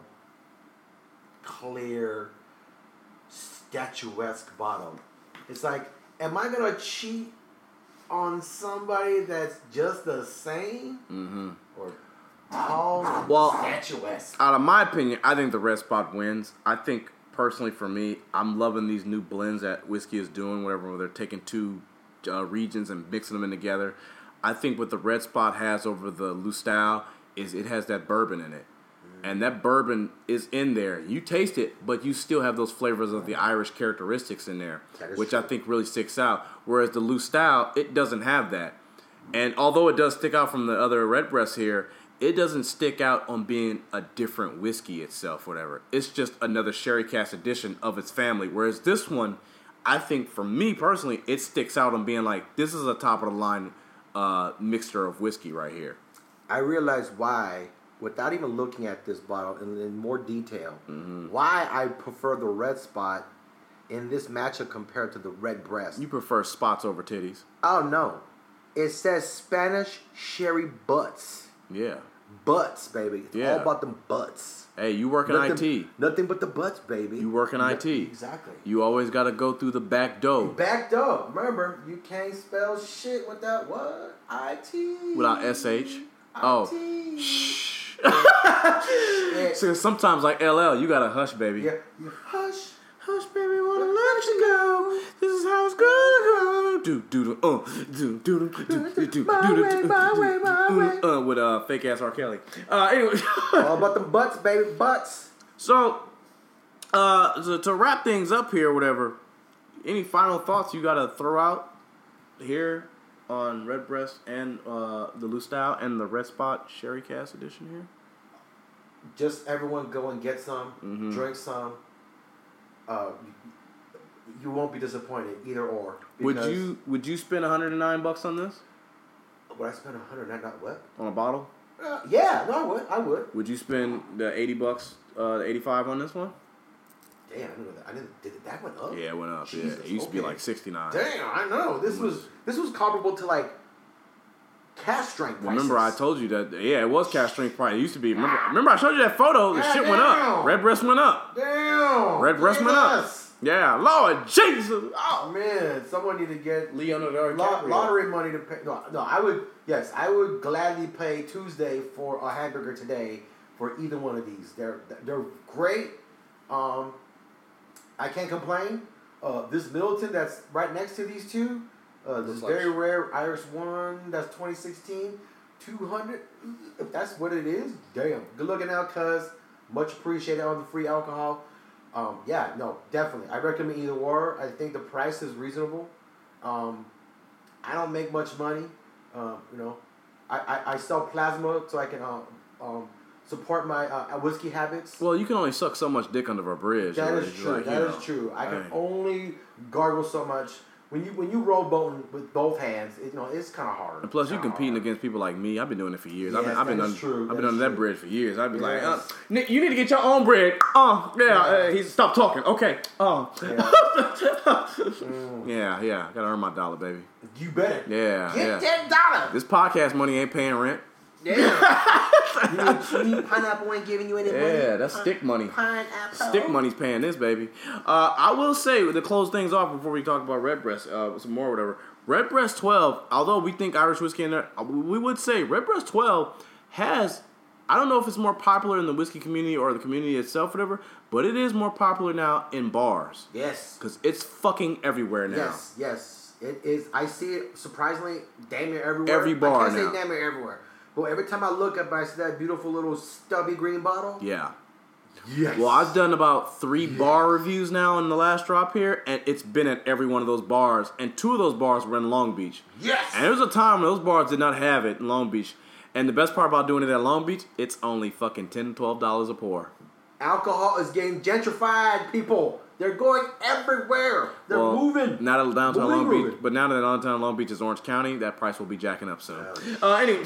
clear, statuesque bottle. It's like, am I gonna cheat on somebody that's just the same, Mm-hmm. or tall and Well, statuesque? Out of my opinion, I think the red spot wins. I think personally for me, I'm loving these new blends that whiskey is doing, whatever, where they're taking two uh, regions and mixing them in together. I think what the red spot has over the LaSalle is it has that bourbon in it. And that bourbon is in there. You taste it, but you still have those flavors of the Irish characteristics in there, That is which true. I think really sticks out. Whereas the LaSalle, it doesn't have that. And although it does stick out from the other Redbreast here, it doesn't stick out on being a different whiskey itself, whatever. It's just another sherry cask edition of its family. Whereas this one, I think for me personally, it sticks out on being like, this is a top of the line uh, mixture of whiskey right here. I realized why, without even looking at this bottle in, in more detail, Mm-hmm. why I prefer the red spot in this matchup compared to the red breast? You prefer spots over titties. Oh, no. It says Spanish sherry butts. Yeah. Butts, baby. It's Yeah. all about them butts. Hey, you work in nothing, I T. Nothing but the butts, baby. You work in yeah, I T. Exactly. You always got to go through the back door. Backed up. Remember, you can't spell shit without what? I T. Without S H. Oh. Shh. Yeah. So sometimes like L L, you got to hush, baby. Yeah. You hush. Hush, baby, wanna let you go. This is how it's gonna go. Do do do uh do do do do do My way, my way, my way. uh with uh fake ass R. Kelly. Uh, anyway, All about them butts, baby, butts. so uh so to wrap things up here, whatever. Any final thoughts you gotta throw out here on Red Breast and uh the Loose Style and the Red Spot Sherry Cast edition here? Just everyone go and get some, Mm-hmm. drink some. Uh, you, you won't be disappointed either or. Would because- you would you spend one hundred nine bucks on this? Would I spend a hundred? Not not what? On a bottle? Uh, yeah, no, I would. I would. Would you spend the eighty bucks, uh, the eighty-five on this one? Damn, I didn't know that. I didn't. Did it, that went up? Yeah, it went up. Jesus, yeah, it used to be okay. like sixty-nine. Damn, I know. This was this was comparable to like cash strength prices. Remember, I told you that. Yeah, it was cash strength price. It used to be. Remember, remember I showed you that photo. The God shit went up. damn. Red breast went up. Damn. Red breast went up. Jesus. Yeah, Lord Jesus. Oh, Oh man, someone need to get Leonardo Lo- DiCaprio. lottery money to pay. No, no, I would. Yes, I would gladly pay Tuesday for a hamburger today for either one of these. They're they're great. Um, I can't complain. Uh, this Middleton that's right next to these two, uh, this Looks like very sh- rare Irish one that's twenty sixteen, two hundred. If that's what it is, damn. Good looking out, cuz. Much appreciated on the free alcohol. Um, yeah, no, definitely. I recommend either or. I think the price is reasonable. Um, I don't make much money. Um, you know, I, I, I sell plasma so I can um, um, support my uh, whiskey habits. Well, you can only suck so much dick under a bridge. That or is it's true. like, That you is know, true. I can right. only gargle so much. When you when you roll boating with both hands, it, you know it's kind of hard. And plus, It's you kinda competing hard. against people like me. I've been doing it for years. I've been, Yes, I've been, that is under, true. I've That been is under that true. bridge for years. I'd be like, uh, Yes. Nick, you need to get your own bread. Uh, yeah, Yeah. uh, he's stop talking. Okay. Uh. Yeah. yeah, yeah. Gotta earn my dollar, baby. You better Yeah, get yeah. that dollar. This podcast money ain't paying rent. Yeah. you, mean, you mean pineapple ain't giving you any money? Yeah, that's stick money. Pineapple. Stick money's paying this, baby. Uh, I will say, to close things off before we talk about Redbreast, uh, some more, whatever. Redbreast twelve, although we think Irish whiskey in there, uh, we would say Redbreast twelve has, I don't know if it's more popular in the whiskey community or the community itself, whatever, but it is more popular now in bars. Yes. Because it's fucking everywhere now. Yes, yes. It is. I see it surprisingly damn near everywhere. Every bar I can't now. say damn near everywhere. But every time I look up, I see that beautiful little stubby green bottle. Yeah. Yes. Well, I've done about three bar reviews now in the last drop here, and it's been at every one of those bars. And two of those bars were in Long Beach. Yes. And there was a time when those bars did not have it in Long Beach. And the best part about doing it at Long Beach, it's only fucking ten dollars, twelve dollars a pour. Alcohol is getting gentrified, people. They're going everywhere. They're Well, moving. Not at downtown Moving, Long Beach, moving. but now that downtown Long Beach is Orange County, that price will be jacking up soon. Uh, anyway.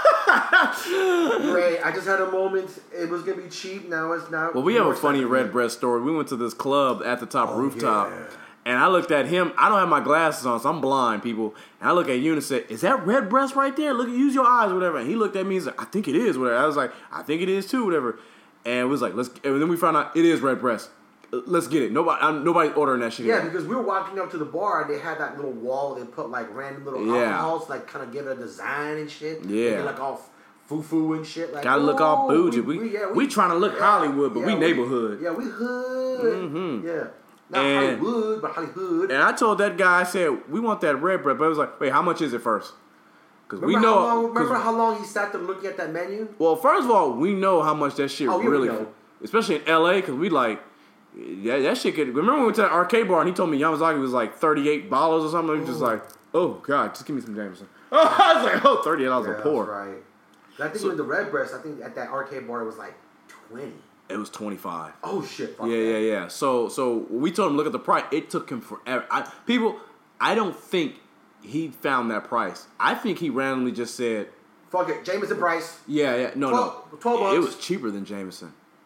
Great. I just had a moment. It was gonna be cheap. Now it's not. Well, we have a more funny expensive. red breast story. We went to this club at the top Oh, rooftop, yeah. and I looked at him. I don't have my glasses on, so I'm blind, people. And I look at you and said, "Is that red breast right there? Look, use your eyes, whatever." And he looked at me and said, "I think it is, whatever." I was like, "I think it is too, whatever." And it was like, "Let's." And then we found out it is red breast. Let's get it. Nobody, I'm, nobody ordering that shit. Yeah, here. because we were walking up to the bar and they had that little wall. They put like random little Yeah. alcohols, like kind of give it a design and shit. Yeah. They like all foo foo and shit. Like Gotta look all oh, bougie. We yeah, we trying to look yeah, Hollywood, but yeah, we neighborhood. Yeah, we hood. Mhm. Yeah, not And- Hollywood, but Hollywood. And I told that guy, I said, "We want that red bread," but I was like, "Wait, how much is it first? Because we remember know." How long, 'cause- remember how long he sat there looking at that menu? well, first of all, we know how much that shit Oh, yeah, we really, know. especially in L A, because we like, yeah, that shit could. Remember when we went to that arcade bar and he told me Yamazaki was like thirty-eight dollars or something? He was just like, "Oh God, just give me some Jameson." Oh, I was like, "Oh, thirty-eight dollars Yeah, a pour." that's right. And I think So- with the red breast, I think at that arcade bar it was like twenty. It was twenty-five. Oh shit! Fuck Yeah, that. yeah, yeah. So, so we told him look at the price. It took him forever. I, people, I don't think he found that price. I think he randomly just said, Fuck it, Jameson Price. "Yeah, yeah, no, Twelve- no, twelve It bucks. was cheaper than Jameson.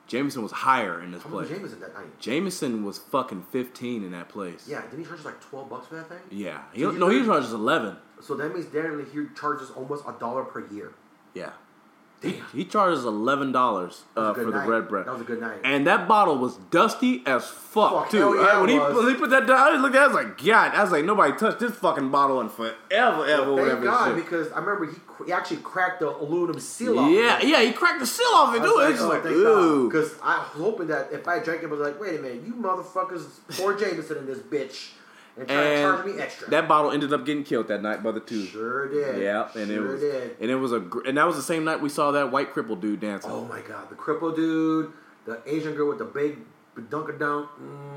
Jameson was higher in this How much place. was Jameson that night? Jameson was fucking fifteen in that place. Yeah, didn't he charge us like twelve bucks for that thing? Yeah. He, So you no, he heard- charges eleven. So that means Darren he charges almost a dollar per year. Yeah. Damn. He charges eleven dollars That was uh, a good for the night. red bread. That was a good night. And that bottle was dusty as fuck, Fuck, too. hell yeah, Uh, when, it he, was. when he put that down, I looked at it, I was like, God. I was like, nobody touched this fucking bottle in forever, ever, Well, whatever thank God, shit. because I remember he, cr- he actually cracked the aluminum seal off. Yeah, of it. yeah, he cracked the seal off it, I dude. was It's just oh, like, thank ooh. Because I was hoping that if I drank it, I was like, wait a minute, you motherfuckers pour Jameson in this bitch and try to charge me And extra. that bottle ended up getting killed that night by the two. Sure did. Yeah, and sure it was, did. and it was a, gr- and that was the same night we saw that white crippled dude dancing. Oh my God, the cripple dude, the Asian girl with the big dunkadunk.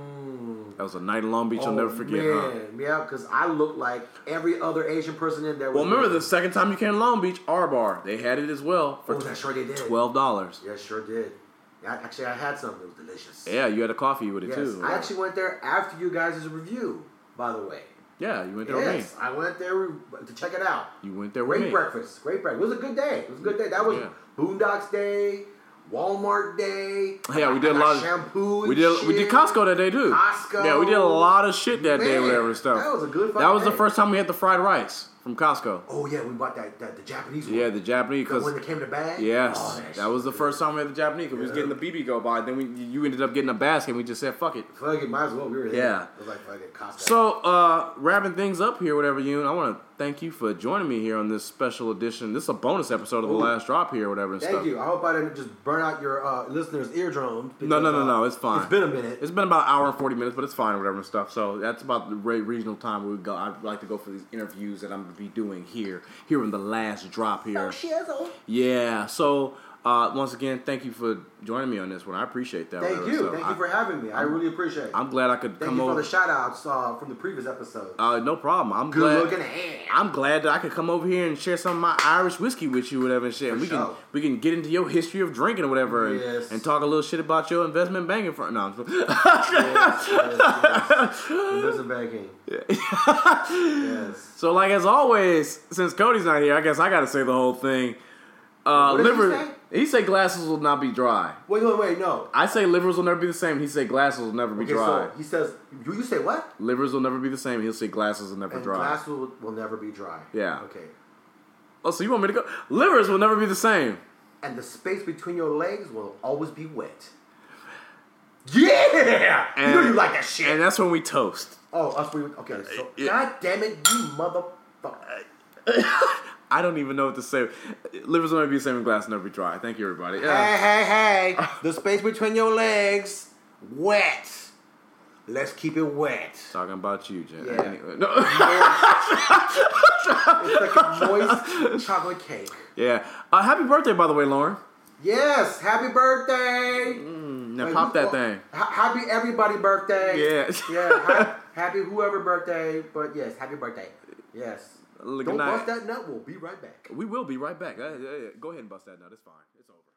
Mm. That was a night in Long Beach I'll Oh, never forget, huh? man. Yeah, because I looked like every other Asian person in there. Well, was remember there. the second time you came to Long Beach, our bar, they had it as well for Oh, that sure they did. twelve dollars. Yeah, sure did. Yeah, actually, I had some. It was delicious. Yeah, you had a coffee with it Yes, too. I actually went there after you guys' review, by the way. Yeah, you went there with me. Yes, I went there to check it out. You went there with Great me. breakfast. Great breakfast. It was a good day. It was a good day. That was Yeah. Boondocks Day, Walmart Day. Yeah, we did I a got lot of shampoo. And We did we did shit. Costco that day too. Costco. Yeah, we did a lot of shit that day, Man, whatever and stuff. that was a good That fucking was the day. first time we had the fried rice from Costco. Oh yeah, we bought that, that the Japanese one. Yeah, the Japanese the one because that came in the bag. yes, Oh, that shit was the first time we had the Japanese because we was Yeah. getting the B B go by. Then we you ended up getting a basket. and We just said fuck it. Fuck it, might as well. We were there. Yeah. It was like fucking Costco. So, uh, wrapping things up here, whatever you, I want to thank you for joining me here on this special edition. This is a bonus episode of the Ooh. last drop here, whatever and Thank stuff. you. I hope I didn't just burn out your uh, listeners' eardrums. No, no, because, no, uh, no, it's fine. It's been a minute. It's been about an hour and forty minutes, but it's fine, whatever and stuff. So that's about the re- regional time we go. I like to go for these interviews that I'm gonna be doing here, here in the last drop here. Oh, shizzle. Yeah. So uh, once again, thank you for joining me on this one. I appreciate that. Thank whatever. you. So Thank I, you for having me. I really appreciate it. I'm glad I could Thank come you for over. the shout outs uh, from the previous episode. uh, no problem. I'm Good glad. looking hand. I'm glad that I could come over here and share some of my Irish whiskey with you, whatever and shit. And For we can sure. we can get into your history of drinking or whatever, and, Yes. and talk a little shit about your investment banking firm. No, I'm just- yes, yes, yes. Investment banking. Yes. So, like as always, since Cody's not here, I guess I got to say the whole thing. Uh, What did he liver. say? He say glasses will not be dry. Wait, wait, wait, no. I say livers will never be the same. He say glasses will never be Okay, dry. so he says, you, you say what? Livers will never be the same. He'll say glasses will never And dry. glass will, will never be dry. Yeah. Okay. Oh, so you want me to go? Livers will never be the same. And the space between your legs will always be wet. Yeah! And, you know you like that shit. And that's when we toast. oh, us we okay. So, Yeah. God damn it, you motherfucker. I don't even know what to say. Livers will never be the same and glass will never be dry. Thank you, everybody. Hey, Yeah. hey, hey. The space between your legs, wet. Let's keep it wet. Talking about you, Jen. Yeah. Anyway, no. It's like a moist chocolate cake. Yeah. Uh, happy birthday, by the way, Lauren. Yes, happy birthday. Mm, now Wait, pop who- that thing. Ha- happy everybody birthday. Yes. Yeah. ha- happy whoever birthday, but yes, happy birthday. Yes. Look, Don't good night. bust that nut. We'll be right back. We will be right back. Uh, uh, Go ahead and bust that nut. It's fine. It's over.